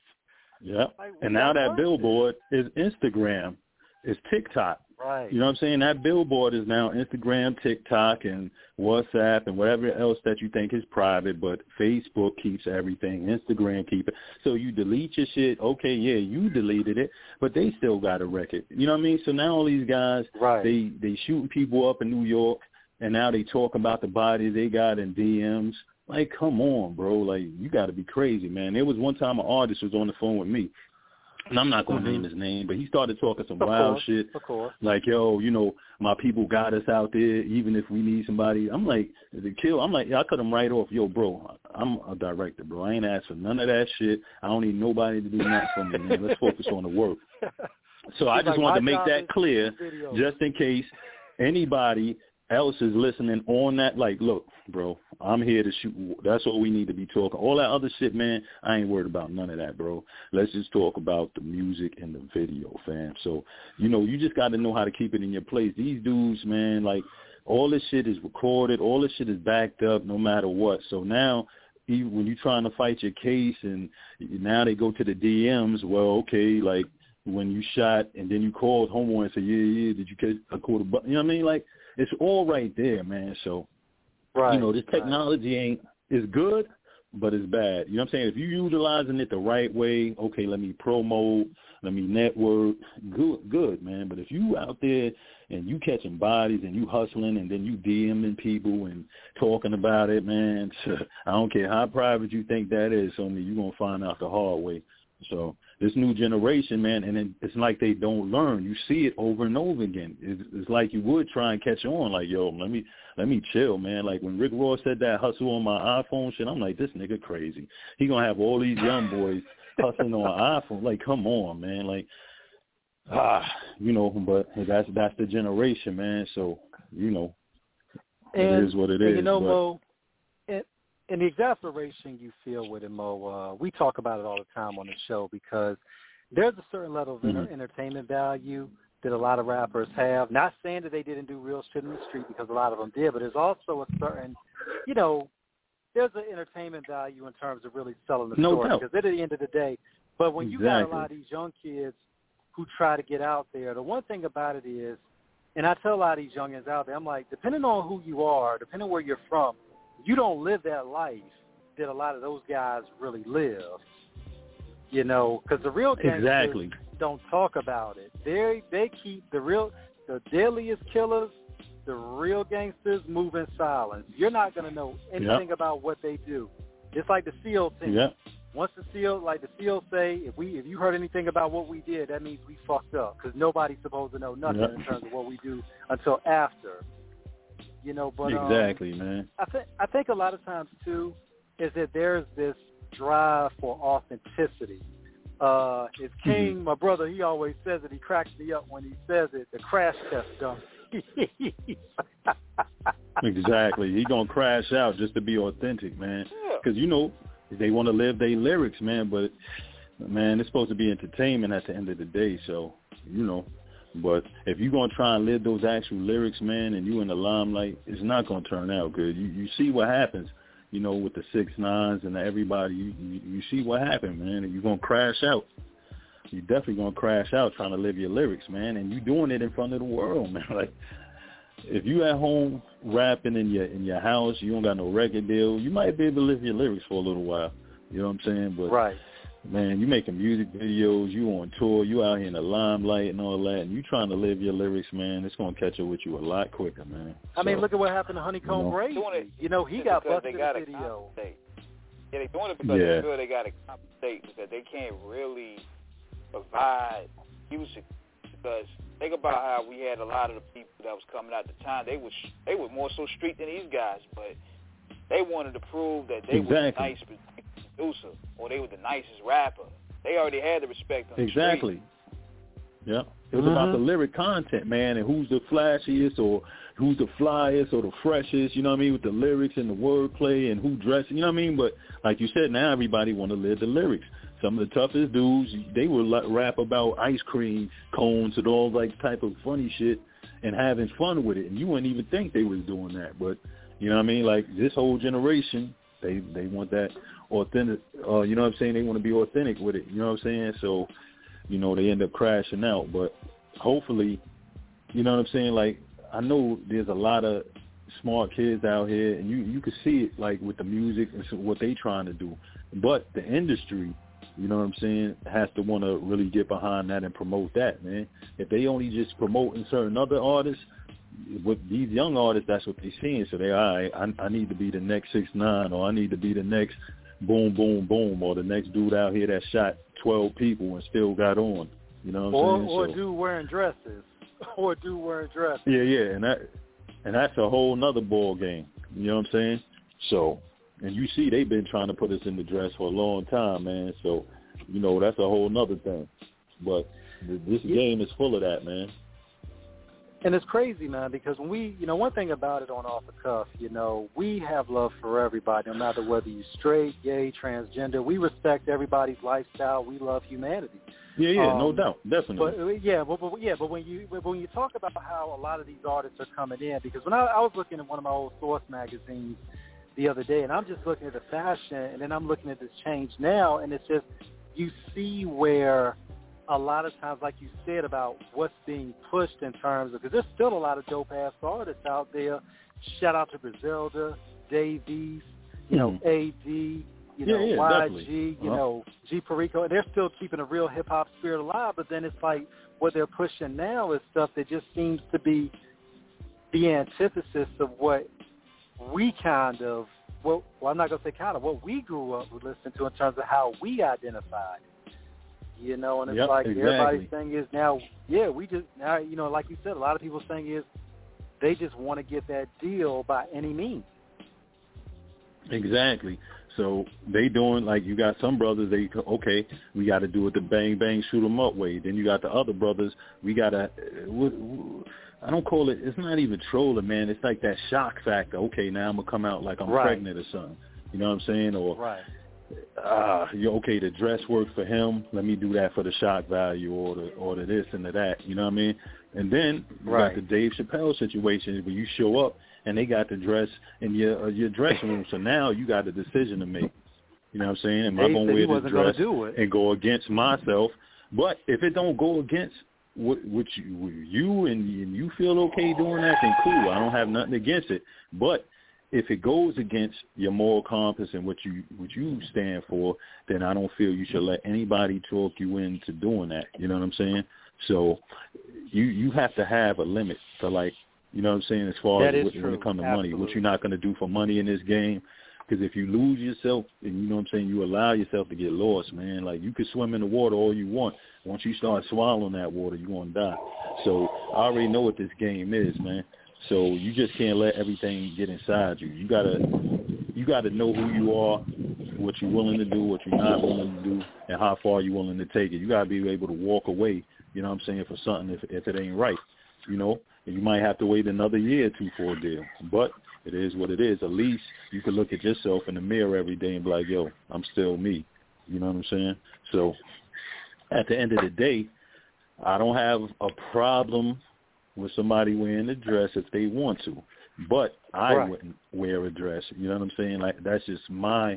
Yeah, like, and now that questions. billboard is Instagram, is TikTok. Right. You know what I'm saying? That billboard is now Instagram, TikTok, and WhatsApp, and whatever else that you think is private, but Facebook keeps everything. Instagram keep it. So you delete your shit. Okay, yeah, you deleted it, but they still got a record. You know what I mean? So now all these guys, right. they, they shooting people up in New York, and now they talk about the bodies they got in D Ms. Like, come on, bro. Like, you got to be crazy, man. There was one time an artist was on the phone with me, and I'm not going to mm-hmm. name his name, but he started talking some of wild course, shit. Of course. Like, yo, you know, my people got us out there, even if we need somebody. I'm like, the kill. I'm like, I cut him right off. Yo, bro, I'm a director, bro. I ain't asked for none of that shit. I don't need nobody to do nothing for me, man. Let's focus on the work. So I just like, wanted to make that is clear, just in case anybody else is listening on that. Like, look, bro, I'm here to shoot. That's all we need to be talking. All that other shit, man, I ain't worried about none of that, bro. Let's just talk about the music and the video, fam. So, you know, you just got to know how to keep it in your place. These dudes, man, like, all this shit is recorded. All this shit is backed up no matter what. So now, even when you're trying to fight your case and now they go to the D Ms, well, okay, like, when you shot and then you called homeboy and said, yeah, yeah, did you catch a quarter buck? You know what I mean? Like, it's all right there, man. So, right, you know, this technology right. ain't is good, but it's bad. You know what I'm saying? If you're utilizing it the right way, okay, let me promote, let me network, good, good, man. But if you out there and you catching bodies and you hustling and then you DMing people and talking about it, man, I don't care how private you think that is, only you're going to find out the hard way. So this new generation, man, and it, it's like they don't learn. You see it over and over again. It's, it's like you would try and catch on, like, yo, let me let me chill, man. Like when Rick Ross said that hustle on my iPhone shit, I'm like, this nigga crazy. He going to have all these young boys hustling on an iPhone. Like, come on, man. Like, ah, you know, but that's that's the generation, man. So, you know, and, it is what it and is. You know, but, Mo, and, and the exasperation you feel with it, Mo, uh, we talk about it all the time on the show because there's a certain level of mm-hmm. entertainment value that a lot of rappers have. Not saying that they didn't do real shit in the street because a lot of them did, but there's also a certain, you know, there's an entertainment value in terms of really selling the no story. doubt. Because at the end of the day, but when exactly. you got a lot of these young kids who try to get out there, the one thing about it is, and I tell a lot of these youngins out there, I'm like, depending on who you are, depending on where you're from, you don't live that life that a lot of those guys really live. You know, because the real gangsters exactly. don't talk about it. They they keep the real, the deadliest killers, the real gangsters move in silence. You're not going to know anything yep. about what they do. It's like the SEAL team. Yep. Once the SEAL, like the SEALs say, if we if you heard anything about what we did, that means we fucked up because nobody's supposed to know nothing yep. in terms of what we do until after. You know, but exactly, um, man. I think I think a lot of times too is that there's this drive for authenticity. Uh, it's King, mm-hmm. my brother, he always says it. He cracks me up when he says it. The crash test dump. Exactly. He gonna crash out just to be authentic, man. Because you know they want to live their lyrics, man. But man, it's supposed to be entertainment at the end of the day. So you know, but if you're gonna try and live those actual lyrics, man, and you in the limelight, it's not gonna turn out good. You you see what happens. You know, with the six nines and everybody, you, you, you see what happened, man, and you're going to crash out. You're definitely going to crash out trying to live your lyrics, man, and you're doing it in front of the world, man. Like, if you at home rapping in your in your house, you don't got no record deal, you might be able to live your lyrics for a little while. You know what I'm saying? But right. Man, you making music videos, you on tour, you out here in the limelight and all that, and you trying to live your lyrics, man, it's going to catch up with you a lot quicker, man. I so, mean, look at what happened to Honeycomb you know, Brazy. You know, he got busted in the video. Compensate. Yeah, they're doing it because yeah. they feel they got to compensate because they can't really provide music. Because think about how we had a lot of the people that was coming out at the time. They was they were more so street than these guys, but they wanted to prove that they exactly. were the nice producer or they were the nicest rapper. They already had the respect on the exactly. street. Yeah. It was mm-hmm. about the lyric content, man, and who's the flashiest or who's the flyest or the freshest, you know what I mean, with the lyrics and the wordplay and who dressing, you know what I mean? But like you said, now everybody want to live the lyrics. Some of the toughest dudes, they would rap about ice cream cones and all like type of funny shit and having fun with it, and you wouldn't even think they was doing that. But you know what I mean? Like this whole generation, they they want that authentic. Uh, you know what I'm saying? They want to be authentic with it. You know what I'm saying? So, you know, they end up crashing out. But hopefully, you know what I'm saying? Like I know there's a lot of smart kids out here, and you you can see it like with the music and what they trying to do. But the industry, you know what I'm saying, has to want to really get behind that and promote that, man. If they only just promoting certain other artists, with these young artists, that's what they're seeing. So they, all right, I, I need to be the next six nine, or I need to be the next boom, boom, boom, or the next dude out here that shot twelve people and still got on. You know what or, I'm saying? Or so, dude wearing dresses. Or dude wearing dresses. Yeah, yeah, and that and that's a whole nother ball game. You know what I'm saying? So, and you see they've been trying to put us in the dress for a long time, man. So, you know, that's a whole nother thing. But this yeah. game is full of that, man. And it's crazy, man, because when we, you know, one thing about it on Off the Cuff, you know, we have love for everybody, no matter whether you're straight, gay, transgender. We respect everybody's lifestyle. We love humanity. Yeah, yeah, um, no doubt, definitely. But yeah, but, but yeah, but when you but when you talk about how a lot of these artists are coming in, because when I, I was looking at one of my old Source magazines the other day, and I'm just looking at the fashion, and then I'm looking at this change now, and it's just you see where a lot of times, like you said, about what's being pushed in terms of, because there's still a lot of dope-ass artists out there. Shout out to Griselda, Davies, you know, mm-hmm. A D, you yeah, know, yeah, Y definitely. G, you uh-huh. know, G Perico, and they're still keeping a real hip-hop spirit alive, but then it's like what they're pushing now is stuff that just seems to be the antithesis of what we kind of, well, well I'm not going to say kind of, what we grew up with listening to in terms of how we identified. You know, and it's yep, like exactly. everybody's thing is now, yeah, we just, now, you know, like you said, a lot of people's thing is they just want to get that deal by any means. Exactly. So they doing, like, you got some brothers, they, okay, we got to do it the bang, bang, shoot 'em up way. Then you got the other brothers, we got to, I don't call it, it's not even trolling, man. It's like that shock factor. Okay, now I'm going to come out like I'm right. pregnant or something. You know what I'm saying? Or, right. ah, uh, you okay, the dress works for him. Let me do that for the shock value or the, or the this and the that. You know what I mean? And then you right. got the Dave Chappelle situation where you show up and they got the dress in your uh, your dressing room. So now you got a decision to make. You know what I'm saying? Am I going to wear this dress and go against myself? But if it don't go against what, what you, what you and, and you feel okay doing that, then cool. I don't have nothing against it. But if it goes against your moral compass and what you what you stand for, then I don't feel you should let anybody talk you into doing that. You know what I'm saying? So you you have to have a limit to, like, you know what I'm saying, as far that as when true. it comes to Absolutely. money, what you're not going to do for money in this game. Because if you lose yourself, and you know what I'm saying, you allow yourself to get lost, man. Like, you can swim in the water all you want. Once you start swallowing that water, you're going to die. So I already know what this game is, man. So you just can't let everything get inside you. You gotta, you gotta know who you are, what you're willing to do, what you're not willing to do, and how far you're willing to take it. You gotta be able to walk away, you know what I'm saying, for something if, if it ain't right, you know. And you might have to wait another year or two for a deal, but it is what it is. At least you can look at yourself in the mirror every day and be like, yo, I'm still me. You know what I'm saying? So at the end of the day, I don't have a problem with somebody wearing a dress if they want to, but I right. wouldn't wear a dress. You know what I'm saying? Like, that's just my,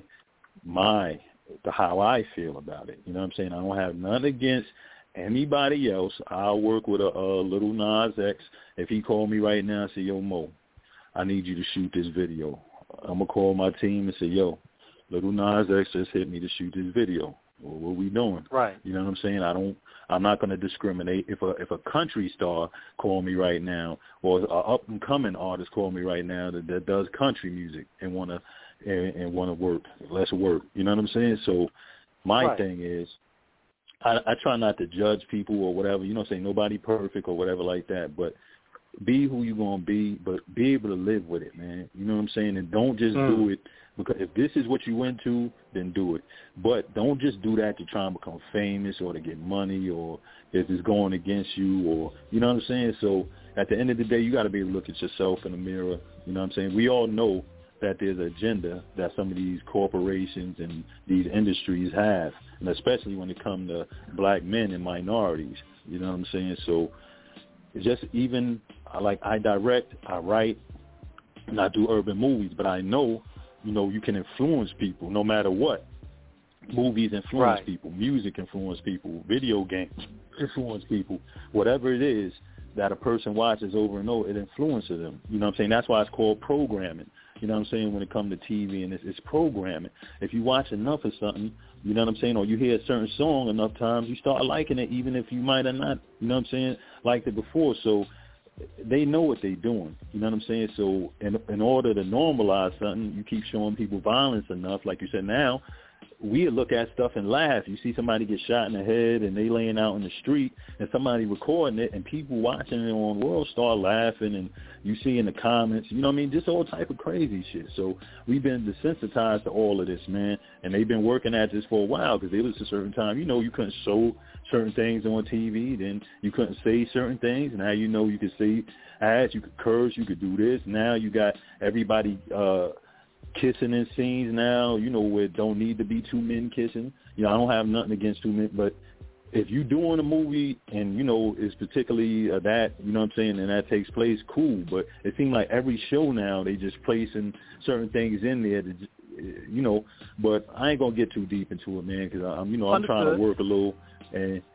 my, the how I feel about it. You know what I'm saying? I don't have nothing against anybody else. I'll work with a, a Little Nas X. If he called me right now and say, yo, Mo, I need you to shoot this video, I'm going to call my team and say, yo, Little Nas X just hit me to shoot this video. Well, what are we doing? Right. You know what I'm saying? I don't, I'm not going to discriminate. If a if a country star call me right now, or an up and coming artist call me right now that, that does country music and want to and, and want to work, let's work. You know what I'm saying? So my right. thing is, I, I try not to judge people or whatever. You know, say nobody perfect or whatever like that, but be who you're going to be, but be able to live with it, man. You know what I'm saying? And don't just mm. do it because if this is what you into, then do it. But don't just do that to try and become famous or to get money or if it's going against you or, you know what I'm saying? So at the end of the day, you got to be able to look at yourself in the mirror. You know what I'm saying? We all know that there's an agenda that some of these corporations and these industries have, and especially when it comes to black men and minorities. You know what I'm saying? So it's just even, like, I direct, I write, and I do urban movies, but I know, you know, you can influence people no matter what. Movies influence right. people. Music influence people. Video games influence people. Whatever it is that a person watches over and over, it influences them. You know what I'm saying? That's why it's called programming. You know what I'm saying? When it comes to T V, and it's, it's programming. If you watch enough of something, you know what I'm saying, or you hear a certain song enough times, you start liking it, even if you might have not, you know what I'm saying, liked it before. So they know what they're doing. You know what I'm saying? So in, in order to normalize something, you keep showing people violence enough, like you said now, we look at stuff and laugh. You see somebody get shot in the head and they laying out in the street and somebody recording it and people watching it on the world start laughing and you see in the comments, you know what I mean, just all type of crazy shit. So we've been desensitized to all of this, man, and they've been working at this for a while because there was a certain time, you know, you couldn't show certain things on T V, then you couldn't say certain things. Now you know you could say ads, you could curse, you could do this. Now you got everybody uh kissing in scenes now, you know, where it don't need to be two men kissing. You know, I don't have nothing against two men, but if you doing a movie and, you know, it's particularly uh, that, you know what I'm saying, and that takes place, cool. But it seems like every show now they just placing certain things in there to, you know, but I ain't going to get too deep into it, man, because I'm, you know, I'm Understood. trying to work a little. And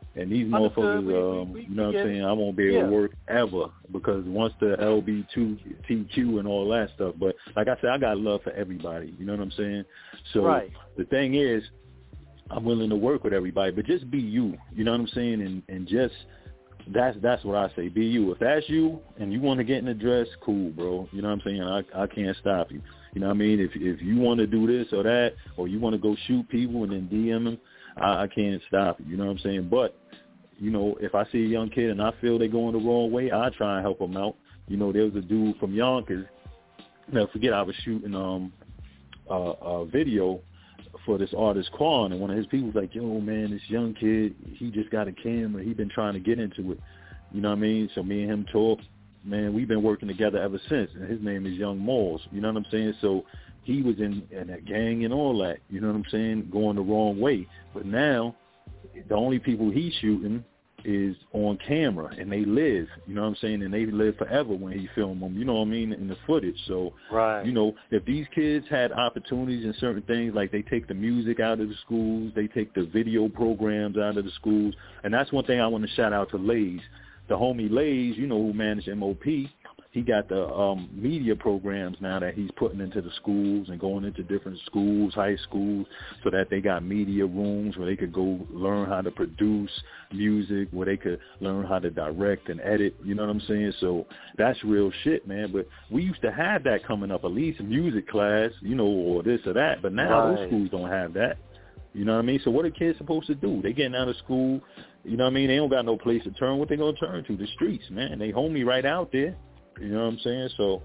And these Understood. motherfuckers, we, um, we, we, you know what I'm saying, I won't be able yeah. to work ever because once the L B two T Q and all that stuff. But like I said, I got love for everybody. You know what I'm saying? So right. the thing is, I'm willing to work with everybody, but just be you. You know what I'm saying? And and just that's that's what I say. Be you. If that's you and you want to get in the dress, cool, bro. You know what I'm saying? I I can't stop you. You know what I mean? If if you want to do this or that, or you want to go shoot people and then D M them, I, I can't stop you. You know what I'm saying? But you know, if I see a young kid and I feel they're going the wrong way, I try and help them out. You know, there was a dude from Yonkers. Never forget, I was shooting um a, a video for this artist Quan, and one of his people was like, yo, man, this young kid, he just got a camera. He been trying to get into it. You know what I mean? So me and him talk. Man, we've been working together ever since, and his name is Young Malls. You know what I'm saying? So he was in, in that gang and all that. You know what I'm saying? Going the wrong way. But now the only people he's shooting is on camera, and they live, you know what I'm saying, and they live forever when he film them, you know what I mean, in the footage. So, right. you know, if these kids had opportunities in certain things, like they take the music out of the schools, they take the video programs out of the schools, and that's one thing I want to shout out to Lays. The homie Lays, you know, who managed M O P, he got the um, media programs now that he's putting into the schools and going into different schools, high schools, so that they got media rooms where they could go learn how to produce music, where they could learn how to direct and edit, you know what I'm saying? So that's real shit, man. But we used to have that coming up, at least music class, you know, or this or that. But now right. those schools don't have that. You know what I mean? So what are kids supposed to do? They getting out of school, you know what I mean? They don't got no place to turn. What they going to turn to? The streets, man. They homie right out there. You know what I'm saying? So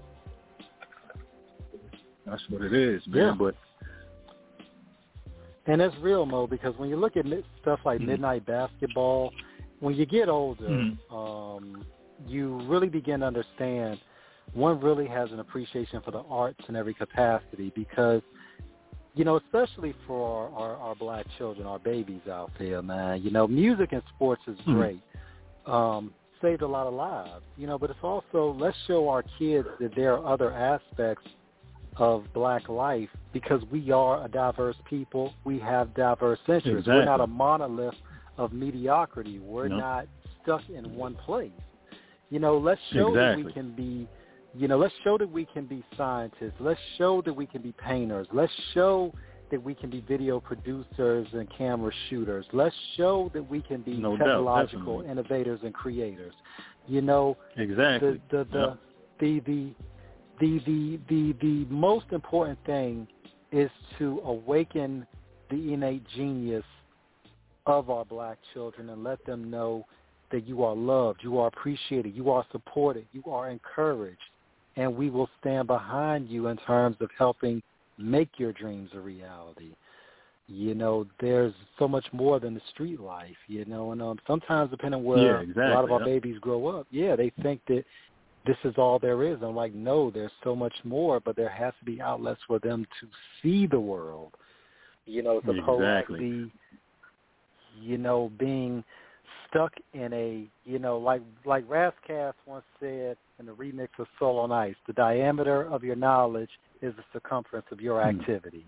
that's what it is, man. Yeah. But and it's real, Mo, because when you look at stuff like mm-hmm. midnight basketball, when you get older, mm-hmm. um, you really begin to understand one really has an appreciation for the arts in every capacity because, you know, especially for our, our, our black children, our babies out there, man, you know, music and sports is great. Mm-hmm. Um, saved a lot of lives, you know, but it's also, let's show our kids that there are other aspects of black life because we are a diverse people. We have diverse interests. Exactly. We're not a monolith of mediocrity. We're no. not stuck in one place. You know, let's show exactly. that we can be, you know, let's show that we can be scientists. Let's show that we can be painters. Let's show that we can be video producers and camera shooters. Let's show that we can be no technological doubt, innovators and creators. You know, exactly. The the the, yep. the, the the the the the most important thing is to awaken the innate genius of our black children and let them know that you are loved, you are appreciated, you are supported, you are encouraged, and we will stand behind you in terms of helping make your dreams a reality. You know, there's so much more than the street life, you know, and um, sometimes depending on where yeah, exactly, a lot of our yeah. babies grow up, yeah, they think that this is all there is. I'm like, no, there's so much more, but there has to be outlets for them to see the world, you know, as opposed exactly. to be, you know, being stuck in a, you know, like like Razzcast once said in the remix of Soul on Ice, the diameter of your knowledge is the circumference of your activity.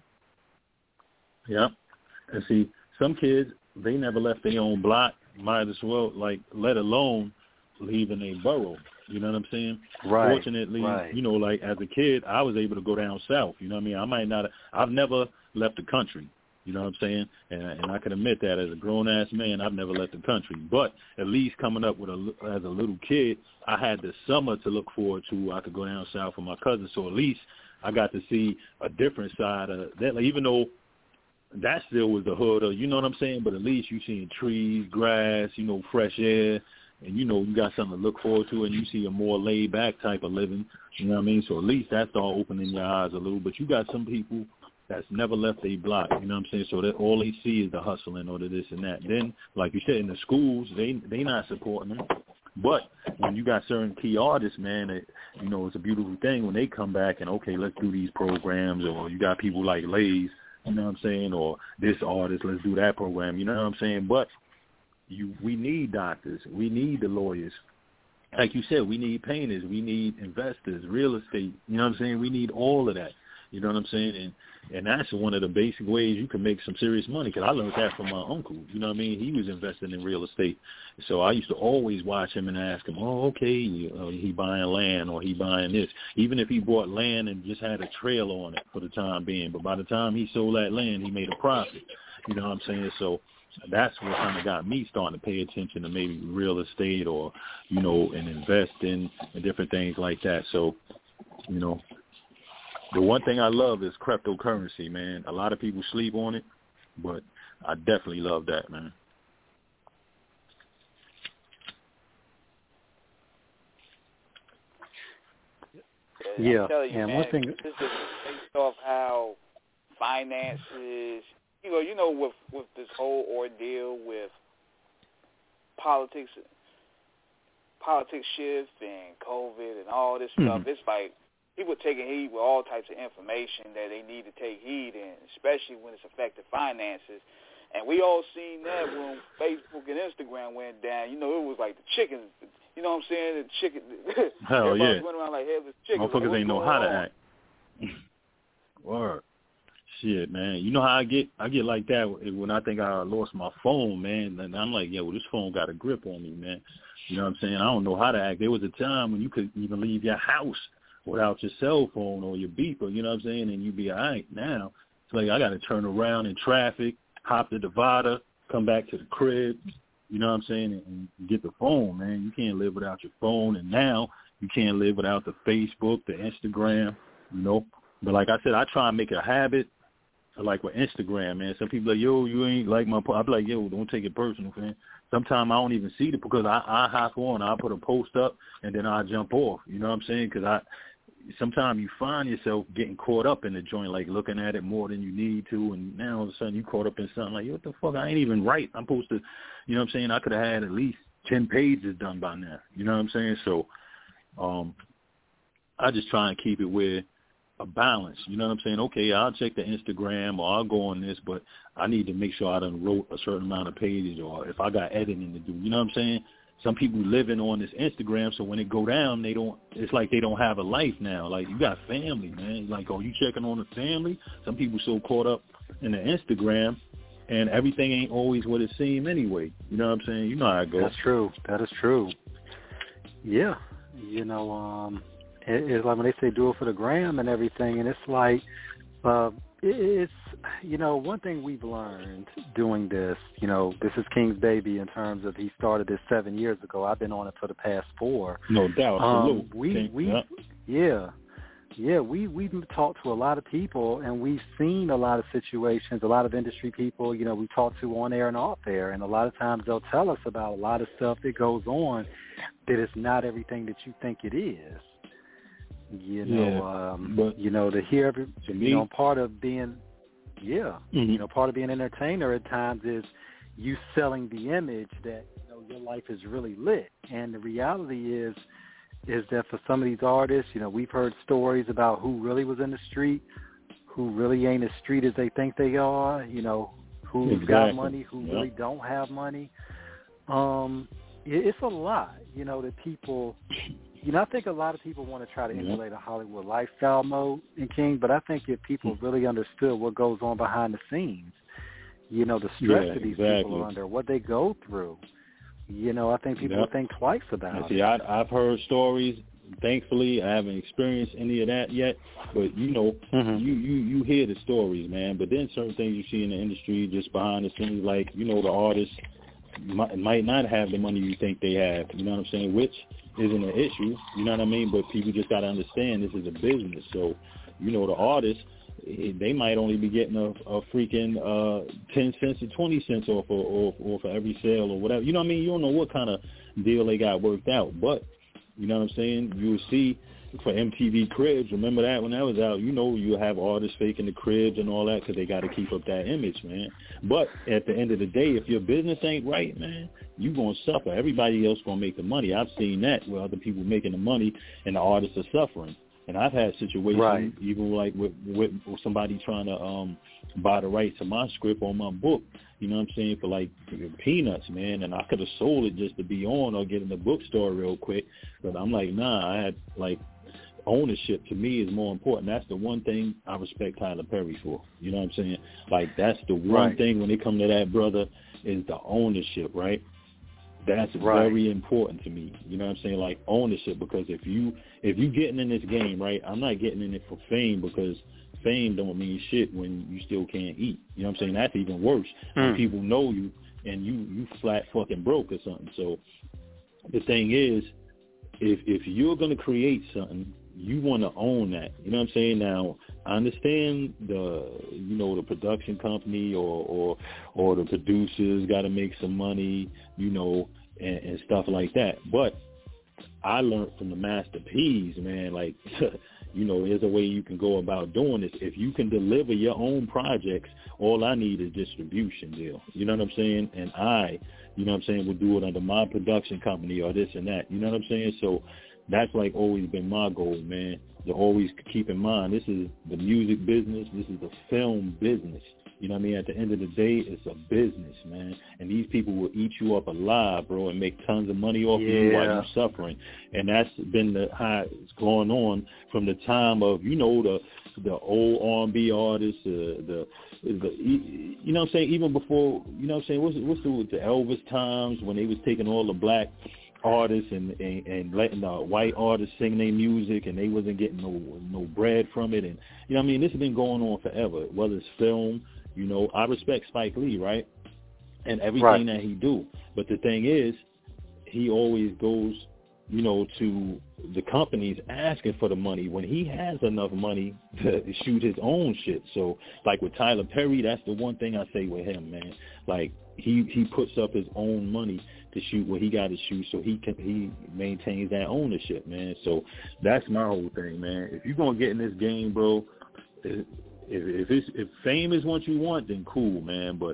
Yeah. And see, some kids, they never left their own block, might as well, like, let alone leaving a borough. You know what I'm saying? Right. Fortunately, right. you know, like, as a kid, I was able to go down south. You know what I mean? I might not, I've never left the country. You know what I'm saying? And, and I can admit that as a grown-ass man, I've never left the country. But at least coming up with a, as a little kid, I had the summer to look forward to. I could go down south with my cousins. So at least I got to see a different side of that. Like, even though that still was the hood, or, you know what I'm saying? But at least you seeing trees, grass, you know, fresh air. And, you know, you got something to look forward to, and you see a more laid-back type of living. You know what I mean? So at least that's all opening your eyes a little. But you got some people that's never left a block, you know what I'm saying? So that all they see is the hustling or the this and that. Then, like you said, in the schools, they they not supporting them. But when you got certain key artists, man, it, you know, it's a beautiful thing when they come back and, okay, let's do these programs, or you got people like Lays, you know what I'm saying, or this artist, let's do that program, you know what I'm saying? But you, we need doctors. We need the lawyers. Like you said, we need painters. We need investors, real estate, you know what I'm saying? We need all of that. You know what I'm saying? And and that's one of the basic ways you can make some serious money, because I learned that from my uncle. You know what I mean? He was investing in real estate. So I used to always watch him and ask him, oh, okay, uh, he buying land or he buying this. Even if he bought land and just had a trail on it for the time being. But by the time he sold that land, he made a profit. You know what I'm saying? So that's what kind of got me starting to pay attention to maybe real estate or, you know, and invest in and different things like that. So, you know, the one thing I love is cryptocurrency, man. A lot of people sleep on it, but I definitely love that, man. Yeah, you, and man, one thing. This is based off how finances, you know, you know, with with this whole ordeal with politics, politics shift and COVID and all this mm-hmm. stuff. It's like people taking heed with all types of information that they need to take heed in, especially when it's affected finances. And we all seen that when Facebook and Instagram went down. You know, it was like the chickens. You know what I'm saying? The chicken. Hell yeah. Went around like headless chickens. Motherfuckers like, ain't know how on? to act. Word. Shit, man. You know how I get? I get like that when I think I lost my phone, man. And I'm like, yo, this phone got a grip on me, man. You know what I'm saying? I don't know how to act. There was a time when you could even leave your house without your cell phone or your beeper, you know what I'm saying? And you be all right. Now, it's like I got to turn around in traffic, hop the divider, come back to the crib, you know what I'm saying, and, and get the phone, man. You can't live without your phone. And now you can't live without the Facebook, the Instagram, you know. But like I said, I try and make a habit, like with Instagram, man. Some people are like, yo, you ain't like my post. I be like, yo, don't take it personal, man. Sometimes I don't even see it because I, I hop on, I put a post up, and then I jump off, you know what I'm saying? Because I, sometimes you find yourself getting caught up in the joint, like looking at it more than you need to, and now all of a sudden you caught up in something like, yo, what the fuck, I ain't even right. I'm supposed to, you know what I'm saying? I could have had at least ten pages done by now, you know what I'm saying? So um, I just try and keep it where a balance, you know what I'm saying? Okay, I'll check the Instagram or I'll go on this, but I need to make sure I done wrote a certain amount of pages, or if I got editing to do, you know what I'm saying? Some people living on this Instagram, so when it go down, they don't, it's like they don't have a life now. Like, you got family, man. Like, oh, you checking on the family? Some people so caught up in the Instagram, and everything ain't always what it seems anyway. You know what I'm saying? You know how it goes. That's true. That is true. Yeah. You know, um, it, it's like when they say do it for the gram and everything, and it's like, uh, it's, you know, one thing we've learned doing this, you know, this is King's baby in terms of he started this seven years ago. I've been on it for the past four. No doubt. Um, we, King, we, yeah. yeah, yeah, we, we've talked to a lot of people, and we've seen a lot of situations, a lot of industry people, you know, we talked to on air and off air, and a lot of times they'll tell us about a lot of stuff that goes on that is not everything that you think it is. You know, yeah, um, but you know, to hear every, to you me, know, part of being, yeah, mm-hmm. you know, part of being an entertainer at times is you selling the image that, you know, your life is really lit. And the reality is, is that for some of these artists, you know, we've heard stories about who really was in the street, who really ain't as street as they think they are, you know, who's exactly. got money, who yep. really don't have money. Um, it, it's a lot, you know, that people... You know, I think a lot of people want to try to emulate a Hollywood lifestyle mode in King, but I think if people really understood what goes on behind the scenes, you know, the stress yeah, that these exactly. people are under, what they go through, you know, I think people yep. would think twice about See, it. I, I've heard stories. Thankfully, I haven't experienced any of that yet, but, you know, mm-hmm. you, you, you hear the stories, man. But then certain things you see in the industry just behind the scenes, like, you know, the artists might, might not have the money you think they have, you know what I'm saying, which isn't an issue, you know what I mean? But people just got to understand this is a business. So, you know, the artists, they might only be getting a, a freaking uh, ten cents or twenty cents off, or, or, or for every sale or whatever. You know what I mean? You don't know what kind of deal they got worked out. But, you know what I'm saying? You'll see for M T V Cribs, remember that when that was out, you know, you have artists faking the cribs and all that because they got to keep up that image, man. But at the end of the day, if your business ain't right, man, you going to suffer. Everybody else going to make the money. I've seen that where other people making the money and the artists are suffering. And I've had situations, right. even like with, with, with somebody trying to um, buy the rights to my script on my book, you know what I'm saying, for like peanuts, man. And I could have sold it just to be on or get in the bookstore real quick. But I'm like, nah, I had like ownership to me is more important. That's the one thing I respect Tyler Perry for. You know what I'm saying? Like, that's the one right. thing when it comes to that, brother, is the ownership, right? That's right. very important to me. You know what I'm saying? Like, ownership, because if you if you getting in this game, right, I'm not getting in it for fame, because fame don't mean shit when you still can't eat. You know what I'm saying? That's even worse. Mm. When people know you and you, you flat fucking broke or something. So the thing is, if if you're going to create something, you want to own that. You know what I'm saying? Now, I understand the, you know, the production company or or, or the producers got to make some money, you know, and, and stuff like that. But I learned from the Master P's, man, like, you know, there's a way you can go about doing this. If you can deliver your own projects, all I need is distribution deal. You know what I'm saying? And I, you know what I'm saying, would do it under my production company or this and that. You know what I'm saying? So that's like always been my goal, man, to always keep in mind this is the music business, this is the film business. You know what I mean? At the end of the day, it's a business, man. And these people will eat you up alive, bro, and make tons of money off yeah. of you while you're suffering. And that's been the how it's going on from the time of, you know, the the old R and B artists, uh, the the you know what I'm saying, even before, you know what I'm saying, what's what's the, the Elvis times when they was taking all the black artists and, and, and letting the white artists sing their music and they wasn't getting no no bread from it. And, you know what I mean, this has been going on forever, whether it's film. You know, I respect Spike Lee, right, and everything right. that he do. But the thing is, he always goes, you know, to the companies asking for the money when he has enough money to shoot his own shit. So, like with Tyler Perry, that's the one thing I say with him, man. Like, he, he puts up his own money to shoot what he got to shoot, so he can he maintains that ownership, man. So that's my whole thing, man. If you're gonna get in this game, bro, if if, it's, if fame is what you want, then cool, man. But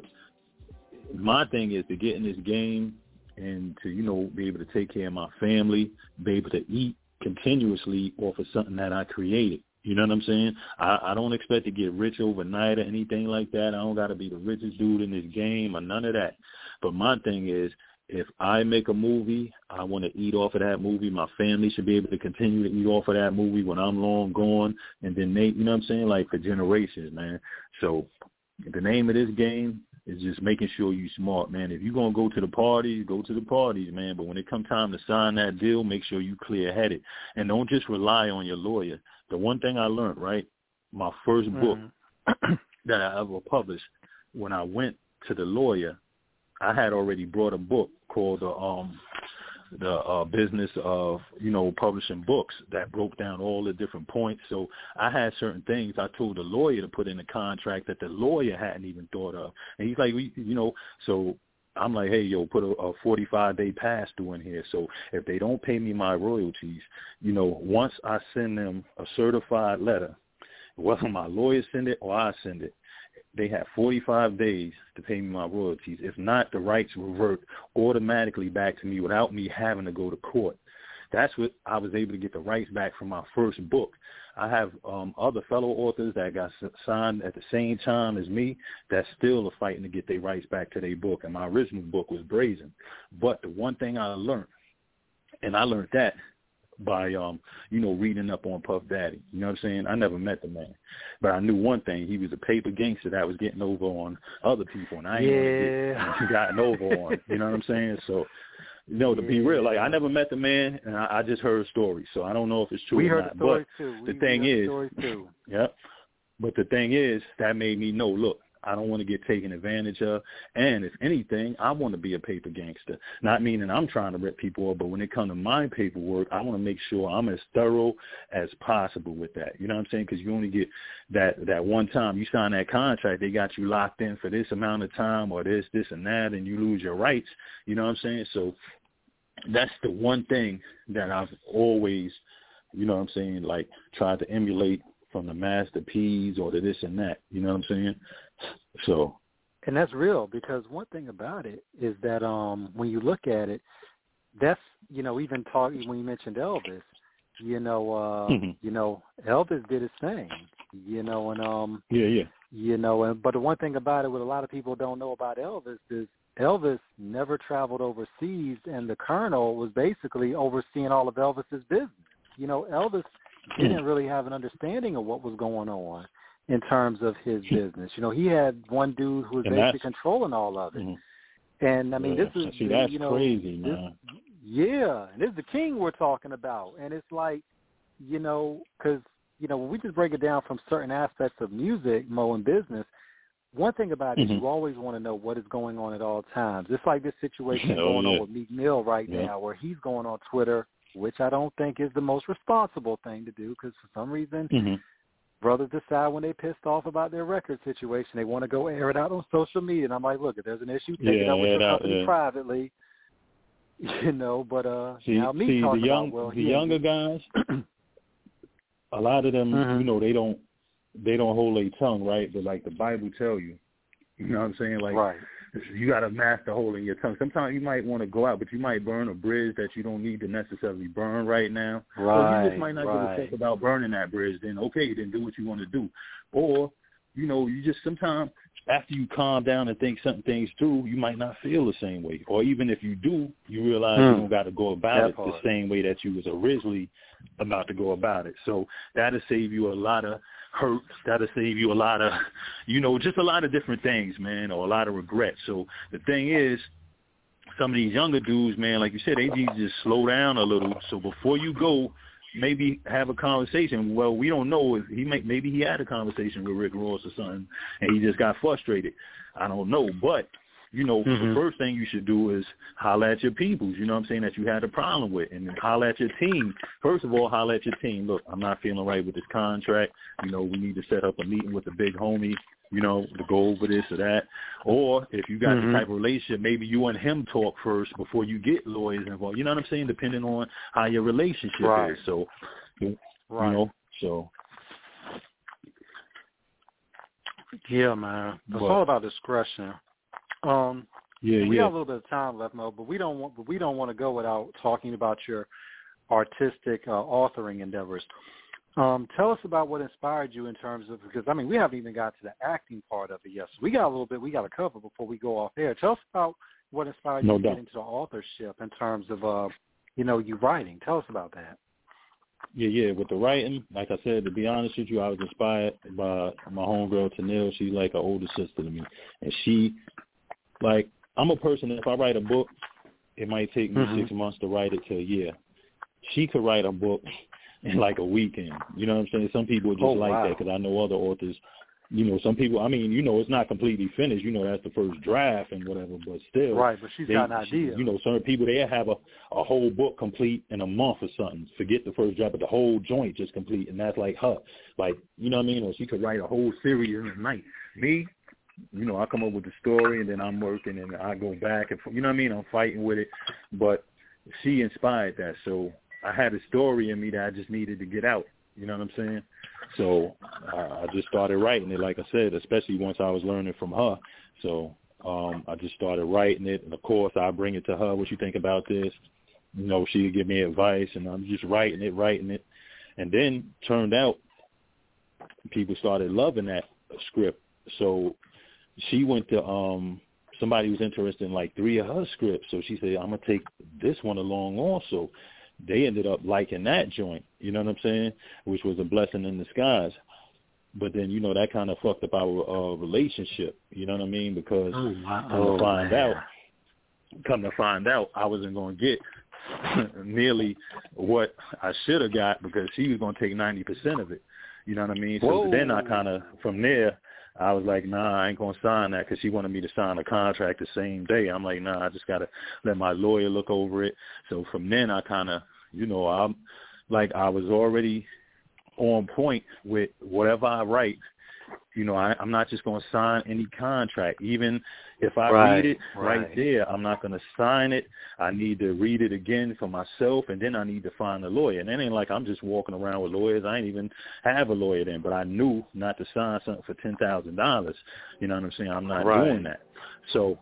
my thing is to get in this game and to, you know, be able to take care of my family, be able to eat continuously off of something that I created. You know what I'm saying? I, I don't expect to get rich overnight or anything like that. I don't got to be the richest dude in this game or none of that. But my thing is, if I make a movie, I want to eat off of that movie. My family should be able to continue to eat off of that movie when I'm long gone. And then they, you know what I'm saying, like for generations, man. So the name of this game is just making sure you smart, man. If you're going to go to the parties, go to the parties, man. But when it comes time to sign that deal, make sure you clear-headed. And don't just rely on your lawyer. The one thing I learned, right, my first mm-hmm. book that I ever published, when I went to the lawyer, I had already brought a book called the um the uh, business of, you know, publishing books that broke down all the different points. So I had certain things I told the lawyer to put in the contract that the lawyer hadn't even thought of. And he's like, you know, so I'm like, hey, yo, put a, a forty-five day pass through in here. So if they don't pay me my royalties, you know, once I send them a certified letter, whether my lawyer send it or I send it, they have forty-five days to pay me my royalties. If not, the rights revert automatically back to me without me having to go to court. That's what I was able to get the rights back from my first book. I have um, other fellow authors that got signed at the same time as me that still are fighting to get their rights back to their book. And my original book was Brazen. But the one thing I learned, and I learned that by, um, you know, reading up on Puff Daddy. You know what I'm saying? I never met the man. But I knew one thing. He was a paper gangster that was getting over on other people, and I ain't yeah. want to get gotten over on. You know what I'm saying? So, you know, to yeah. be real, like, I never met the man, and I, I just heard stories. So I don't know if it's true we or heard not. The story but too. the we, thing we heard is, the story too. yeah, but the thing is, that made me know, look, I don't want to get taken advantage of. And if anything, I want to be a paper gangster. Not meaning I'm trying to rip people off, but when it comes to my paperwork, I want to make sure I'm as thorough as possible with that. You know what I'm saying? Because you only get that, that one time you sign that contract, they got you locked in for this amount of time or this, this, and that, and you lose your rights. You know what I'm saying? So that's the one thing that I've always, you know what I'm saying, like tried to emulate from the Master P's or the this and that. You know what I'm saying? So, and that's real, because one thing about it is that um, when you look at it, that's, you know, even talking when you mentioned Elvis, you know, uh, mm-hmm. you know, Elvis did his thing, you know, and um, yeah, yeah, you know, and but the one thing about it, what a lot of people don't know about Elvis is Elvis never traveled overseas, and the Colonel was basically overseeing all of Elvis's business. You know, Elvis didn't really have an understanding of what was going on in terms of his business. You know, he had one dude who was and basically controlling all of it. Mm-hmm. And, I mean, yeah. this is, See, that's you know, crazy, this, man. Yeah, and this is the king we're talking about. And it's like, you know, because, you know, when we just break it down from certain aspects of music, Mo, and business, one thing about it mm-hmm. is you always want to know what is going on at all times. It's like this situation oh, going yeah. on with Meek Mill right yeah. now, where he's going on Twitter, which I don't think is the most responsible thing to do, because for some reason mm-hmm. brothers decide when they're pissed off about their record situation, they want to go air it out on social media. And I'm like, look, if there's an issue, take yeah, it up with your out, company yeah. privately. You know, but uh, see, now me see talking the young, about, well, the younger guys, a lot of them, mm-hmm. you know, they don't, they don't hold their tongue, right? But like the Bible tell you, you know what I'm saying? Like, right. you got to master holding your tongue. Sometimes you might want to go out, but you might burn a bridge that you don't need to necessarily burn right now. Right. So you just might not right. give a fuck about burning that bridge. Then okay, then do what you want to do. Or, you know, you just sometimes after you calm down and think something things through, you might not feel the same way. Or even if you do, you realize mm. you don't got to go about that it part. the same way that you was originally about to go about it. So that'll save you a lot of hurt. That'll save you a lot of, you know, just a lot of different things, man, or a lot of regret. So the thing is, some of these younger dudes, man, like you said, they need to just slow down a little. So before you go, maybe have a conversation. Well, we don't know if he may, maybe he had a conversation with Rick Ross or something, and he just got frustrated. I don't know, but you know, mm-hmm. the first thing you should do is holler at your peoples, you know what I'm saying, that you had a problem with, and then holler at your team. First of all, holler at your team. Look, I'm not feeling right with this contract. You know, we need to set up a meeting with the big homie, you know, to go over this or that. Or if you got mm-hmm. the type of relationship, maybe you and him talk first before you get lawyers involved. You know what I'm saying? Depending on how your relationship right. is. So, you right. know, so. Yeah, man. It's but, all about discretion. Um, yeah, we yeah. got a little bit of time left, Mo, but we don't want, but we don't want to go without talking about your artistic uh, authoring endeavors. Um, tell us about what inspired you in terms of, because I mean, we haven't even got to the acting part of it yet. So we got a little bit we got to cover before we go off air. Tell us about what inspired you no to doubt. get into the authorship in terms of, uh, you know, you writing. Tell us about that. Yeah, yeah. With the writing, like I said, to be honest with you, I was inspired by my homegirl Tanil. She's like an older sister to me, and she. Like, I'm a person that if I write a book, it might take me mm-hmm. six months to write it to a year. She could write a book in like a weekend. You know what I'm saying? Some people are just oh, like wow. that because I know other authors, you know, some people, I mean, you know, it's not completely finished. You know, that's the first draft and whatever, but still. Right, but she's they, got an idea. She, you know, some people, they have a, a whole book complete in a month or something. Forget the first draft, but the whole joint just complete, and that's like her. Like, you know what I mean? Or she could write a whole series in a night. Me? You know, I come up with the story, and then I'm working, and I go back, and you know what I mean? I'm fighting with it, but she inspired that, so I had a story in me that I just needed to get out, you know what I'm saying? So uh, I just started writing it, like I said, especially once I was learning from her, so um, I just started writing it, and of course I bring it to her, what you think about this? You know, she would give me advice, and I'm just writing it, writing it, and then turned out people started loving that script, so she went to um somebody who was interested in like three of her scripts. So she said, I'm going to take this one along also. They ended up liking that joint, you know what I'm saying, which was a blessing in disguise. But then, you know, that kind of fucked up our uh, relationship, you know what I mean, because oh, wow. come to find out, come to find out, I wasn't going to get nearly what I should have got because she was going to take ninety percent of it, you know what I mean? So Whoa. Then I kind of, from there, I was like, nah, I ain't going to sign that because she wanted me to sign a contract the same day. I'm like, nah, I just got to let my lawyer look over it. So from then I kind of, you know, I'm like I was already on point with whatever I write. You know, I, I'm not just going to sign any contract. Even if I right, read it right. right there, I'm not going to sign it. I need to read it again for myself, and then I need to find a lawyer. And it ain't like I'm just walking around with lawyers. I ain't even have a lawyer then, but I knew not to sign something for ten thousand dollars. You know what I'm saying? I'm not right. doing that. So,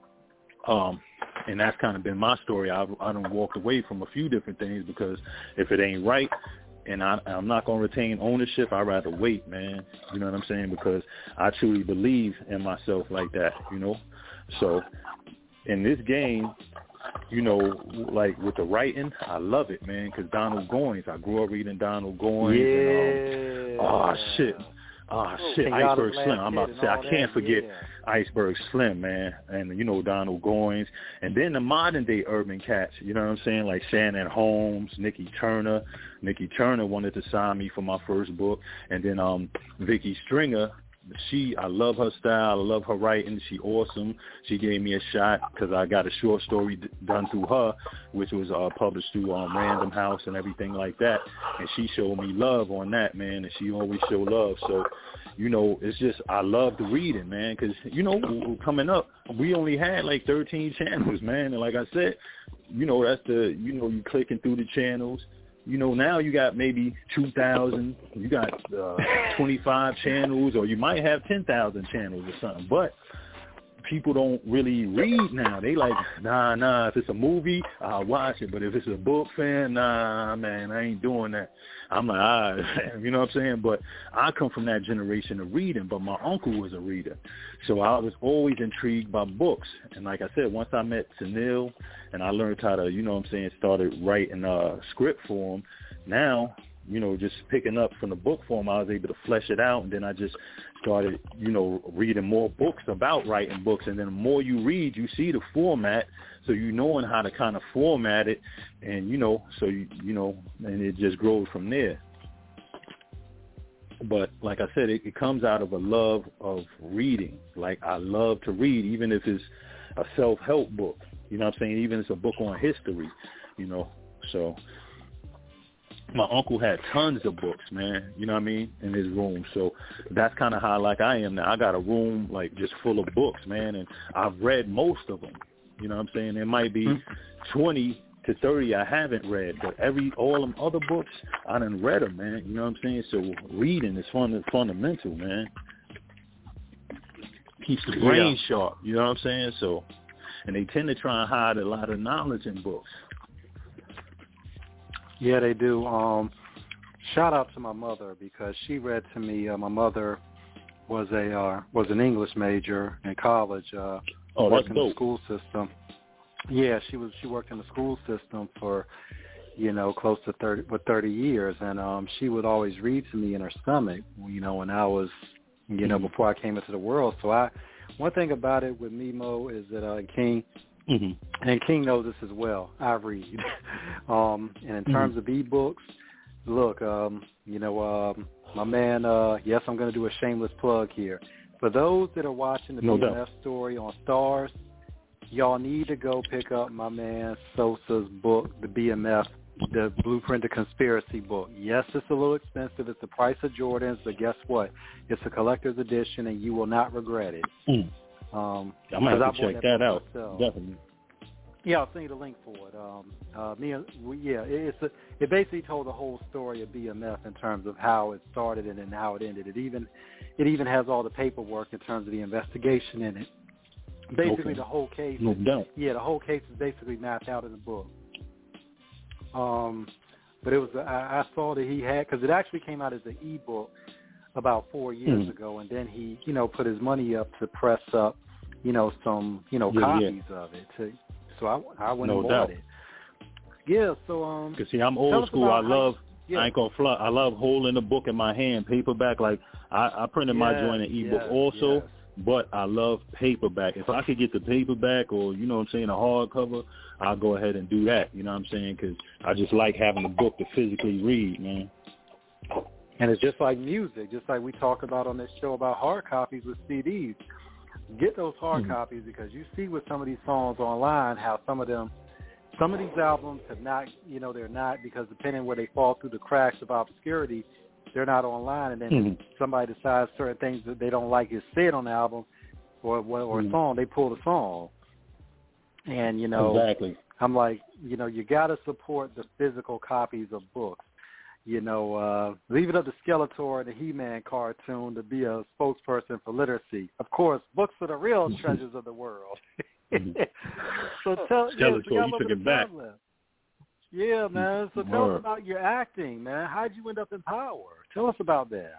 um, and that's kind of been my story. I've, I done walked away from a few different things because if it ain't right, and I, I'm not going to retain ownership, I'd rather wait, man. You know what I'm saying? Because I truly believe in myself like that, you know? So in this game, you know, like with the writing, I love it, man, because Donald Goines, I grew up reading Donald Goines. Yeah. And, um, oh, shit. Oh, shit, King Iceberg Otto's Slim. Last I'm about Kid to say, and I all can't that, forget yeah. Iceberg Slim, man, and, you know, Donald Goines. And then the modern-day urban cats, you know what I'm saying, like Shannon Holmes, Nikki Turner. Nikki Turner wanted to sign me for my first book. And then um, Vicky Stringer, she, I love her style. I love her writing. She awesome. She gave me a shot because I got a short story d- done through her, which was uh, published through um, Random House and everything like that. And she showed me love on that, man, and she always show love. So, you know, it's just I love the reading, man, because, you know, coming up, we only had like thirteen channels, man. And like I said, you know, that's the, you know, you clicking through the channels. You know, now you got maybe two thousand, you got uh, twenty-five channels, or you might have ten thousand channels or something. But people don't really read now. They like, nah, nah, if it's a movie, I'll watch it. But if it's a book fan, nah, man, I ain't doing that. I'm like, ah, you know what I'm saying? But I come from that generation of reading, but my uncle was a reader. So I was always intrigued by books. And like I said, once I met Sunil and I learned how to, you know what I'm saying, started writing a script for him, now, you know, just picking up from the book form, I was able to flesh it out. And then I just started, you know, reading more books about writing books. And then the more you read, you see the format. So you knowing how to kind of format it. And, you know, so, you, you know, and it just grows from there. But like I said, it, it comes out of a love of reading. Like I love to read, even if it's a self-help book. You know what I'm saying? Even if it's a book on history, you know, so... My uncle had tons of books, man, you know what I mean, in his room. So that's kind of how, like, I am now. I got a room, like, just full of books, man, and I've read most of them. You know what I'm saying? There might be twenty to thirty I haven't read, but every all them other books, I done read them, man. You know what I'm saying? So reading is fun, fundamental, man. Keeps the brain yeah. sharp, you know what I'm saying? So, and they tend to try and hide a lot of knowledge in books. Yeah, they do. Um, shout out to my mother because she read to me. Uh, my mother was a uh, was an English major in college. Uh, oh, worked that's in dope. the school system. Yeah, she was. She worked in the school system for, you know, close to thirty with thirty years, and um, she would always read to me in her stomach. You know, when I was, you know, before I came into the world. So I, one thing about it with me, Mo, is that uh, King. Mm-hmm. And King knows this as well. I read. um, and in terms mm-hmm. of e-books, look, um, you know, um, my man, uh, yes, I'm going to do a shameless plug here. For those that are watching the no B M F doubt. story on Stars, y'all need to go pick up my man Sosa's book, the B M F, the Blueprint to Conspiracy book. Yes, it's a little expensive. It's the price of Jordans, but guess what? It's a collector's edition, and you will not regret it. Mm. Um, I might have to check that, that out. Myself. Definitely. Yeah, I'll send you the link for it. Um, uh, me, we, yeah, it, it's a, it basically told the whole story of B M F in terms of how it started and then how it ended. It even it even has all the paperwork in terms of the investigation in it. Basically, okay. the whole case. No doubt. Yeah, the whole case is basically mapped out in the book. Um, but it was I, I saw that he had because it actually came out as an e-book about four years mm. ago, and then he, you know, put his money up to press up, you know, some, you know, yeah, copies yeah. of it. To, so I, I went no and bought doubt. it. Yeah, so um. Cause see, I'm old school. I love. Yeah. I ain't gonna fly. I love holding the book in my hand, paperback. Like I, I printed yes, my joint in ebook yes, also, yes. but I love paperback. If I could get the paperback or you know what I'm saying, a hardcover, I'll go ahead and do that. You know what I'm saying? Because I just like having the book to physically read, man. And it's just like music, just like we talk about on this show about hard copies with C Ds. Get those hard mm-hmm. copies because you see with some of these songs online how some of them, some of these albums have not, you know, they're not because depending where they fall through the cracks of obscurity, they're not online. And then mm-hmm. somebody decides certain things that they don't like is said on the album or or mm-hmm. a song, they pull the song. And, you know, exactly. I'm like, you know, you got to support the physical copies of books. You know, uh, leave it up to Skeletor and the He-Man cartoon to be a spokesperson for literacy. Of course, books are the real treasures of the world. so tell, Skeletor, yeah, so you took it back. Left. Yeah, man. So tell Word. us about your acting, man. How'd you end up in Power? Tell us about that.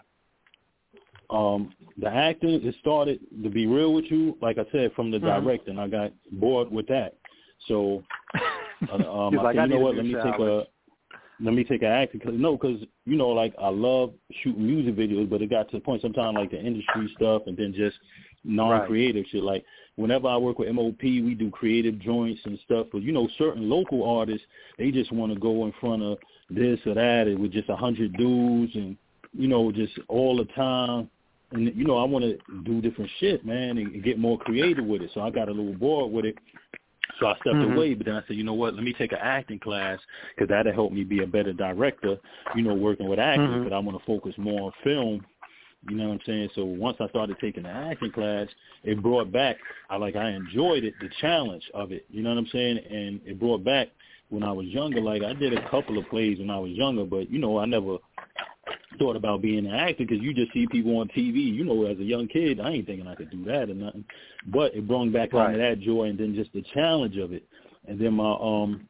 Um, the acting, it started, to be real with you, like I said, from the mm-hmm. directing. I got bored with that. So Uh, um, He's I like, said, I you know need what? a Let new me take shower. a let me take an acting. Cause, no, because you know, like I love shooting music videos, but it got to the point sometimes like the industry stuff, and then just non-creative right. shit. Like whenever I work with M O P, we do creative joints and stuff. But you know, certain local artists, they just want to go in front of this or that, and with just a hundred dudes, and you know, just all the time. And you know, I want to do different shit, man, and get more creative with it. So I got a little bored with it. So I stepped mm-hmm. away, but then I said, you know what, let me take an acting class because that'll help me be a better director, you know, working with actors, because mm-hmm. I want to focus more on film, you know what I'm saying? So once I started taking the acting class, it brought back, I like, I enjoyed it, the challenge of it, you know what I'm saying? And it brought back when I was younger, like I did a couple of plays when I was younger, but, you know, I never thought about being an actor because you just see people on T V. You know, as a young kid, I ain't thinking I could do that or nothing. But it brought back right. on that joy, and then just the challenge of it. And then my um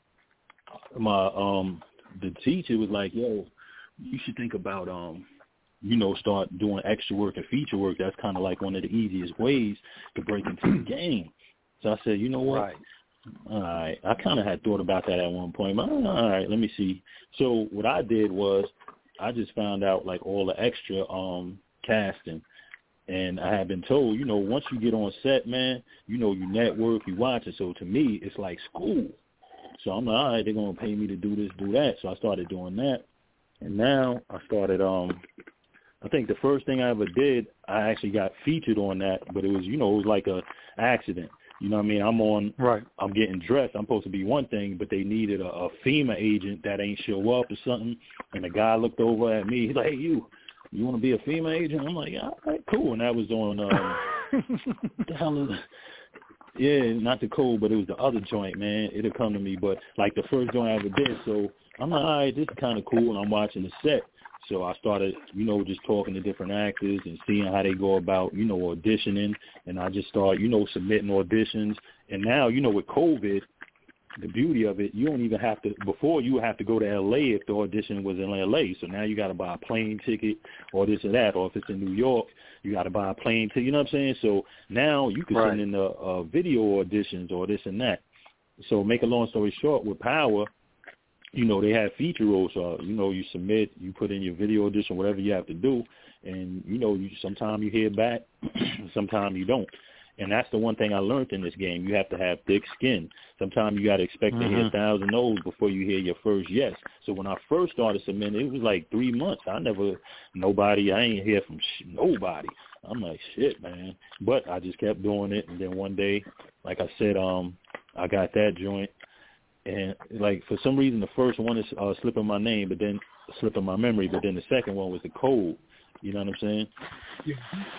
my um the teacher was like, "Yo, you should think about um you know start doing extra work and feature work. That's kind of like one of the easiest ways to break into the game." So I said, "You know what?" Right. All right. I kind of had thought about that at one point. All right, let me see. So what I did was I just found out, like, all the extra um, casting. And I had been told, you know, once you get on set, man, you know, you network, you watch it. So to me, it's like school. So I'm like, all right, they're going to pay me to do this, do that. So I started doing that. And now I started, um, I think the first thing I ever did, I actually got featured on that. But it was, you know, it was like a accident. You know what I mean? I'm on, right. I'm getting dressed. I'm supposed to be one thing, but they needed a, a FEMA agent that ain't show up or something. And the guy looked over at me. He's like, hey, you, you want to be a FEMA agent? I'm like, all right, cool. And that was on, um, what the hell is yeah, not the Code, but it was the other joint, man. It'll come to me. But, like, the first joint I ever did. So I'm like, all right, this is kind of cool. And I'm watching the set. So I started, you know, just talking to different actors and seeing how they go about, you know, auditioning. And I just started, you know, submitting auditions. And now, you know, with COVID, the beauty of it, you don't even have to, before you would have to go to L A if the audition was in L A. So now you got to buy a plane ticket or this or that. Or if it's in New York, you got to buy a plane ticket. You know what I'm saying? So now you can right. send in the uh, video auditions or this and that. So make a long story short, with Power, you know, they have feature roles. So, you know, you submit, you put in your video audition, whatever you have to do. And, you know, you sometimes you hear back, sometimes you don't. And that's the one thing I learned in this game. You have to have thick skin. Sometimes you got to expect mm-hmm. to hear a thousand no's before you hear your first yes. So when I first started submitting, it was like three months. I never, nobody, I ain't hear from sh- nobody. I'm like, shit, man. But I just kept doing it. And then one day, like I said, um, I got that joint. And, like, for some reason, the first one is uh, slipping my name, but then slipping my memory, but then the second one was the Code. You know what I'm saying? Yeah.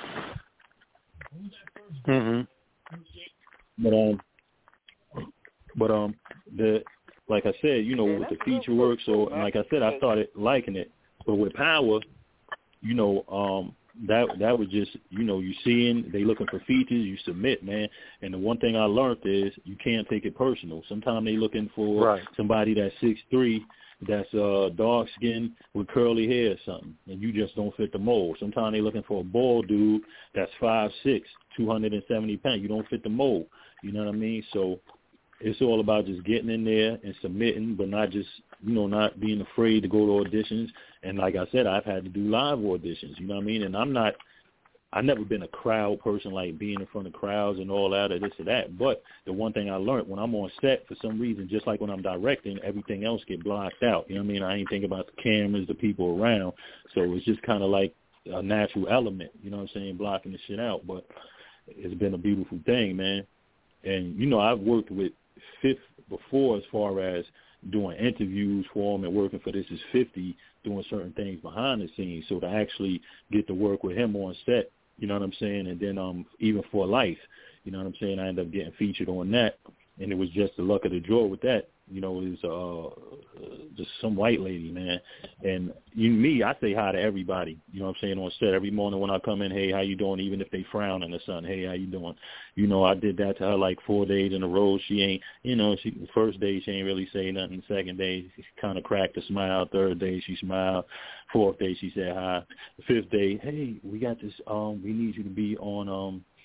Mm-hmm. But, um, but, um, the, like I said, you know, with the feature work, so, and like I said, I started liking it. But with Power, you know, um, that that was just, you know, you seeing they looking for features, you submit, man. And the one thing I learned is you can't take it personal. Sometimes they looking for right. somebody that's six three, that's uh, dark skin with curly hair or something, and you just don't fit the mold. Sometimes they looking for a bald dude that's five six, two hundred seventy pounds. You don't fit the mold. You know what I mean? So it's all about just getting in there and submitting, but not just, you know, not being afraid to go to auditions. And like I said, I've had to do live auditions, you know what I mean? And I'm not, I've never been a crowd person, like being in front of crowds and all that or this or that. But the one thing I learned, when I'm on set, for some reason, just like when I'm directing, everything else get blocked out. You know what I mean? I ain't think about the cameras, the people around. So it's just kind of like a natural element, you know what I'm saying, blocking the shit out. But it's been a beautiful thing, man. And, you know, I've worked with Fifth before as far as doing interviews for him and working for This Is fifty, doing certain things behind the scenes. So to actually get to work with him on set, you know what I'm saying, and then um even For Life, you know what I'm saying, I ended up getting featured on that. And it was just the luck of the draw with that. You know, it was uh, just some white lady, man. And you, me, I say hi to everybody, you know what I'm saying, on set. Every morning when I come in, hey, how you doing? Even if they frown in the sun, hey, how you doing? You know, I did that to her like four days in a row. She ain't, you know, she the first day she ain't really say nothing. The second day she kind of cracked a smile. Third day she smiled. Fourth day she said hi. The fifth day, hey, we got this, um, we need you to be on, um,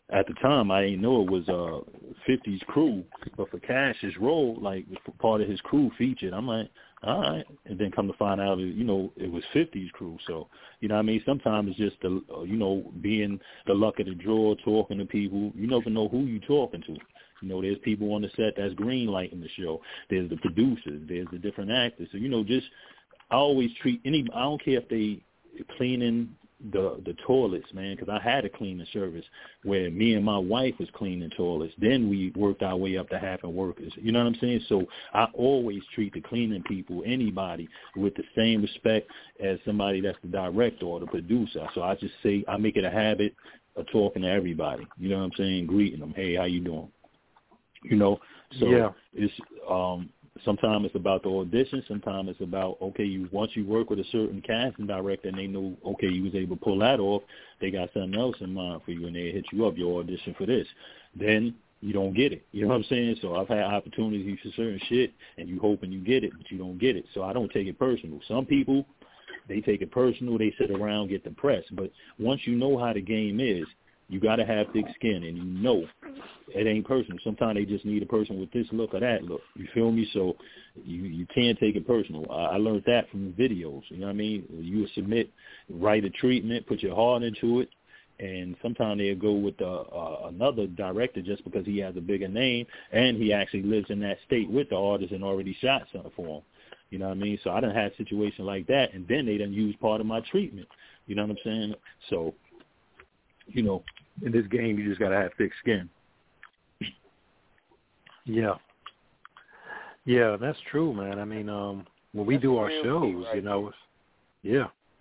at the time, I didn't know it was uh fifty's crew, but for Cash's role, like part of his crew featured, I'm like, all right. And then come to find out, you know, it was fifty's crew. So, you know what I mean? Sometimes it's just, the, you know, being the luck of the draw, talking to people. You never know who you're talking to. You know, there's people on the set that's green lighting the show. There's the producers. There's the different actors. So, you know, just I always treat any, I don't care if they cleaning the the toilets, man, because I had a cleaning service where me and my wife was cleaning toilets. Then we worked our way up to having workers. You know what I'm saying? So I always treat the cleaning people, anybody, with the same respect as somebody that's the director or the producer. So I just say, I make it a habit of talking to everybody. You know what I'm saying? Greeting them. Hey, how you doing? You know? So yeah. it's um sometimes it's about the audition. Sometimes it's about, okay, you once you work with a certain casting director and they know, okay, you was able to pull that off, they got something else in mind for you and they hit you up, your audition for this. Then you don't get it. You know what I'm saying? So I've had opportunities for certain shit and you hoping you get it, but you don't get it. So I don't take it personal. Some people, they take it personal. They sit around, get depressed. But once you know how the game is, you got to have thick skin, and you know it ain't personal. Sometimes they just need a person with this look or that look. You feel me? So you you can't take it personal. I, I learned that from videos. You know what I mean? You submit, write a treatment, put your heart into it, and sometimes they'll go with uh, uh, another director just because he has a bigger name and he actually lives in that state with the artist and already shot something for him. You know what I mean? So I done had a situation like that, and then they done use part of my treatment. You know what I'm saying? So, you know, in this game, you just got to have thick skin. Yeah. Yeah, that's true, man. I mean, um, when we that's do our shows, key, right? you know, it's, yeah.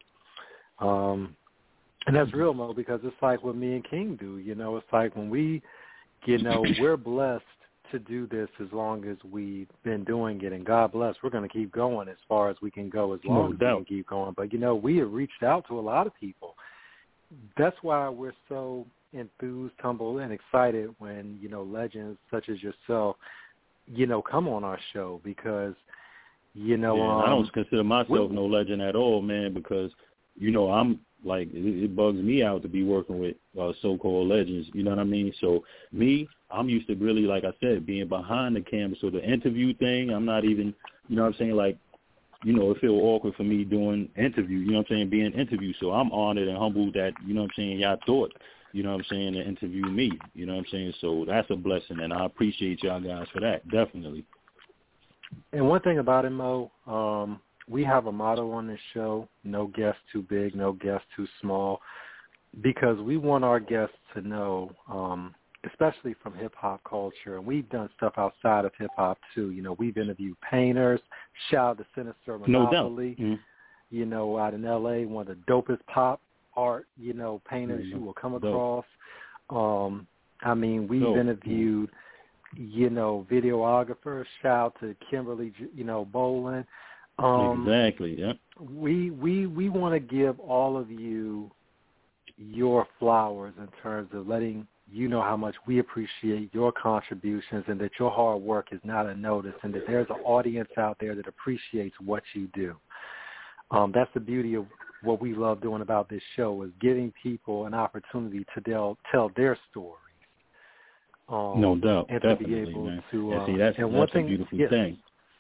Um, and that's real, Mo, because it's like what me and King do. You know, it's like when we, you know, we're blessed to do this as long as we've been doing it, and God bless, we're going to keep going as far as we can go as long No as doubt. we can keep going. But, you know, we have reached out to a lot of people. That's why we're so enthused, humble, and excited when, you know, legends such as yourself, you know, come on our show because, you know. Yeah, um, I don't consider myself we, no legend at all, man, because, you know, I'm like, it, it bugs me out to be working with uh, so-called legends, you know what I mean? So me, I'm used to really, like I said, being behind the camera. So the interview thing, I'm not even, you know what I'm saying, like, you know, it feels awkward for me doing interview, you know what I'm saying, being interviewed. So I'm honored and humbled that, you know what I'm saying, y'all thought, you know what I'm saying, to interview me, you know what I'm saying. So that's a blessing, and I appreciate y'all guys for that, definitely. And one thing about it, Mo, um, we have a motto on this show, no guest too big, no guest too small, because we want our guests to know, um, especially from hip-hop culture, and we've done stuff outside of hip-hop, too. You know, we've interviewed painters, shout out to Sinister Monopoly, no doubt. Mm-hmm. you know, out in L A, one of the dopest pop art, you know, painters mm-hmm. you will come across. Um, I mean, we've Dope. interviewed, you know, videographers, shout out to Kimberly, you know, Bolin. Um, exactly, yeah. We, we, we want to give all of you your flowers in terms of letting you know how much we appreciate your contributions and that your hard work is not unnoticed and that there's an audience out there that appreciates what you do. Um, that's the beauty of what we love doing about this show is giving people an opportunity to tell, tell their stories. Um, no doubt, and definitely, to be able man. to, yeah, uh, see, that's, and that's one a thing, beautiful yes. thing.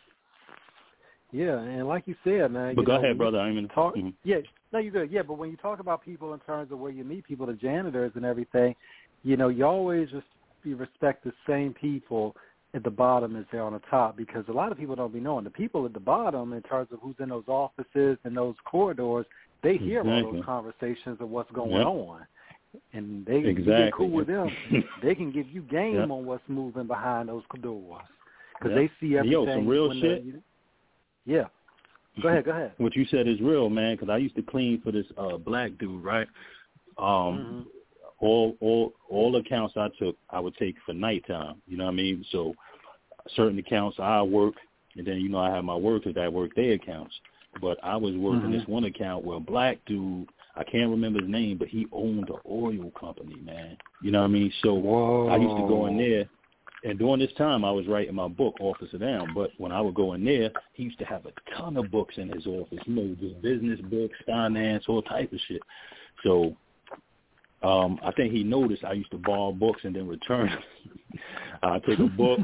Yeah, and like you said, man. But you go know, ahead, brother. I'm in. Talk, mm-hmm. Yeah, no, you're good. Yeah, but when you talk about people in terms of where you meet people, the janitors and everything, you know, you always just you respect the same people at the bottom as they're on the top because a lot of people don't be knowing. The people at the bottom, in terms of who's in those offices and those corridors, they hear exactly. all those conversations of what's going yep. on. And they exactly. you get cool with them. They can give you game yep. on what's moving behind those doors because yep. they see everything. Yo, some real when shit. The, yeah. Go ahead, go ahead. What you said is real, man, because I used to clean for this uh, black dude, right? Um, mm-hmm. All all all accounts I took, I would take for nighttime, you know what I mean? So certain accounts I work, and then, you know, I have my workers that work their accounts. But I was working mm-hmm. this one account where a black dude, I can't remember his name, but he owned an oil company, man. You know what I mean? So Whoa. I used to go in there. And during this time, I was writing my book, Officer Down. But when I would go in there, he used to have a ton of books in his office, you know, just business books, finance, all type of shit. So um, I think he noticed I used to borrow books and then return them. I take a book,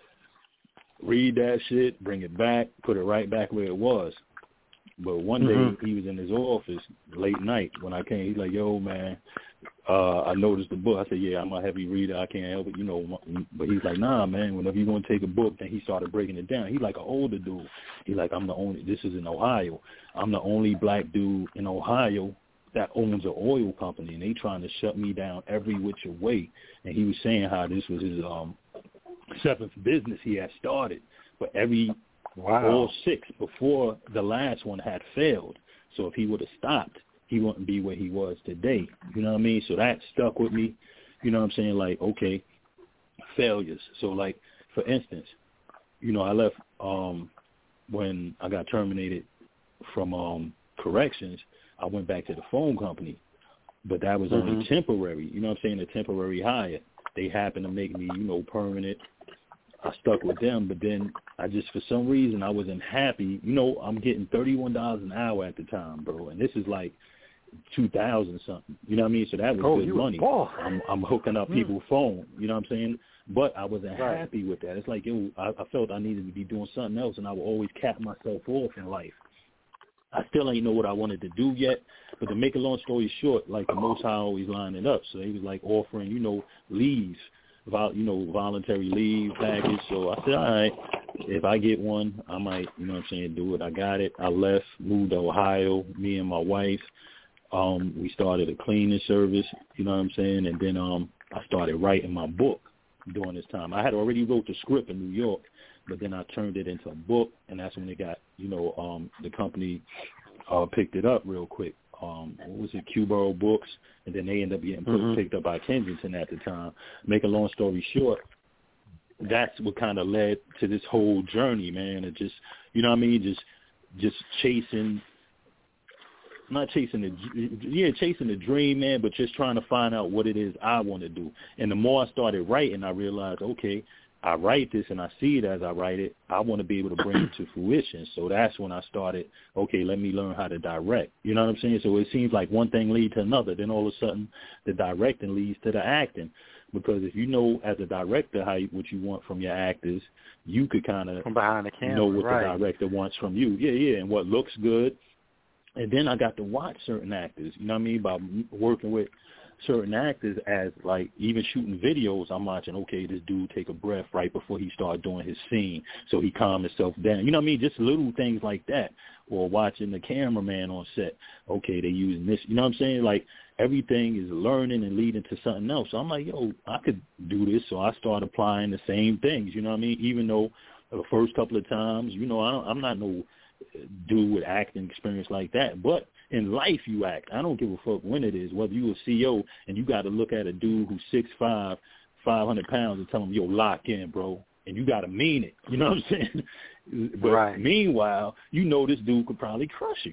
read that shit, bring it back, put it right back where it was. But one day mm-hmm. he was in his office late night when I came. He's like, yo, man, uh, I noticed the book. I said, yeah, I'm a heavy reader. I can't help it, you know. But he's like, nah, man, whenever you want to take a book, then he started breaking it down. He's like an older dude. He's like, I'm the only, this is in Ohio. I'm the only black dude in Ohio that owns an oil company, and they trying to shut me down every which way. And he was saying how this was his um, seventh business he had started. But every Wow. all six before the last one had failed. So if he would have stopped, he wouldn't be where he was today. You know what I mean? So that stuck with me. You know what I'm saying? Like, okay, failures. So, like, for instance, you know, I left um, when I got terminated from um, corrections. I went back to the phone company, but that was mm-hmm. only temporary. You know what I'm saying? A temporary hire. They happened to make me, you know, permanent. I stuck with them, but then I just, for some reason, I wasn't happy. You know, I'm getting thirty-one dollars an hour at the time, bro, and this is like two thousand something. You know what I mean? So that was oh, good money. I'm, I'm hooking up mm. people's phone. You know what I'm saying? But I wasn't right. happy with that. It's like, yo, I, I felt I needed to be doing something else, and I would always cap myself off in life. I still ain't know what I wanted to do yet, but to make a long story short, like the Most High always lined it up. So he was like offering, you know, leaves. Vol, you know, voluntary leave package. So I said, all right, if I get one, I might, you know what I'm saying, do it. I got it. I left, moved to Ohio, me and my wife. Um, we started a cleaning service, you know what I'm saying, and then um, I started writing my book during this time. I had already wrote the script in New York, but then I turned it into a book, and that's when it got, you know, um, the company uh, picked it up real quick. Um, what was it, Q-Borough Books, and then they ended up getting mm-hmm. picked up by Kensington at the time. Make a long story short, that's what kind of led to this whole journey, man. It just, you know what I mean, just just chasing, not chasing the, yeah, chasing the dream, man, but just trying to find out what it is I want to do. And the more I started writing, I realized, okay, I write this and I see it as I write it. I want to be able to bring it to fruition. So that's when I started, okay, let me learn how to direct. You know what I'm saying? So it seems like one thing leads to another. Then all of a sudden the directing leads to the acting. Because if you know as a director how what you want from your actors, you could kind of behind the camera, know what right. the director wants from you. Yeah, yeah, and what looks good. And then I got to watch certain actors, you know what I mean, by working with certain actors as, like, even shooting videos, I'm watching, okay, this dude take a breath right before he started doing his scene, so he calmed himself down. You know what I mean? Just little things like that. Or watching the cameraman on set, okay, they using this. You know what I'm saying? Like, everything is learning and leading to something else. So I'm like, yo, I could do this. So I started applying the same things, you know what I mean? Even though the first couple of times, you know, I don't, I'm not no dude with acting experience like that, but in life you act. I don't give a fuck when it is, whether you a C E O and you got to look at a dude who's six five, five hundred pounds and tell him, yo, lock in, bro, and you got to mean it. You know what I'm saying? But right. meanwhile, you know this dude could probably crush you.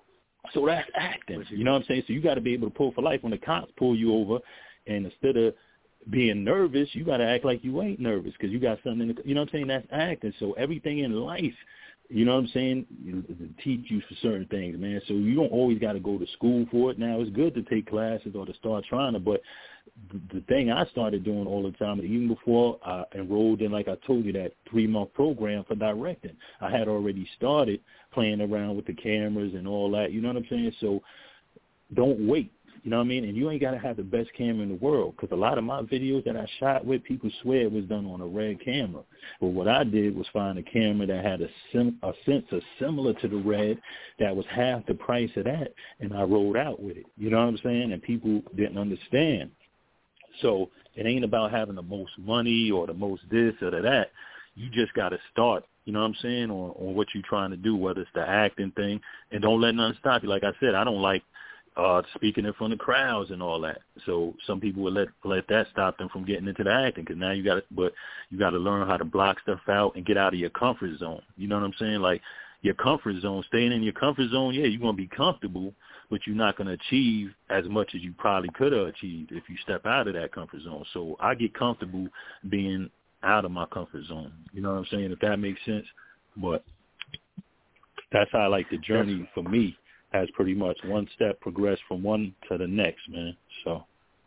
So that's acting. You know what I'm saying? So you got to be able to pull for life when the cops pull you over, and instead of being nervous, you got to act like you ain't nervous because you got something in the, you know what I'm saying? That's acting. So everything in life, you know what I'm saying, teach you for certain things, man. So you don't always got to go to school for it. Now, it's good to take classes or to start trying to, but the thing I started doing all the time, even before I enrolled in, like I told you, that three-month program for directing, I had already started playing around with the cameras and all that, you know what I'm saying? So don't wait. You know what I mean? And you ain't got to have the best camera in the world, because a lot of my videos that I shot with, people swear it was done on a Red camera. But what I did was find a camera that had a, sim- a sensor similar to the Red that was half the price of that, and I rolled out with it. You know what I'm saying? And people didn't understand. So it ain't about having the most money or the most this or the that. You just got to start, you know what I'm saying, on, on what you're trying to do, whether it's the acting thing. And don't let nothing stop you. Like I said, I don't like Uh, speaking in front of crowds and all that. So some people would let let that stop them from getting into the acting, because now you got to, but you got to learn how to block stuff out and get out of your comfort zone. You know what I'm saying? Like your comfort zone, staying in your comfort zone, yeah, you're going to be comfortable, but you're not going to achieve as much as you probably could have achieved if you step out of that comfort zone. So I get comfortable being out of my comfort zone. You know what I'm saying? If that makes sense. But that's how I like the journey for me. Has pretty much one step progressed from one to the next, man. So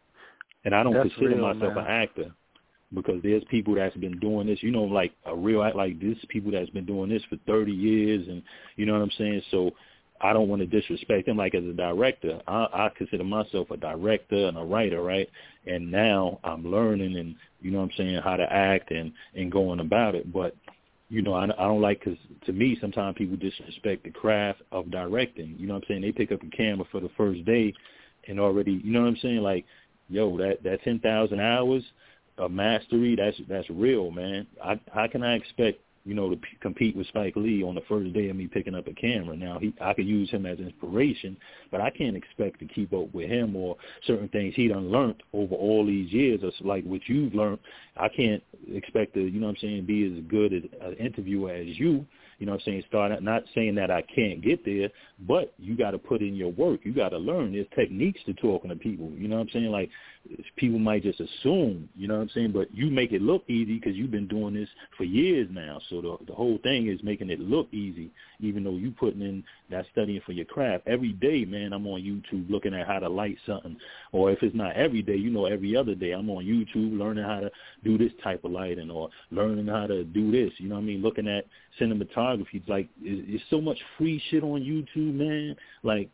And I don't that's consider real, myself man. an actor because there's people that's been doing this, you know, like a real act like this, people that's been doing this for thirty years, and you know what I'm saying? So I don't want to disrespect them. Like as a director, I, I consider myself a director and a writer, right? And now I'm learning and, you know what I'm saying, how to act and, and going about it. But, you know, I, I don't like, because to me, sometimes people disrespect the craft of directing. You know what I'm saying? They pick up a camera for the first day and already, you know what I'm saying? Like, yo, that, that ten thousand hours of mastery, that's that's real, man. I, how can I expect, you know, to p- compete with Spike Lee on the first day of me picking up a camera? Now, he, I could use him as inspiration, but I can't expect to keep up with him or certain things he done learned over all these years. It's like what you've learned. I can't expect to, you know what I'm saying, be as good as an interviewer as you. You know what I'm saying? Start out, not saying that I can't get there, but you got to put in your work. You got to learn. There's techniques to talking to people. You know what I'm saying? Like, people might just assume, you know what I'm saying? But you make it look easy because you've been doing this for years now. So the, the whole thing is making it look easy, even though you putting in that studying for your craft. Every day, man, I'm on YouTube looking at how to light something. Or if it's not every day, you know, every other day, I'm on YouTube learning how to do this type of lighting or learning how to do this. You know what I mean? Looking at cinematography. It's like, there's so much free shit on YouTube, man. Like,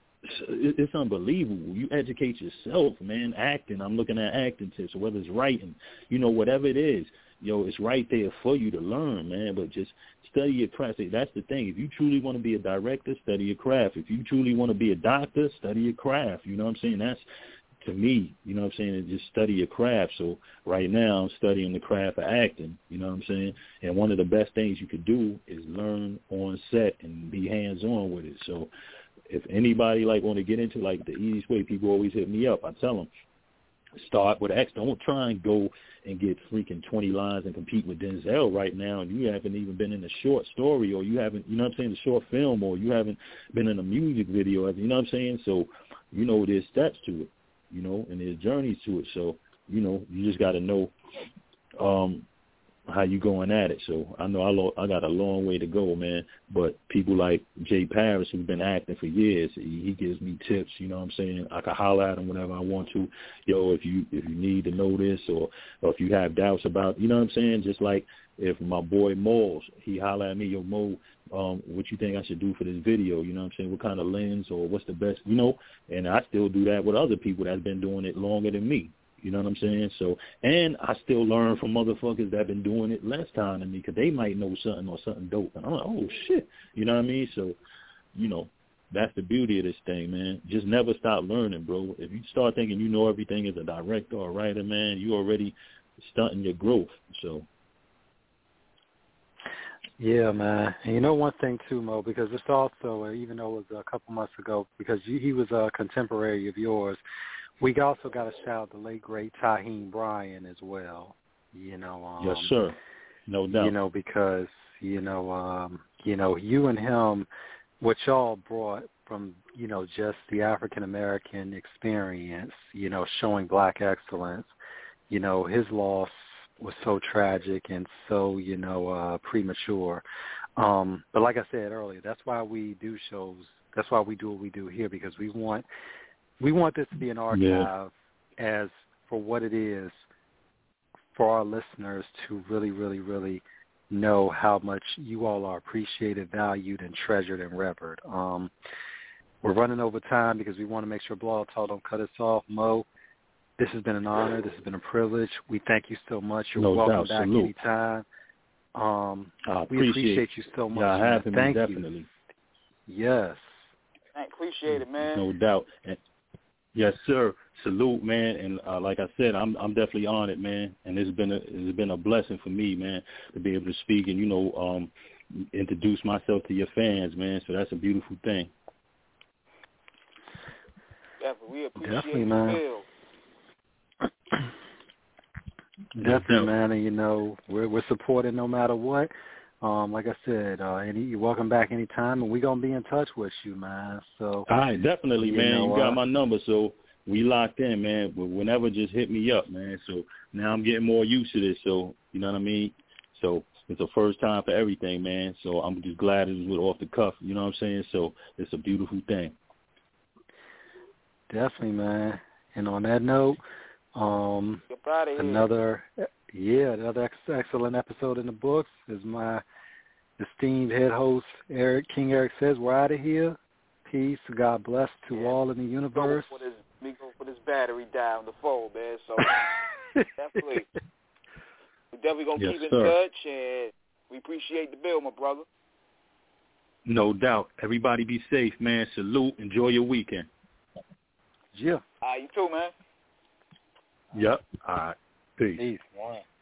it's unbelievable. You educate yourself, man. Acting, I'm looking at acting tips, whether it's writing, you know, whatever it is, yo, it's right there for you to learn, man. But just study your craft. That's the thing. If you truly want to be a director, study your craft. If you truly want to be a doctor, study your craft. You know what I'm saying? That's, to me, you know what I'm saying, just study your craft. So right now I'm studying the craft of acting, you know what I'm saying? And one of the best things you could do is learn on set and be hands-on with it. So if anybody, like, want to get into, like, the easiest way, people always hit me up. I tell them, start with X. Don't try and go and get freaking twenty lines and compete with Denzel right now, and you haven't even been in a short story, or you haven't, you know what I'm saying, a short film, or you haven't been in a music video, you know what I'm saying? So, you know, there's steps to it, you know, and there's journeys to it. So, you know, you just got to know um, how you going at it. So I know I, lo- I got a long way to go, man. But people like Jay Paris, who's been acting for years, he, he gives me tips. You know what I'm saying? I can holler at him whenever I want to. Yo, if you if you need to know this, or, or if you have doubts about, you know what I'm saying? Just like if my boy Moles, he holler at me, yo, Mo, um, what you think I should do for this video? You know what I'm saying? What kind of lens, or what's the best, you know? And I still do that with other people that's been doing it longer than me. You know what I'm saying? So, and I still learn from motherfuckers that have been doing it less time than me, because they might know something or something dope. And I'm like, oh, shit. You know what I mean? So, you know, that's the beauty of this thing, man. Just never stop learning, bro. If you start thinking you know everything as a director or writer, man, you already stunting your growth. So. Yeah, man. And you know one thing, too, Mo, because it's also, even though it was a couple months ago, because he was a contemporary of yours, we also got to shout out the late, great Taheem Bryan as well, you know. Um, yes, sir. No doubt. You know, because, you know, um, you know, you and him, what y'all brought from, you know, just the African-American experience, you know, showing black excellence, you know, his loss was so tragic and so, you know, uh, premature. Um, but like I said earlier, that's why we do shows. That's why we do what we do here, because we want – We want this to be an archive yeah. as for what it is for our listeners to really, really, really know how much you all are appreciated, valued, and treasured and revered. Um, we're running over time because we want to make sure Blog Talk don't cut us off. Mo, this has been an honor. This has been a privilege. We thank you so much. You're no welcome doubt. back Salute. anytime. Um, I we appreciate, appreciate you so much. Yeah, having thank me, definitely. You. Yes. I appreciate it, man. No doubt. And, yes, sir. Salute, man. And uh, like I said, I'm I'm definitely honored, man. And it's been a it's been a blessing for me, man, to be able to speak and, you know, um, introduce myself to your fans, man. So that's a beautiful thing. Definitely, we appreciate Definitely, you, man. Bill. Definitely, man. And you know, we're we're supporting no matter what. Um, like I said, uh, any, you're welcome back anytime, and we're going to be in touch with you, man. So, all right, definitely, you man. Know, you got uh, my number, so we locked in, man. But whenever, just hit me up, man. So now I'm getting more used to this, so you know what I mean? So it's the first time for everything, man. So I'm just glad it was off the cuff, you know what I'm saying? So it's a beautiful thing. Definitely, man. And on that note, Um, another, yeah, another ex- excellent episode in the books. As my esteemed head host, Eric King Eric says, we're out of here. Peace. God bless to yeah. all in the universe. Put his, we go put his battery down the phone, man. So definitely, we're definitely gonna yes, keep in sir. touch, and we appreciate the bill, my brother. No doubt. Everybody be safe, man. Salute. Enjoy your weekend. Yeah. All right, you too, man. Yep. All right. Peace. Peace.